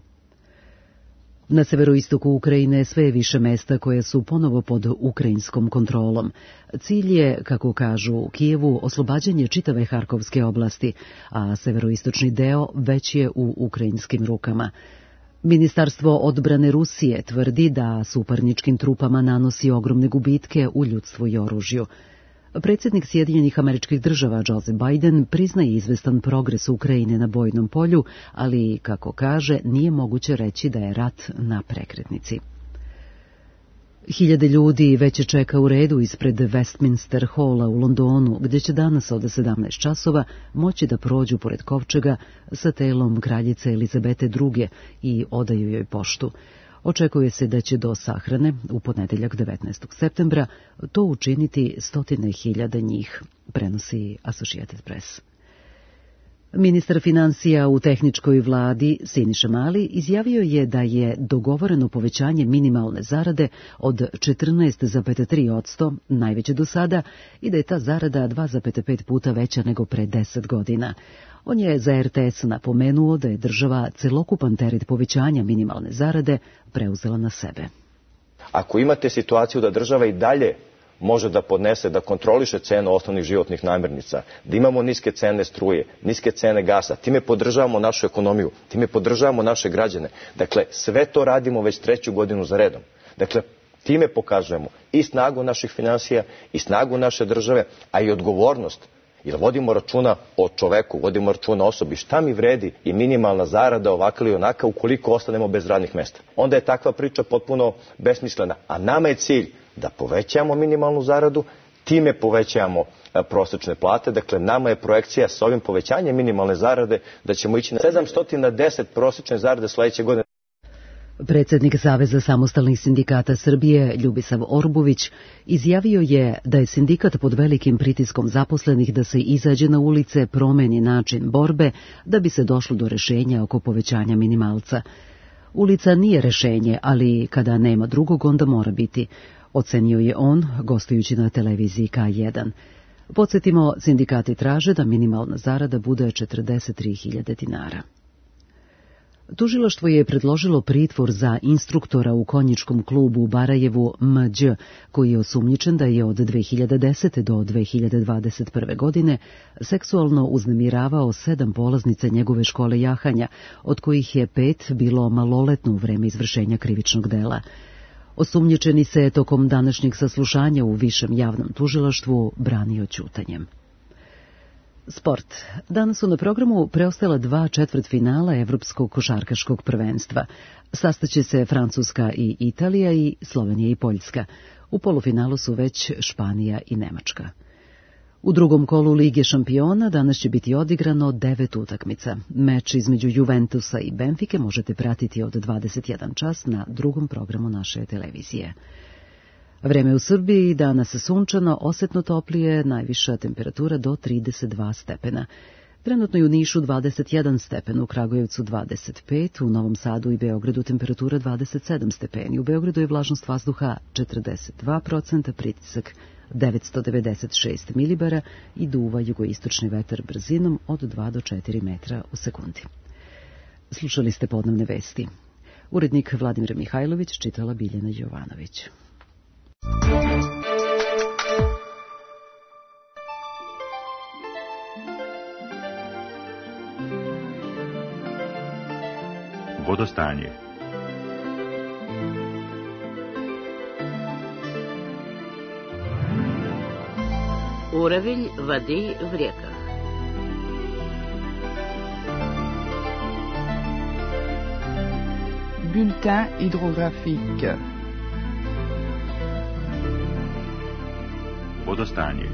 Na severoistoku Ukrajine sve je više mesta koje su ponovo pod ukrajinskom kontrolom. Cilj je, kako kažu u Kijevu, oslobađanje čitave Harkovske oblasti, a severoistočni deo već je u ukrajinskim rukama. Ministarstvo odbrane Rusije tvrdi da suparničkim trupama nanosi ogromne gubitke u ljudstvu i oružju. Predsjednik Sjedinjenih Američkih Država Joseph Biden priznaje izvestan progres Ukrajine na bojnom polju, ali, kako kaže, nije moguće reći da je rat na prekretnici. Hiljade ljudi već čeka u redu ispred Westminster Halla u Londonu, gdje će danas od 17 časova moći da prođu pored kovčega sa telom kraljice Elizabete II i odaju joj poštu. Očekuje se da će do sahrane, u ponedjeljak 19. septembra, to učiniti 100.000 njih, prenosi Associated Press. Ministar financija u tehničkoj vladi Siniša Mali izjavio je da je dogovoreno povećanje minimalne zarade od 14,3%, najveće do sada, i da je ta zarada 2,5 puta veća nego pre 10 godina. On je za RTS napomenuo da je država celokupan teret povećanja minimalne zarade preuzela na sebe. Ako imate situaciju da država i dalje može da podnese, da kontroliše cenu osnovnih životnih namirnica, da imamo niske cene struje, niske cene gasa, time podržavamo našu ekonomiju, time podržavamo naše građane. Dakle, sve to radimo već 3. godinu za redom. Dakle, time pokazujemo i snagu naših finansija, i snagu naše države, a i odgovornost. Jer vodimo računa o čoveku, vodimo računa o osobi. Šta mi vredi i minimalna zarada ovakva ili onaka ukoliko ostanemo bez radnih mesta? Onda je takva priča potpuno besmislena. A nama je cilj da povećamo minimalnu zaradu, time povećamo prosečne plate. Dakle, nama je projekcija sa ovim povećanjem minimalne zarade da ćemo ići na 710 prosečne zarade sledeće godine. Predsjednik Saveza samostalnih sindikata Srbije, Ljubisav Orbović, izjavio je da je sindikat pod velikim pritiskom zaposlenih da se izađe na ulice, promeni način borbe, da bi se došlo do rešenja oko povećanja minimalca. Ulica nije rešenje, ali kada nema drugog, onda mora biti, ocenio je on, gostujući na televiziji K1. Podsjetimo, sindikati traže da minimalna zarada bude 43.000 dinara. Tužilaštvo je predložilo pritvor za instruktora u konjičkom klubu u Barajevu Mđ, koji je osumnjičen da je od 2010. do 2021. godine seksualno uznemiravao 7 polaznica njegove škole jahanja, od kojih je 5 bilo maloletno u vreme izvršenja krivičnog dela. Osumnjičeni se tokom današnjeg saslušanja u Višem javnom tužilaštvu branio ćutanjem. Sport. Danas su na programu preostala 2 četvrtfinala Evropskog košarkaškog prvenstva. Sastaće se Francuska i Italija i Slovenija i Poljska. U polufinalu su već Španija i Nemačka. U drugom kolu Lige šampiona danas će biti odigrano 9 utakmica. Meč između Juventusa i Benfike možete pratiti od 21 čas na drugom programu naše televizije. Vreme u Srbiji danas sunčano, osetno toplije, najviša temperatura do 32 stepena. Trenutno je u Nišu 21 stepen, u Kragujevcu 25, u Novom Sadu i Beogradu temperatura 27 stepeni. U Beogradu je vlažnost vazduha 42%, pritisak 996 milibara i duva jugoistočni vetar brzinom od 2 do 4 metra u sekundi. Slušali ste podnevne vesti. Urednik Vladimir Mihajlović, čitala Biljana Jovanović. Vodostanje. Уровень воды в реках. Bulletin hydrographique. Vodostanje.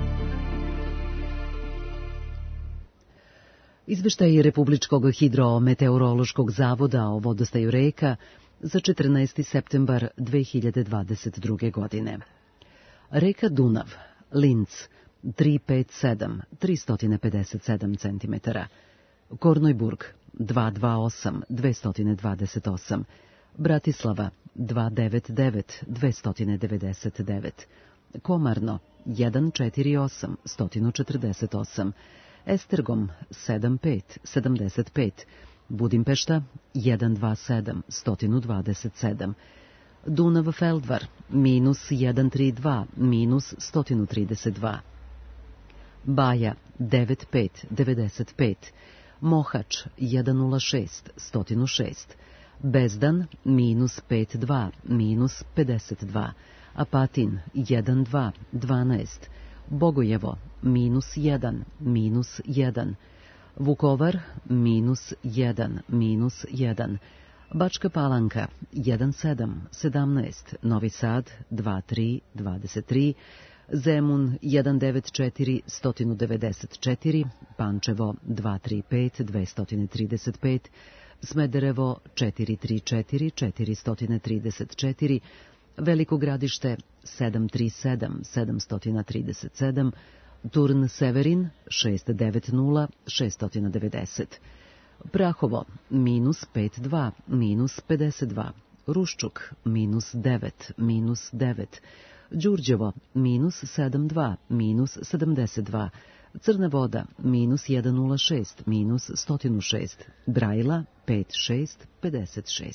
Izveštaj Republičkog hidrometeorološkog zavoda o vodostaju reka za 14. septembar 2022. godine. Reka Dunav, Linz, 357, 357 cm. Kornojburg, 228, 228. Bratislava, 299, 299. Komarno, 148, 148. Estergom 75, 75, Budimpešta 127, 127, Dunav Feldvar minus 132, minus 132, Baja 95, 95, Mohač 106, 106, Bezdan minus 52, minus 52, Apatin 12, 12, Bogojevo minus 1, minus 1, Vukovar minus 1, minus 1, Bačka Palanka 17, 17, Novi Sad 23, 23, Zemun 194, 194, Pančevo 235, 235, Smederevo 434, 434, Veliko Gradište 737, 737, Turn Severin 690, 690, Prahovo minus 52, minus 52, Ruščuk minus 9, minus 9, Đurđevo minus 72, minus 72, Crna Voda minus 106, minus 106, Brajla 56, 56.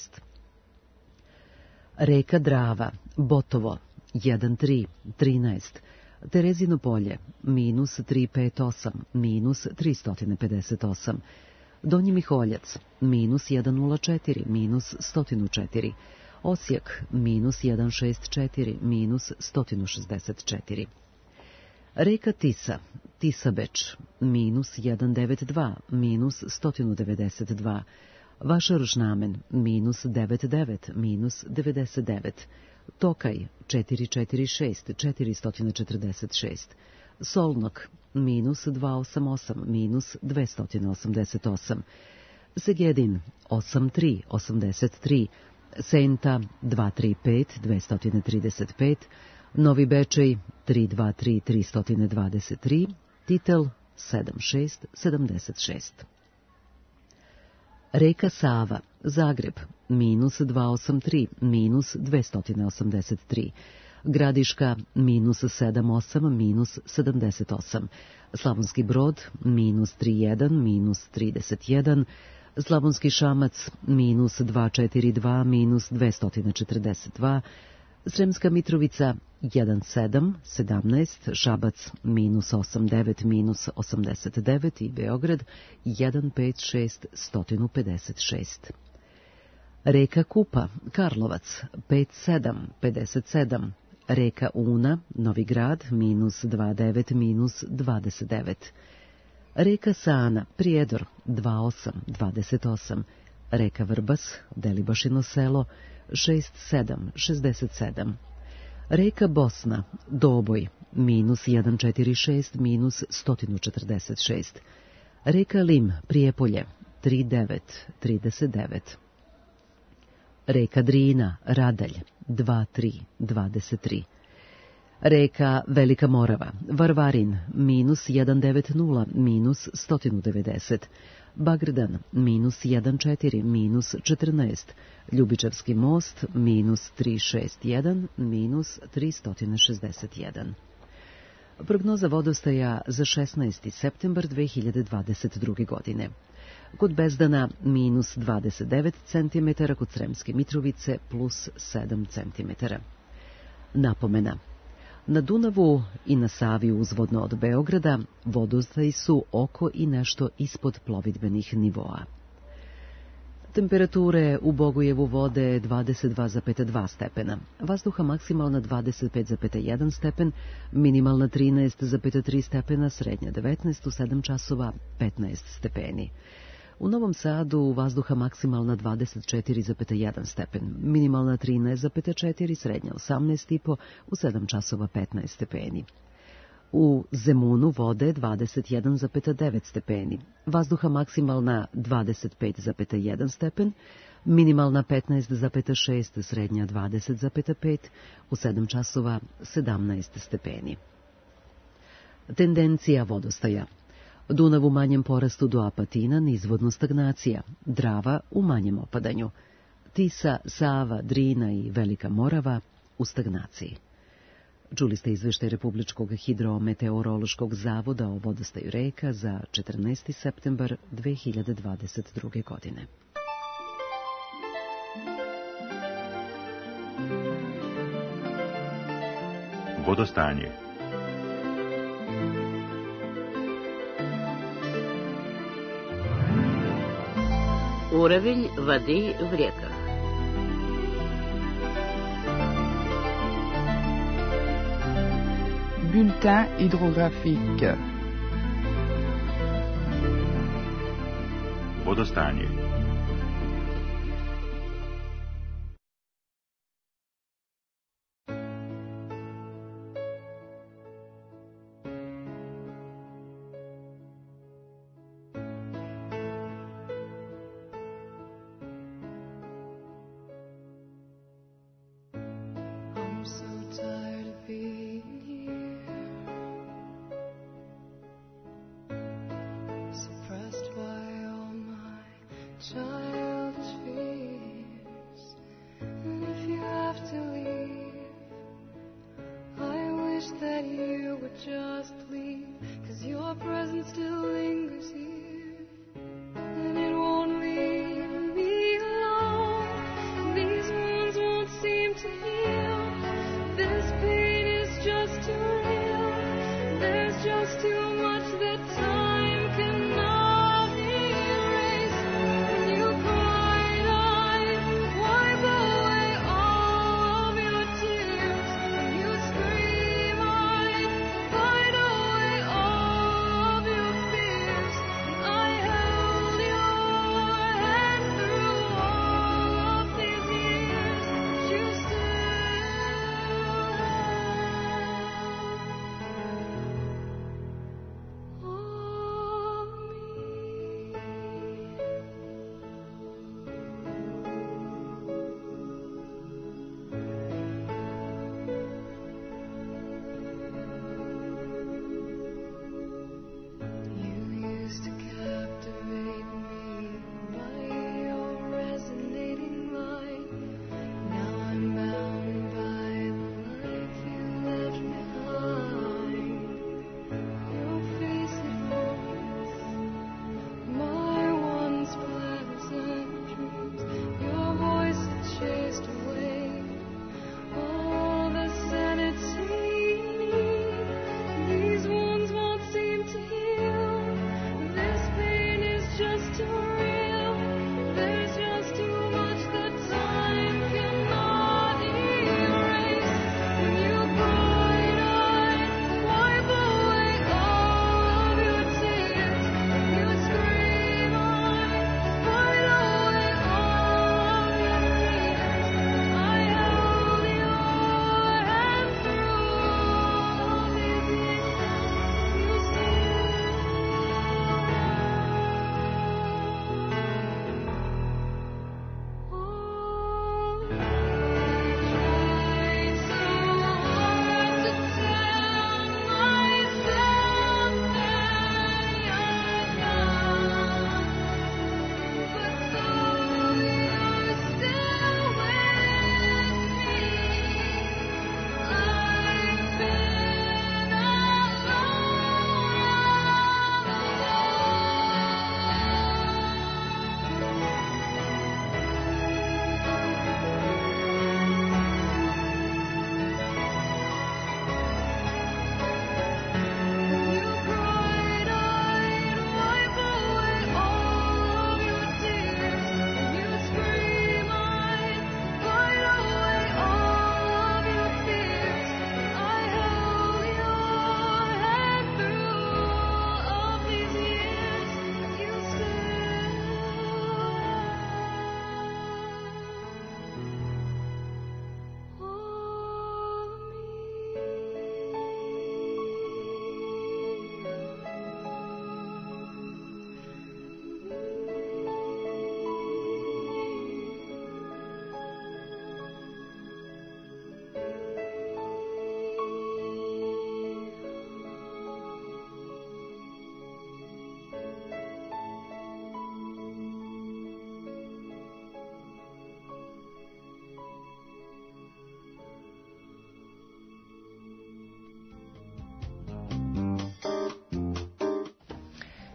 Reka Drava, Botovo, 1.3, 13, Terezino polje, minus 358, minus 358, Donji Miholjac, minus 104, minus 104, Osijek, minus 164, minus 164. Reka Tisa, Tisabeč, minus 192, minus 192, Vašarušnamen, minus 99, minus 99, Tokaj, 446, 446, Solnok, minus 288, minus 288, Segedin, 83, 83, Senta, 235, 235, Novi Bečej, 323, 323, Titel, 76, 76. Reka Sava, Zagreb, minus 283, minus 283, Gradiška, minus 78, minus 78, Slavonski Brod, minus 31, minus 31, Slavonski Šamac, minus 242, minus 242, Sremska Mitrovica, 17, 17, Šabac, minus 89, minus 89 i Beograd, 156, 156. Reka Kupa, Karlovac, 57, 57, Reka Una, Novi Grad, minus 29, minus 29, Reka Sana, Prijedor, 28, 28, Reka Vrbas, Delibašino selo, 67, 67, Reka Bosna, Doboj, minus 146, minus 146, Reka Lim, Prijepolje, 39, 39, Reka Drina, Radalj, 23, 23, Reka Velika Morava, Varvarin, minus 190, minus 190. Bagrdan, minus 14, minus 14. Ljubičevski most, minus 361, minus 361. Prognoza vodostaja za 16. septembar 2022. godine. Kod Bezdana minus 29 cm, kod Sremske Mitrovice plus 7 cm. Napomena. Na Dunavu i na Savi uzvodno od Beograda vodostaji su oko i nešto ispod plovidbenih nivoa. Temperature u Bogojevu vode 22,2 stepena, vazduha maksimalna 25,1 stepen, minimalna 13,3 stepena, srednja 19 u 7 časova 15 stepeni. U Novom Sadu vazduha maksimalna 24,1 stepen, minimalna 13,4, srednja 18,5 u 7 časova 15 stepeni. U Zemunu vode 21,9 stepeni, vazduha maksimalna 25,1 stepen, minimalna 15,6, srednja 20,5, u 7 časova 17 stepeni. Tendencija vodostaja. Dunav u manjem porastu do Apatina, nizvodno stagnacija, Drava u manjem opadanju, Tisa, Sava, Drina i Velika Morava u stagnaciji. Čuli ste izveštaj Republičkog hidrometeorološkog zavoda o vodostaju reka za 14. septembar 2022. godine. Vodostanje. Уровень воды в реках. Bulletin hydrographique. Vodostanje.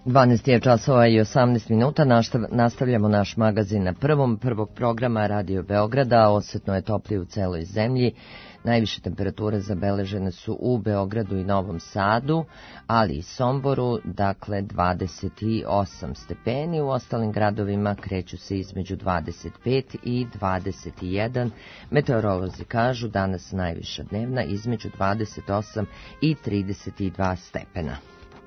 12 je časova i 18 minuta, nastavljamo naš magazin na prvog programa Radio Beograda, osetno je toplije u celoj zemlji. Najviše temperature zabeležene su u Beogradu i Novom Sadu, ali i Somboru, dakle 28 stepeni, u ostalim gradovima kreću se između 25 i 21. Meteorolozi kažu danas najviša dnevna između 28 i 32 stepena.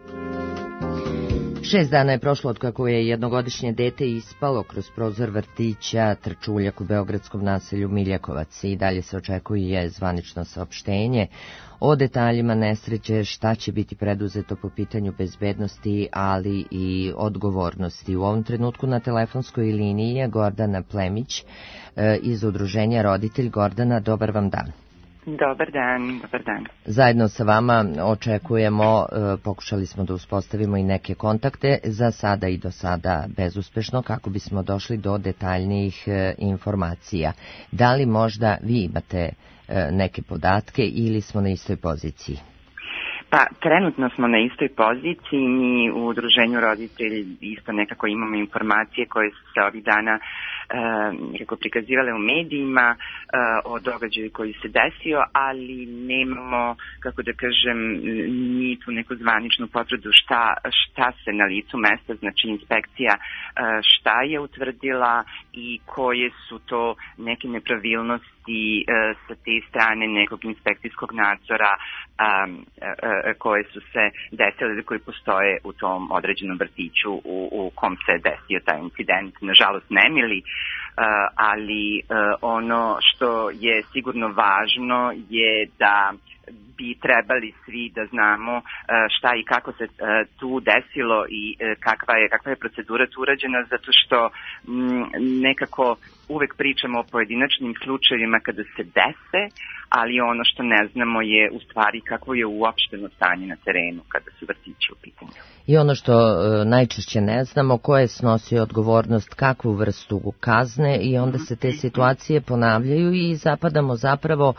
6 dana je prošlo od kako je jednogodišnje dete ispalo kroz prozor vrtića Trčuljak u beogradskom naselju Miljakovac i dalje se očekuje zvanično saopštenje o detaljima nesreće, šta će biti preduzeto po pitanju bezbednosti, ali i odgovornosti. U ovom trenutku na telefonskoj liniji je Gordana Plemić iz udruženja Roditelj. Gordana, dobar vam dan. Dobar dan, dobar dan. Zajedno sa vama očekujemo, pokušali smo da uspostavimo i neke kontakte, za sada i do sada bezuspešno, kako bismo došli do detaljnijih informacija. Da li možda vi imate neke podatke ili smo na istoj poziciji? Pa, trenutno smo na istoj poziciji, mi u udruženju Roditelj isto nekako imamo informacije koje su se ovih dana kako prikazivale u medijima o događaju koji se desio, ali nemamo, kako da kažem, ni tu neku zvaničnu potvrdu šta se na licu mesta, znači inspekcija šta je utvrdila i koje su to neke nepravilnosti sa te strane nekog inspekcijskog nadzora koje su se desile, koji postoje u tom određenom vrtiću u kom se desio taj incident. Nažalost nemili, ali ono što je sigurno važno je da bi trebali svi da znamo šta i kako se tu desilo i kakva je procedura tu urađena, zato što nekako uvek pričamo o pojedinačnim slučajevima kada se dese, ali ono što ne znamo je u stvari kakvo je uopšteno stanje na terenu kada su vrtići u pitanju. I ono što najčešće ne znamo, ko je snosio odgovornost, kakvu vrstu kazne, i onda se te situacije ponavljaju i zapadamo zapravo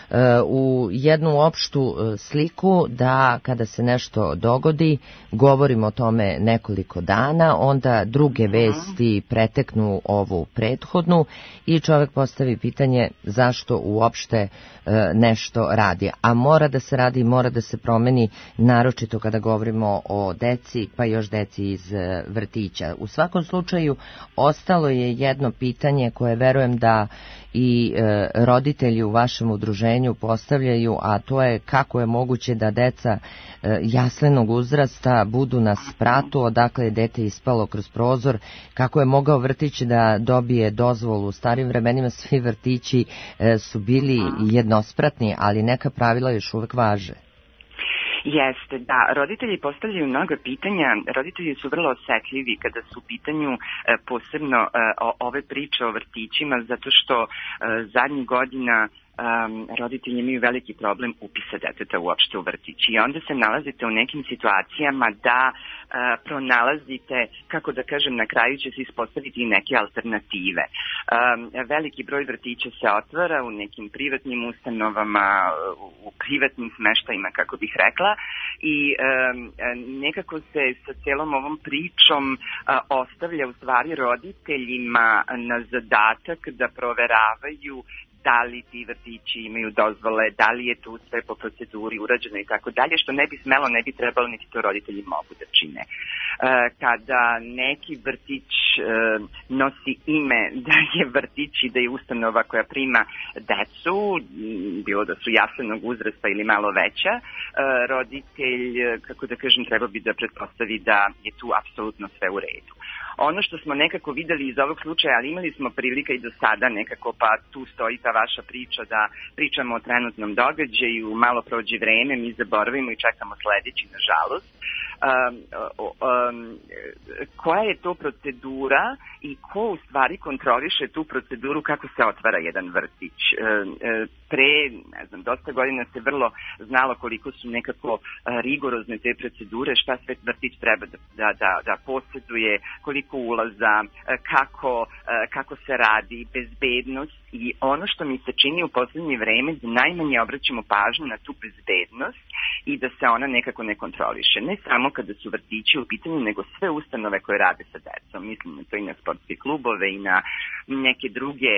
u jednu opštu sliku da kada se nešto dogodi, govorimo o tome nekoliko dana, onda druge vesti preteknu ovu prethodnu i čovjek postavi pitanje zašto uopšte nešto radi. A mora da se radi, mora da se promeni, naročito kada govorimo o deci, pa još deci iz vrtića. U svakom slučaju ostalo je jedno pitanje koje verujem da i roditelji u vašem udruženju postavljaju, a to je kako je moguće da deca jaslenog uzrasta budu na spratu, odakle je dete ispalo kroz prozor, kako je mogao vrtić da dobije dozvolu. U starim vremenima svi vrtići su bili jednospratni, ali neka pravila još uvek važe. Jeste, da. Roditelji postavljaju mnoga pitanja. Roditelji su vrlo osetljivi kada su u pitanju posebno ove priče o vrtićima, zato što zadnjih godina roditelji imaju veliki problem upisa deteta uopšte u vrtić i onda se nalazite u nekim situacijama da pronalazite, kako da kažem, na kraju će se ispostaviti i neke alternative. Veliki broj vrtića se otvara u nekim privatnim ustanovama, u privatnim smeštajima, kako bih rekla, i nekako se sa celom ovom pričom ostavlja u stvari roditeljima na zadatak da proveravaju da li ti vrtići imaju dozvole, da li je tu sve po proceduri urađeno i tako dalje, što ne bi smelo, ne bi trebalo, niti to roditelji mogu da čine. Kada neki vrtić nosi ime da je vrtić i da je ustanova koja prima decu, bilo da su jaslenog uzrasta ili malo veća, roditelj, kako da kažem, treba bi da pretpostavi da je tu apsolutno sve u redu. Ono što smo nekako videli iz ovog slučaja, ali imali smo prilika i do sada nekako, pa tu stoji ta vaša priča da pričamo o trenutnom događaju, malo prođe vreme, mi zaboravimo i čekamo sledeći, nažalost. Koja je to procedura i ko u stvari kontroliše tu proceduru kako se otvara jedan vrtić? Pre, ne znam, dosta godina se vrlo znalo koliko su nekako rigorozne te procedure, šta sve vrtić treba da posjeduje, koliko ulaza, kako se radi, bezbednost, i ono što mi se čini u poslednje vreme da najmanje obraćamo pažnju na tu bezbednost i da se ona nekako ne kontroliše. Ne samo samo kada su vrtići u pitanju, nego sve ustanove koje rade sa decom. Mislim na to i na sportske klubove i na neke druge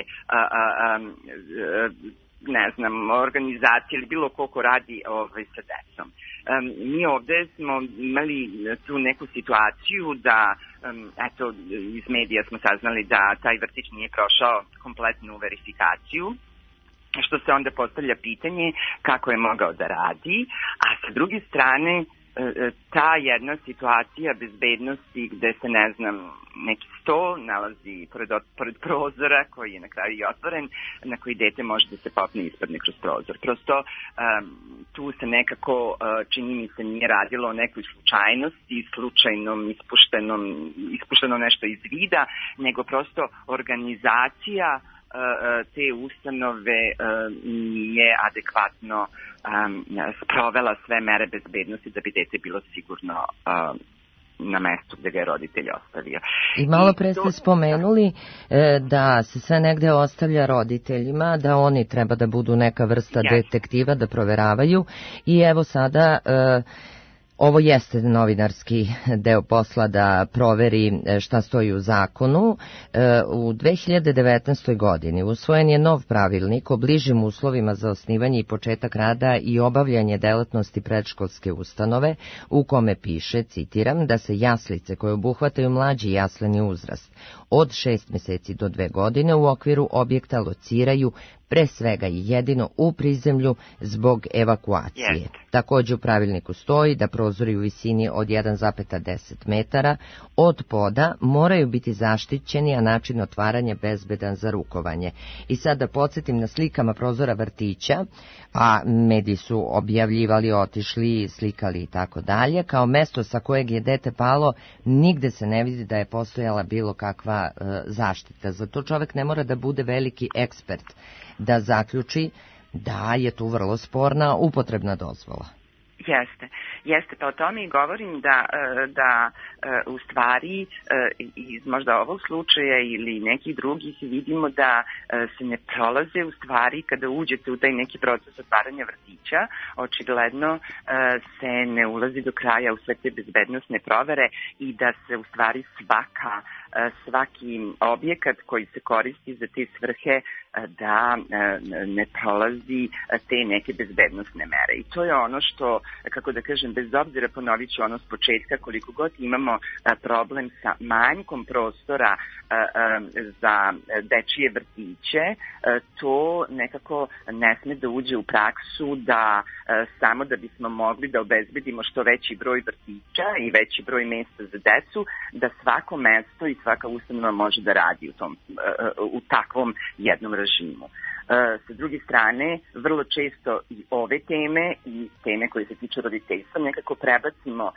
ne znam, organizacije ili bilo ko radi sa decom. Mi ovde smo imali tu neku situaciju da, eto, iz medija smo saznali da taj vrtić nije prošao kompletnu verifikaciju, što se onda postavlja pitanje kako je mogao da radi, a sa druge strane ta jedna situacija bezbednosti gde se, ne znam, neki sto nalazi pored prozora koji je na kraju i otvoren, na koji dete može da se popne i ispadne kroz prozor. Prosto tu se nekako, čini mi se, nije radilo o nekoj slučajnosti, slučajnom ispušteno nešto iz vida, nego prosto organizacija te ustanove nije adekvatno sprovela sve mere bezbednosti da bi dete bilo sigurno na mestu gde ga je roditelj ostavio. I malo pre ste spomenuli da se sve negde ostavlja roditeljima, da oni treba da budu neka vrsta detektiva, da proveravaju, i evo sada ovo jeste novinarski deo posla da proveri šta stoji u zakonu. U 2019. godini usvojen je nov pravilnik o bližim uslovima za osnivanje i početak rada i obavljanje delatnosti predškolske ustanove, u kome piše, citiram, da se jaslice koje obuhvataju mlađi jasleni uzrast od 6 meseci do 2 godine u okviru objekta lociraju pre svega i jedino u prizemlju zbog evakuacije. Takođe u pravilniku stoji da prozori u visini od 1,10 metara od poda moraju biti zaštićeni, a način otvaranja bezbedan za rukovanje. I sad da podsjetim na slikama prozora vrtića, a mediji su objavljivali, otišli, slikali i tako dalje, kao mesto sa kojeg je dete palo, nigde se ne vidi da je postojala bilo kakva zaštita. Zato čovek ne mora da bude veliki ekspert da zaključi da je tu vrlo sporna upotrebna dozvola. Jeste, pa o tome i govorim da u stvari iz možda ovog slučaja ili nekih drugih vidimo da se ne prolaze u stvari kada uđete u taj neki proces otvaranja vrtića, očigledno se ne ulazi do kraja u sve te bezbednosne provere i da se u stvari svaki objekat koji se koristi za te svrhe da ne prolazi te neke bezbednosne mere. I to je ono što, kako da kažem, bez obzira, ponovit ću ono s početka, koliko god imamo problem sa manjkom prostora za dečije vrtiće, to nekako ne sme da uđe u praksu da samo da bismo mogli da obezbedimo što veći broj vrtića i veći broj mesta za decu, da svako mesto i svaka ustanova može da radi u takvom jednom režimu. Sa druge strane, vrlo često i ove teme i teme koje se tiču roditeljstva nekako prebacimo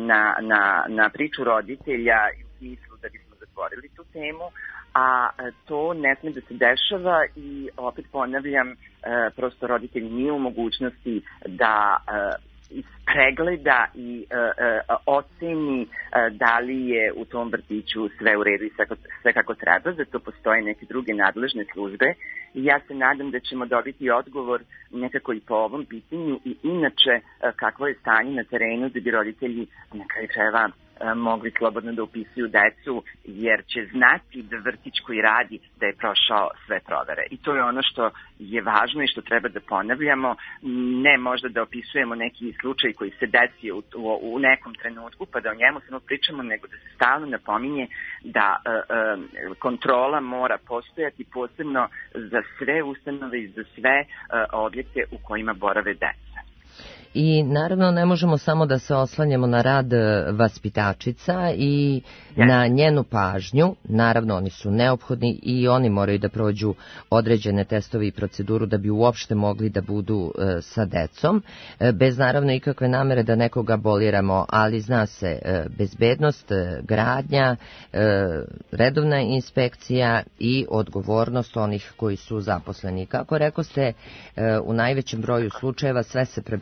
na priču roditelja u smislu da bismo zatvorili tu temu, a to ne sme da se dešava i opet ponavljam, prosto roditelj nije u mogućnosti da pregleda i oceni da li je u tom vrtiću sve u redu i sve kako treba, zato postoje neke druge nadležne službe i ja se nadam da ćemo dobiti odgovor nekako i po ovom pitanju i inače kakvo je stanje na terenu da bi roditelji na kraju krajeva mogli slobodno da upisuju decu, jer će znati da vrtić koji radi da je prošao sve provere. I to je ono što je važno i što treba da ponavljamo, ne možda da opisujemo neki slučaj koji se desio u nekom trenutku pa da o njemu samo pričamo, nego da se stalno napominje da kontrola mora postojati posebno za sve ustanove i za sve objekte u kojima borave deca. I naravno ne možemo samo da se oslanjamo na rad vaspitačica i na njenu pažnju, naravno oni su neophodni i oni moraju da prođu određene testove i proceduru da bi uopšte mogli da budu sa decom, bez naravno ikakve namere da nekoga aboliramo, ali zna se bezbednost, gradnja, redovna inspekcija i odgovornost onih koji su zaposleni. Kako rekoste, u najvećem broju slučajeva sve se prebacuje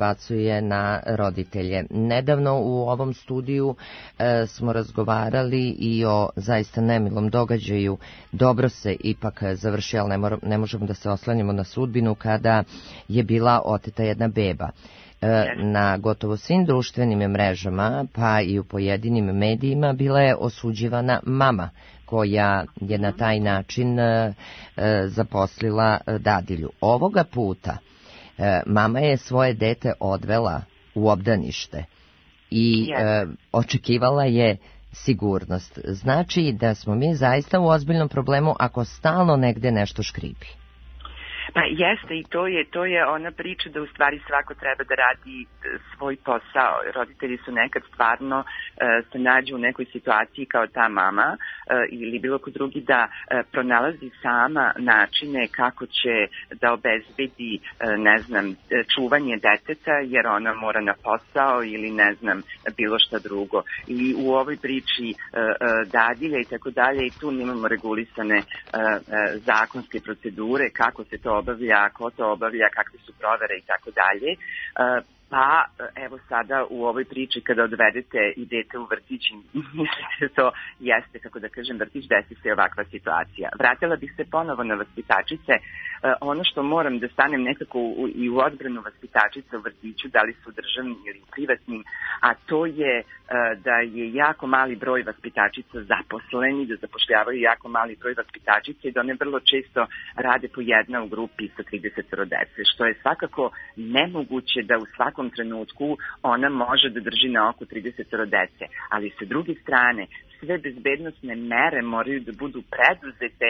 prebacuje na roditelje. Nedavno u ovom studiju smo razgovarali i o zaista nemilom događaju. Dobro se ipak završio, ali ne možemo da se oslanjamo na sudbinu kada je bila oteta jedna beba. Na gotovo svim društvenim mrežama, pa i u pojedinim medijima, bila je osuđivana mama koja je na taj način zaposlila dadilju. Ovoga puta mama je svoje dete odvela u obdanište i očekivala je sigurnost. Znači da smo mi zaista u ozbiljnom problemu ako stalno negde nešto škripi. Pa jeste, i to je ona priča da u stvari svako treba da radi svoj posao. Roditelji su nekad stvarno se nađu u nekoj situaciji kao ta mama ili bilo ko drugi da pronalazi sama načine kako će da obezbedi, ne znam, čuvanje deteta jer ona mora na posao ili ne znam, bilo šta drugo. I u ovoj priči dadilja i tako dalje, i tu imamo regulisane zakonske procedure, kako se to obavlja, ko to obavlja, kakve su provere i tako dalje. Pa evo sada u ovoj priči kada odvedete i dete u vrtić, mislite to jeste, kako da kažem, vrtić, desi se ovakva situacija. Vratila bih se ponovo na vaspitačice. Ono što moram da stanem nekako i u odbranu vaspitačica u vrtiću, da li su državni ili privatni, a to je da je jako mali broj vaspitačica zaposleni, da zapošljavaju jako mali broj vaspitačica i da one vrlo često rade po jedna u grupi sa 30 dece, što je svakako nemoguće da u svakom trenutku ona može da drži na oku 30 dece, ali sa druge strane sve bezbednosne mere moraju da budu preduzete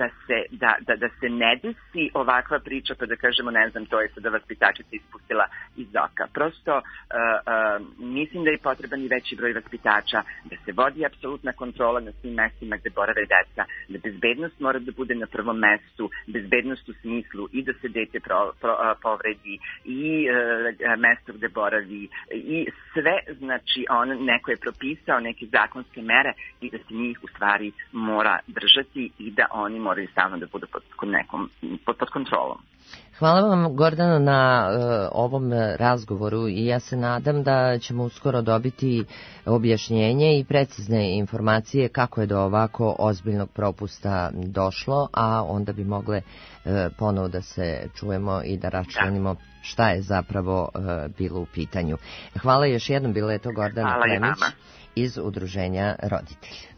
da se ne desi ovakva priča pa da kažemo, ne znam, to je sada vaspitačica ispustila iz oka. Prosto mislim da je potreban i veći broj vaspitača, da se vodi apsolutna kontrola na svim mestima gde borave deca, da bezbednost mora da bude na prvom mestu, bezbednost u smislu i da se dete povredi i mesto gde boravi i sve, znači neko je propisao neke zakonske mere i da se njih u stvari mora držati i da oni moraju stalno da budu pod kontrolom. Hvala vam, Gordana, na ovom razgovoru i ja se nadam da ćemo uskoro dobiti objašnjenje i precizne informacije kako je do ovako ozbiljnog propusta došlo, a onda bi mogle ponovo da se čujemo i da računimo šta je zapravo bilo u pitanju. Hvala još jednom, bila je to Gordana Klemić iz Udruženja roditelja.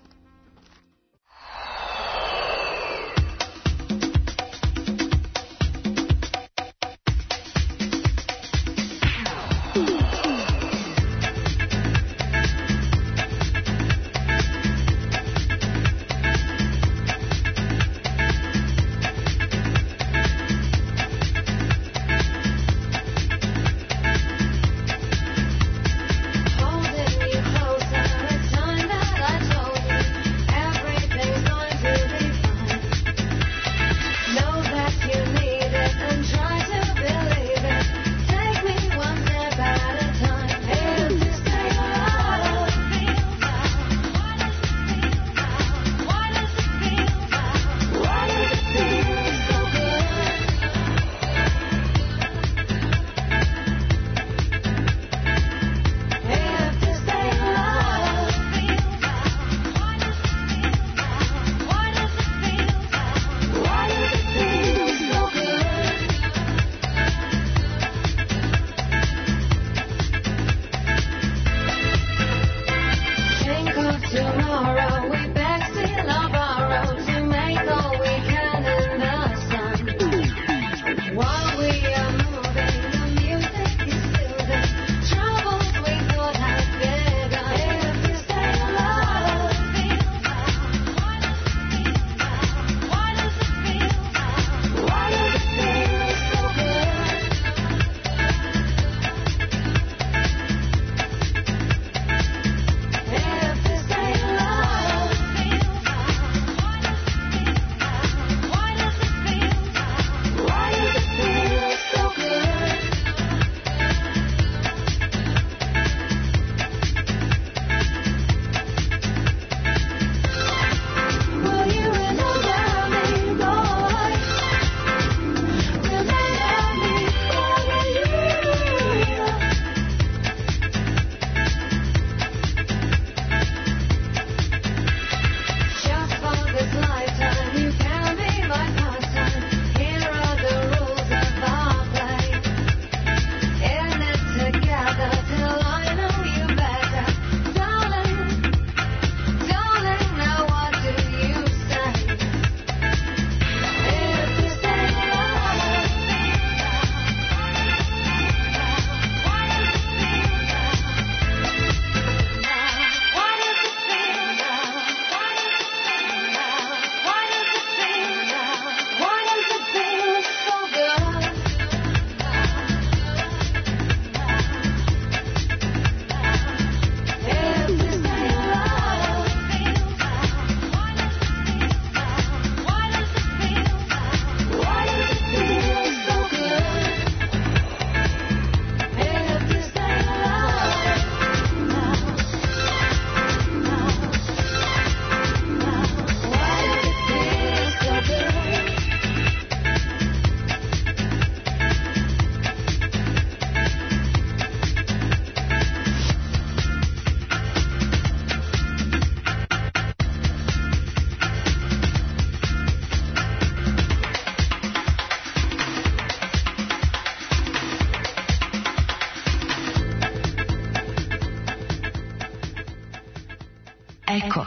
Eko.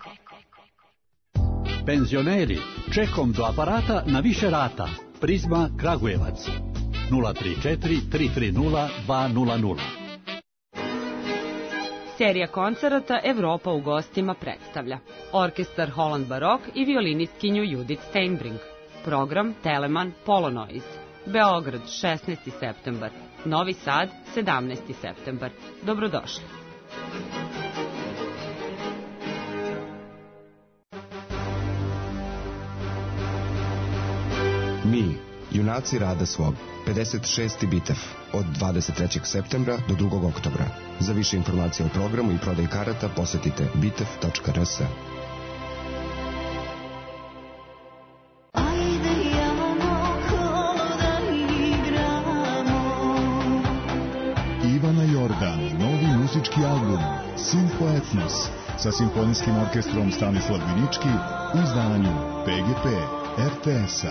Penzioneri, čekom do aparata na više rata. Prizma Kragujevac. 034 330 200. Serija koncerata Evropa u gostima predstavlja orkestar Holland Barok i violinistkinju Judith Steinbrink. Program Telemann Polonoiz. Beograd 16. septembar, Novi Sad 17. septembar. Dobrodošli. Mi, junaci rada svog, 56. bitev, od 23. septembra do 2. oktobra. Za više informacije o programu i prodaj karata posetite bitev.rs. Ivana Jordan, novi muzički album Simfo Etnos sa simfonijskim orkestrom Stanislav Vinički u izdanju PGP RTS-a.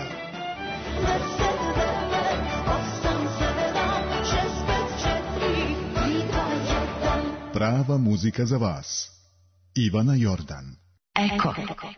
Prava muzika za vas. Ivana Jordan. Eko.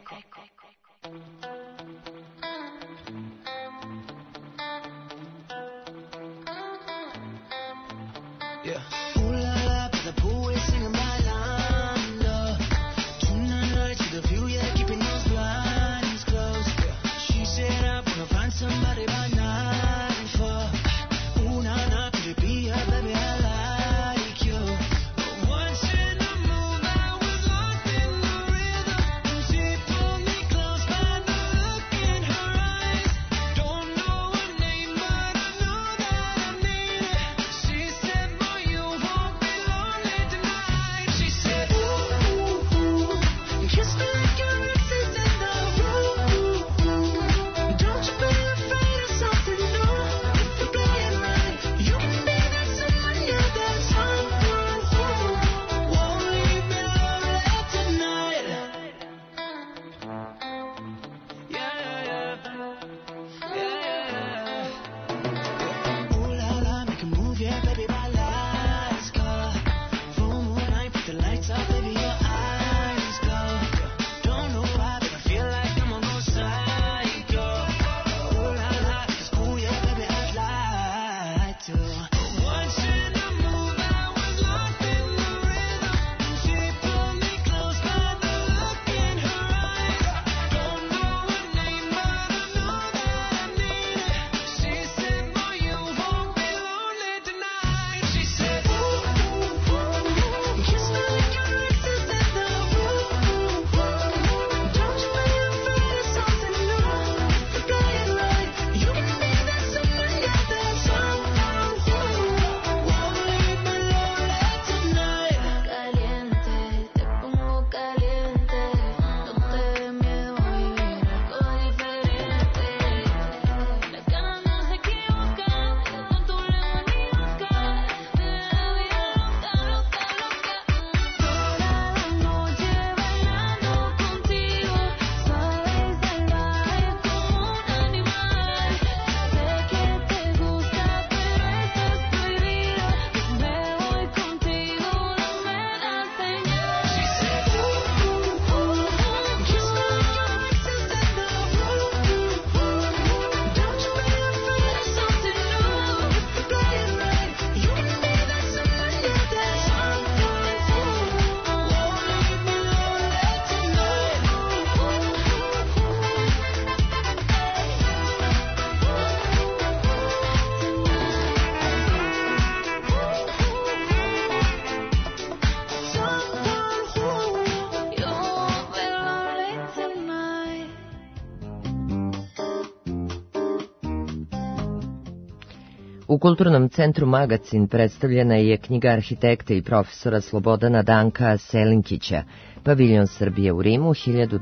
U Kulturnom centru Magacin predstavljena je knjiga arhitekta i profesora Slobodana Danka Selinkića, Paviljon Srbije u Rimu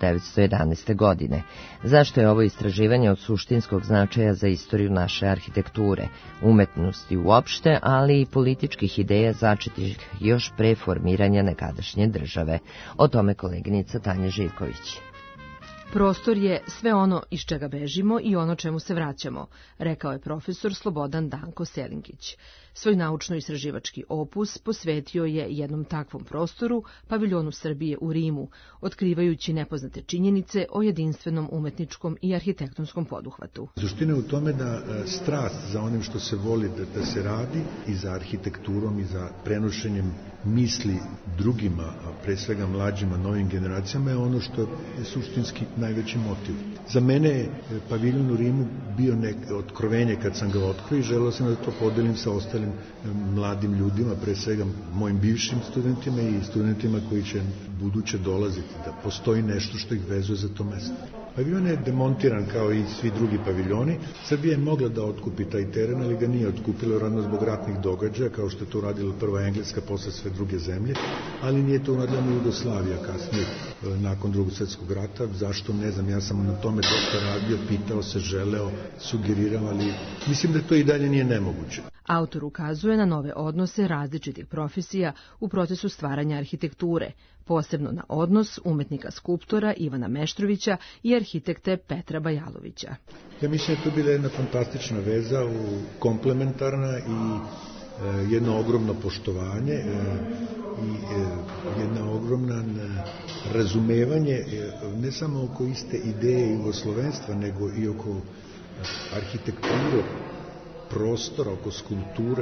1911. godine. Zašto je ovo istraživanje od suštinskog značaja za istoriju naše arhitekture, umetnosti uopšte, ali i političkih ideja začetih još pre formiranja nekadašnje države. O tome koleginica Tanja Živković. Prostor je sve ono iz čega bežimo i ono čemu se vraćamo, rekao je profesor Slobodan Danko Selingić. Svoj naučno-istraživački opus posvetio je jednom takvom prostoru, paviljonu Srbije u Rimu, otkrivajući nepoznate činjenice o jedinstvenom umetničkom i arhitektonskom poduhvatu. Suština je u tome da strast za onim što se voli da se radi i za arhitekturom i za prenošenjem misli drugima, a pre svega mlađima, novim generacijama, je ono što je suštinski najveći motiv. Za mene je paviljon u Rimu bio otkrovenje kad sam ga otkrio i želeo sam da to podelim sa ostalim mladim ljudima, pre svega mojim bivšim studentima i studentima koji će buduće dolaziti, da postoji nešto što ih vezuje za to mesto. Paviljon je demontiran kao i svi drugi paviljoni. Srbija je mogla da otkupi taj teren, ali ga nije otkupila radno zbog ratnih događaja, kao što je to uradila prva Engleska, posle sve druge zemlje, ali nije to uradila ni Jugoslavija kasnije, nakon Drugog svjetskog rata. Zašto, ne znam, ja sam na tome dosta radio, pitao se, želeo, sugerirao, ali mislim da to i dalje nije nemoguće. Autor ukazuje na nove odnose različitih profesija u procesu stvaranja arhitekture, posebno na odnos umetnika skulptora Ivana Meštrovića i arhitekte Petra Bajalovića. Ja mislim da je to bila jedna fantastična veza, komplementarna i jedno ogromno poštovanje i jedno ogromno razumevanje ne samo oko iste ideje jugoslovenstva, nego i oko arhitekture, prostora, oko skulpture,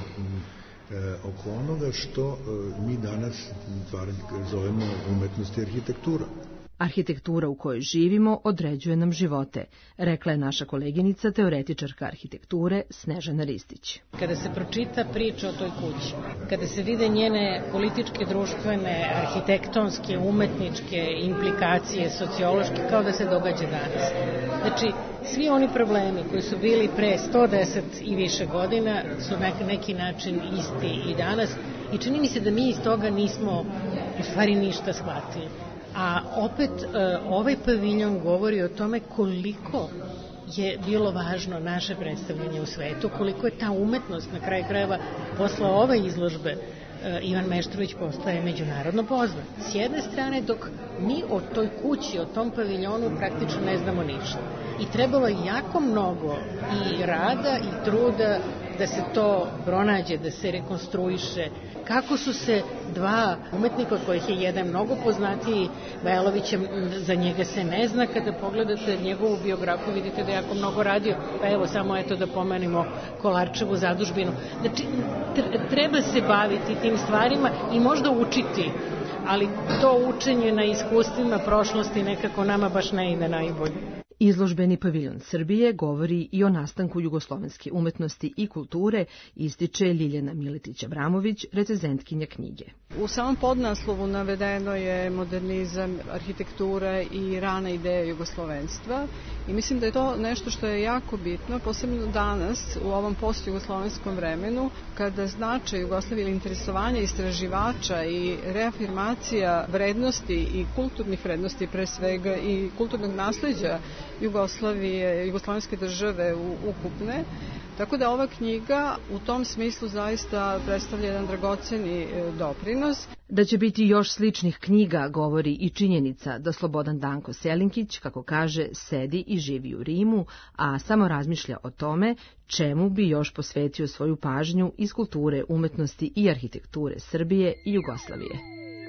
oko onoga što mi danas zovemo umetnost i arhitektura. Arhitektura u kojoj živimo određuje nam živote, rekla je naša koleginica, teoretičarka arhitekture Snežana Ristić. Kada se pročita priča o toj kući, kada se vide njene političke, društvene, arhitektonske, umetničke implikacije, sociološke, kao da se događa danas. Znači, svi oni problemi koji su bili pre 110 i više godina su na neki način isti i danas i čini mi se da mi iz toga nismo u stvari ništa shvatili. A opet ovaj paviljon govori o tome koliko je bilo važno naše predstavljanje u svetu, koliko je ta umetnost na kraju krajeva posle ove izložbe Ivan Meštrović postaje međunarodno poznat. S jedne strane, dok mi o toj kući, o tom paviljonu praktično ne znamo ništa. I trebalo je jako mnogo i rada i truda da se to pronađe, da se rekonstruiše. Kako su se dva umetnika, kojih je jedan mnogo poznatiji, Bajalovića, za njega se ne zna, kada pogledate njegovu biografiju vidite da je jako mnogo radio, pa evo samo eto da pomenimo Kolarčevu zadužbinu. Znači, treba se baviti tim stvarima i možda učiti, ali to učenje na iskustvima prošlosti nekako nama baš ne ide najbolje. Izložbeni paviljon Srbije govori i o nastanku jugoslovenske umetnosti i kulture, ističe Ljiljana Miletić-Abramović, recenzentkinja knjige. U samom podnaslovu navedeno je modernizam, arhitektura i rana ideja jugoslovenstva i mislim da je to nešto što je jako bitno, posebno danas u ovom postjugoslovenskom vremenu, kada značaj Jugoslavije ili interesovanja istraživača i reafirmacija vrednosti i kulturnih vrednosti pre svega i kulturnog nasleđa Jugoslavije, jugoslovenske države ukupne. Tako da ova knjiga u tom smislu zaista predstavlja jedan dragoceni doprinos. Da će biti još sličnih knjiga govori i činjenica da Slobodan Danko Selingić, kako kaže, sedi i živi u Rimu, a samo razmišlja o tome čemu bi još posvetio svoju pažnju iz kulture, umetnosti i arhitekture Srbije i Jugoslavije.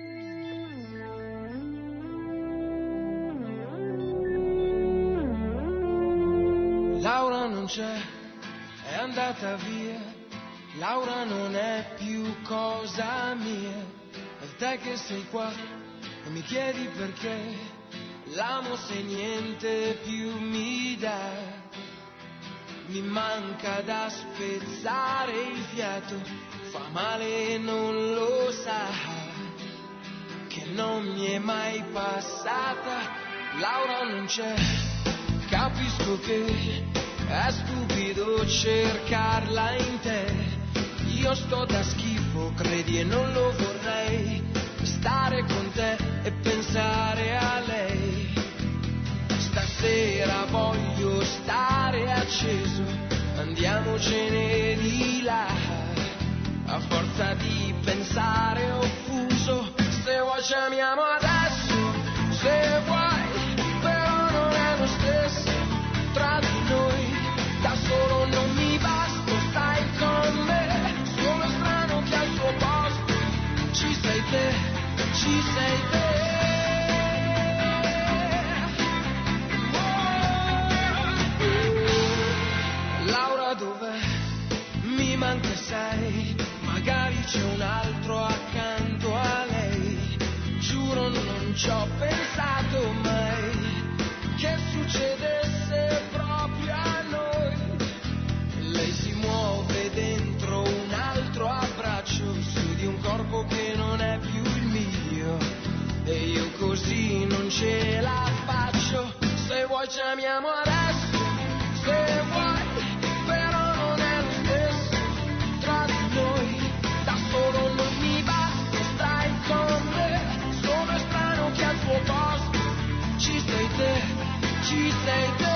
Laura non c'è, è andata via, Laura non è più cosa mia, è te che sei qua e mi chiedi perché, l'amo se niente più mi dà, mi manca da spezzare il fiato, fa male e non lo sa, che non mi è mai passata, Laura non c'è. Capisco che è stupido cercarla in te, io sto da schifo, credi e non lo vorrei, stare con te e pensare a lei, stasera voglio stare acceso, andiamocene di là, a forza di pensare offuso, se vuoi ci amiamo adesso, se vuoi, però dov'è, mi manca sei, magari c'è un altro accanto a lei. Giuro non ci ho pensato mai che succedesse proprio a noi. Lei si muove dentro un altro abbraccio su di un corpo che non è più il mio, e io così non ce la faccio. Se vuoi chiamiamo adesso, se vuoi, però non è lo stesso tra di noi. Da solo non mi basta, stai con me, sono strano che al tuo posto ci sei te, ci sei te.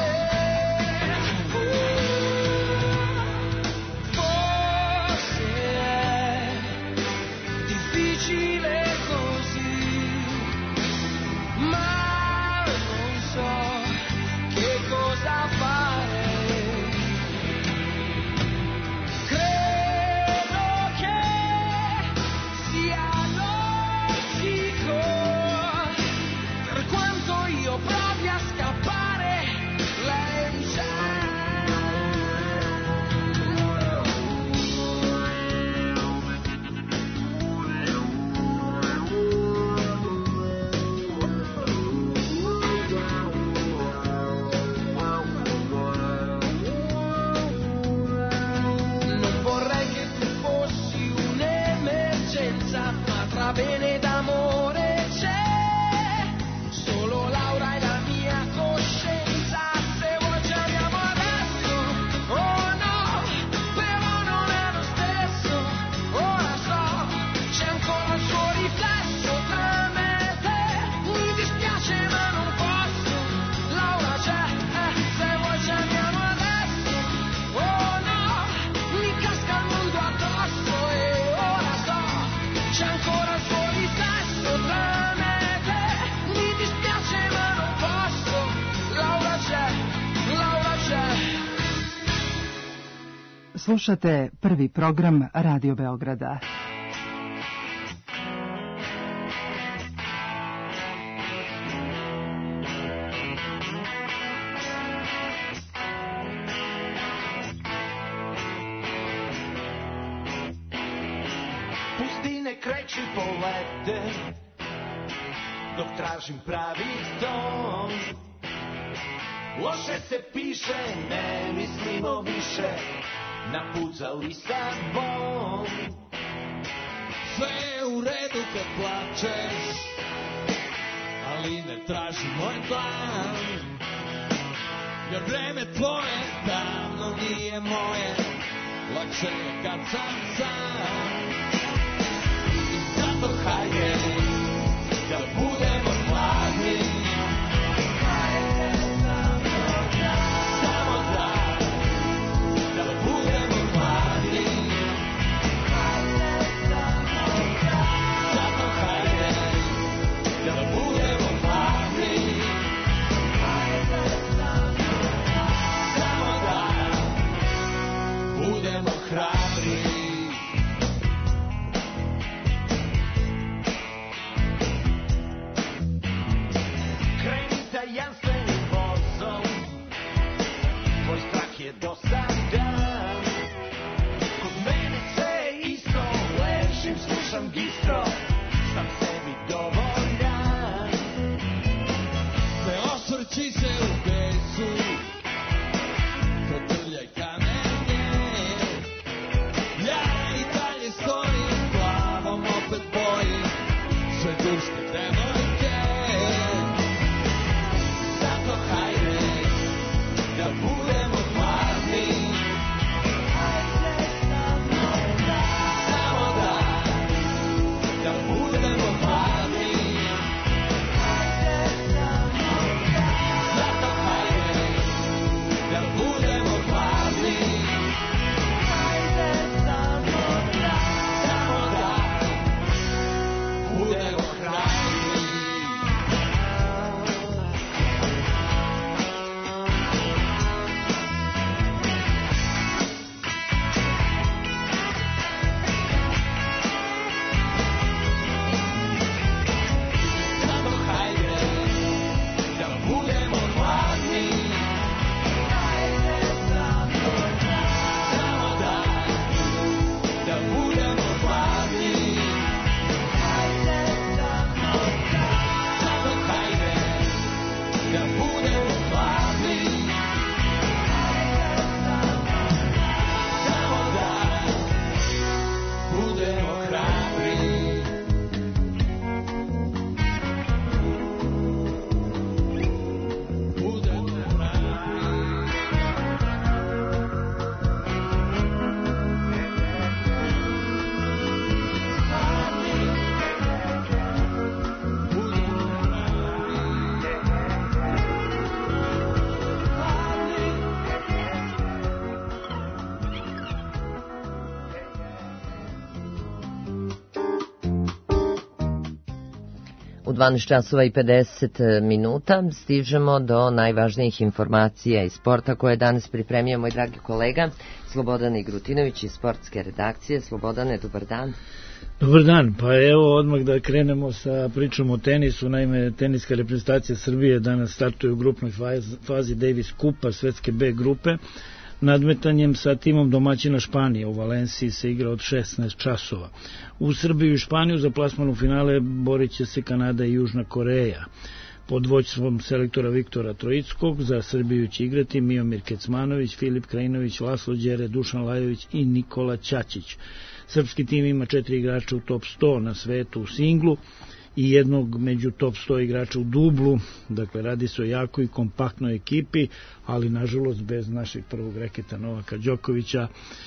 Forse è difficile così, ma non so che cosa fare. Credo che sia logico, per quanto io provi a scappare, lei c'è. Non vorrei che tu fossi un'emergenza, ma tra bene ed amore c'è solo Laura e la mia coscienza. Se vuoi chiamiamo adesso, oh no, però non è lo stesso. Ora so, c'è ancora il suo riflesso tra me e te. Mi dispiace ma non posso, Laura c'è, se vuoi chiamiamo adesso, oh no, mi casca il mondo addosso. E ora so, c'è ancora il suo riflesso tra me e te. Mi dispiace ma non posso, Laura c'è, Laura c'è. Slušate prvi program Radio Beograda. Pustine kreću polete, dok tražim pravi ton. Loše se piše, ne mislimo više na put za Lisabon. Sve je u redu kad plačeš, ali ne traži moj plan, jer vreme tvoje davno nije moje, lakše je kad sam sam. Zato hajde da budemo hladni, samo da budemo hladni. Zato hajde da budemo hladni, samo da budemo hrabri. Tajanstvenim vozom, tvoj strah je dosadan. Kod mene sve isto, ležim, slušam gistro, sam sebi dovoljan. Ne osvrći se u besu, kotrljaj kamenje, U 12 časova i 50 minuta stižemo do najvažnijih informacija iz sporta koje danas pripremio moj dragi kolega Slobodan Igrutinović iz sportske redakcije. Slobodane, dobar dan. Dobar dan, pa evo odmah da krenemo sa pričom o tenisu. Naime, teniska reprezentacija Srbije danas startuje u grupnoj fazi Davis Kupa svetske B grupe. Nadmetanjem sa timom domaćina Španije u Valenciji se igra od 16 časova. U Srbiju i Španiju za plasman u finale borit će se Kanada i Južna Koreja. Pod vođstvom selektora Viktora Troickog za Srbiju će igrati Miomir Kecmanović, Filip Krajinović, Laslo Đere, Dušan Lajović i Nikola Ćaćić. Srpski tim ima 4 igrača u top 100 na svetu u singlu i jednog među top 100 igrača u dublu. Dakle, radi se o jakoj i kompaktnoj ekipi, ali nažalost bez našeg prvog reketa Novaka Đokovića.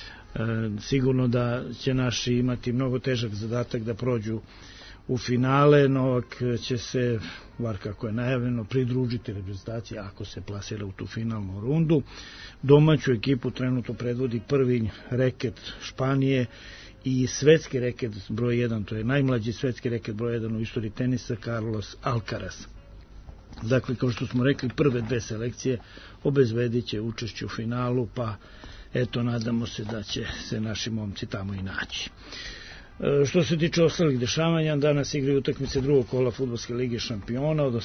Sigurno da će naši imati mnogo težak zadatak da prođu u finale. Novak će se, bar kako je najavljeno, pridružiti reprezentaciji ako se plasira u tu finalnu rundu. Domaću ekipu trenutno predvodi prvi reket Španije i svetski reket broj 1, to je najmlađi svetski reket broj 1 u istoriji tenisa, Carlos Alcaraz. Dakle, kao što smo rekli, prve dve selekcije obezbedit će učešće u finalu, pa eto, nadamo se da će se naši momci tamo i naći. Što se tiče ostalih dešavanja, danas igraju utakmice drugog kola Fudbalske lige šampiona od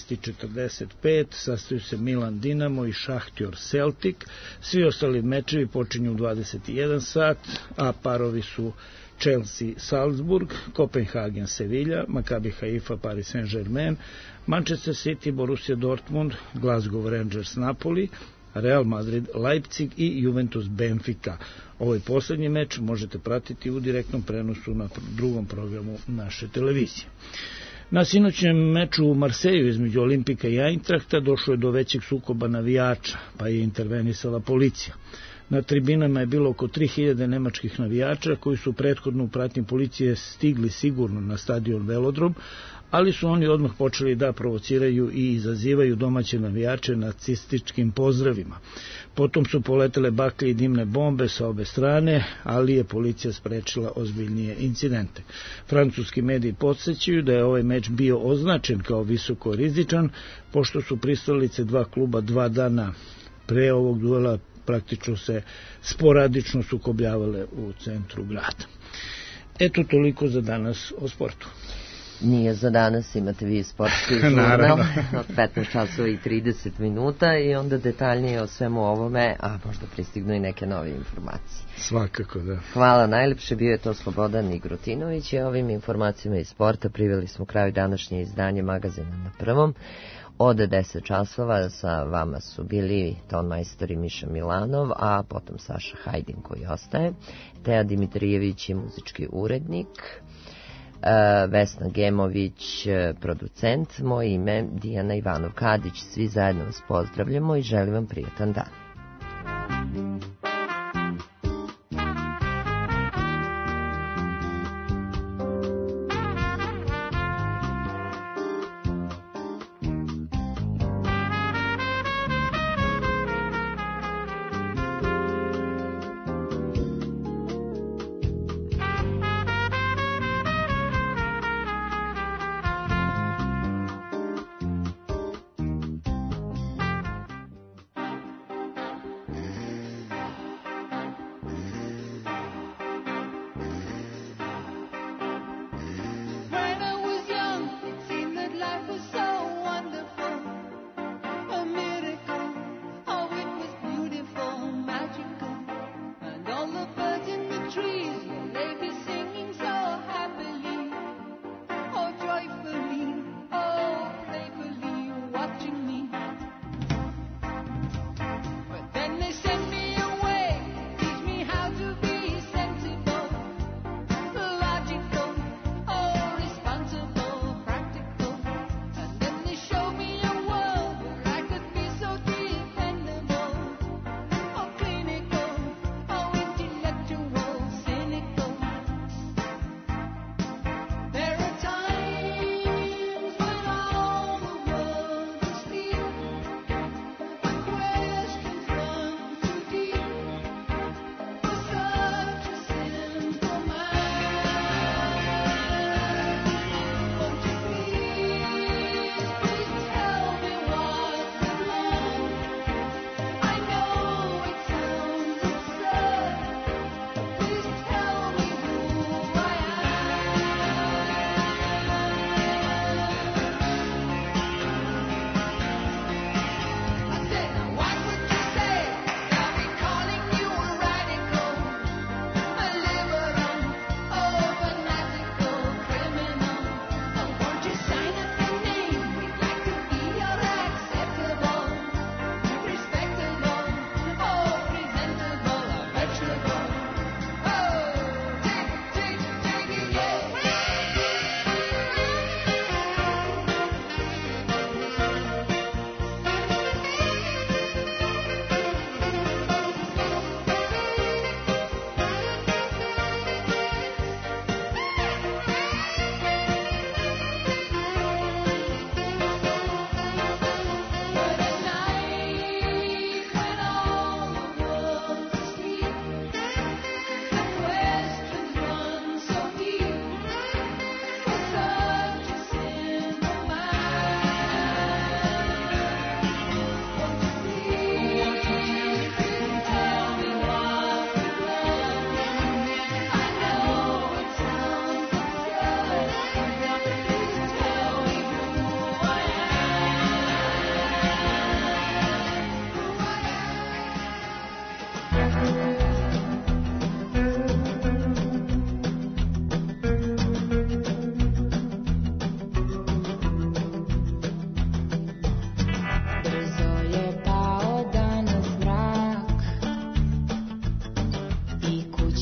18:45, sastaju se Milan Dinamo i Šahtjor Celtic. Svi ostali mečevi počinju u 21 sat, a parovi su Chelsea Salzburg, Kopenhagen Sevilla, Maccabi Haifa Paris Saint-Germain, Manchester City Borussia Dortmund, Glasgow Rangers Napoli, Real Madrid Leipzig i Juventus Benfica. Ovaj poslednji meč možete pratiti u direktnom prenosu na drugom programu naše televizije. Na sinoćnjem meču u Marseju između Olimpika i Eintrachta došlo je do većeg sukoba navijača, pa je intervenisala policija. Na tribinama je bilo oko 3000 nemačkih navijača koji su prethodno u pratnji policije stigli sigurno na stadion Velodrom, ali su oni odmah počeli da provociraju i izazivaju domaće navijače nacističkim pozdravima. Potom su poletele baklje i dimne bombe sa obe strane, ali je policija sprečila ozbiljnije incidente. Francuski mediji podsjećaju da je ovaj meč bio označen kao visoko rizičan, pošto su pristalice dva kluba 2 dana pre ovog duela praktično se sporadično sukobljavale u centru grada. Eto, toliko za danas o sportu. Nije za danas, imate vi sportski žurnal od 15 časova i 30 minuta i onda detaljnije o svemu ovome, a možda pristignu i neke nove informacije. Svakako, da. Hvala najlepše, bio je to Slobodan Igrutinović i ovim informacijama iz sporta priveli smo kraju današnje izdanje magazina Na prvom. Od 10 časova sa vama su bili tonmajstor i Miša Milanov, a potom Saša Hajdin koji ostaje, Teja Dimitrijević je muzički urednik, Vesna Gemović producent, moje ime Dijana Ivanov-Kadić. Svi zajedno vas pozdravljamo i želim vam prijatan dan.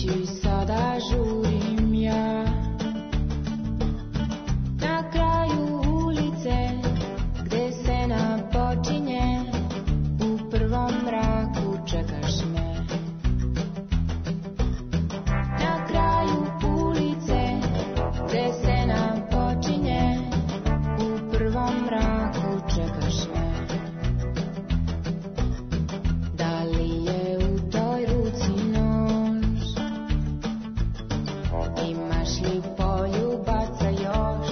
kući sada žurim ja. Na kraju ulice gde se napočinje, u prvom mraku čekaš me. Na kraju ulice gde se napočinje, u prvom mraku čekaš me. Da li je u toj ruci nož? Imaš li poljubaca još?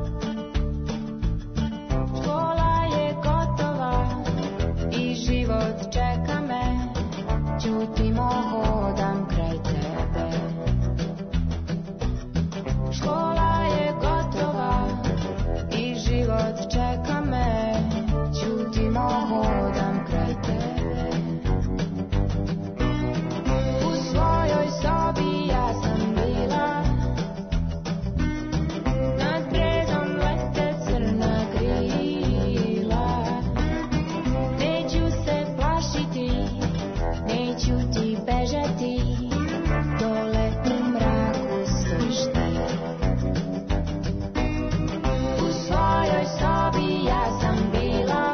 Škola je gotova i život čeka me, ćutimo, hodam kraj tebe. Škola je gotova i život čeka me, ćutimo, hodam kraj tebe. U svojoj sobi ja sam bila, nad brezom lete crna krila. Neću se plašiti, neću ti bežati, dole u mraku stojiš ti. U svojoj sobi ja sam bila,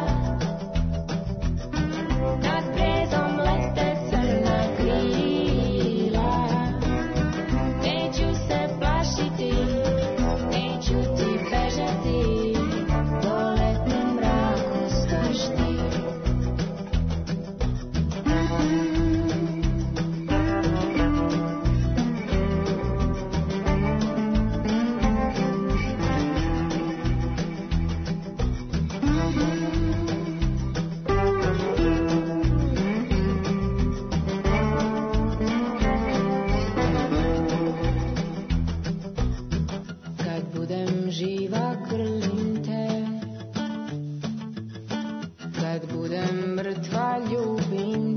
nad brezom lete crna krila. Neću se plašiti, neću ti bežati, dole u mraku stojiš ti. Kad budem živa grlim te, kad budem mrtva ljubim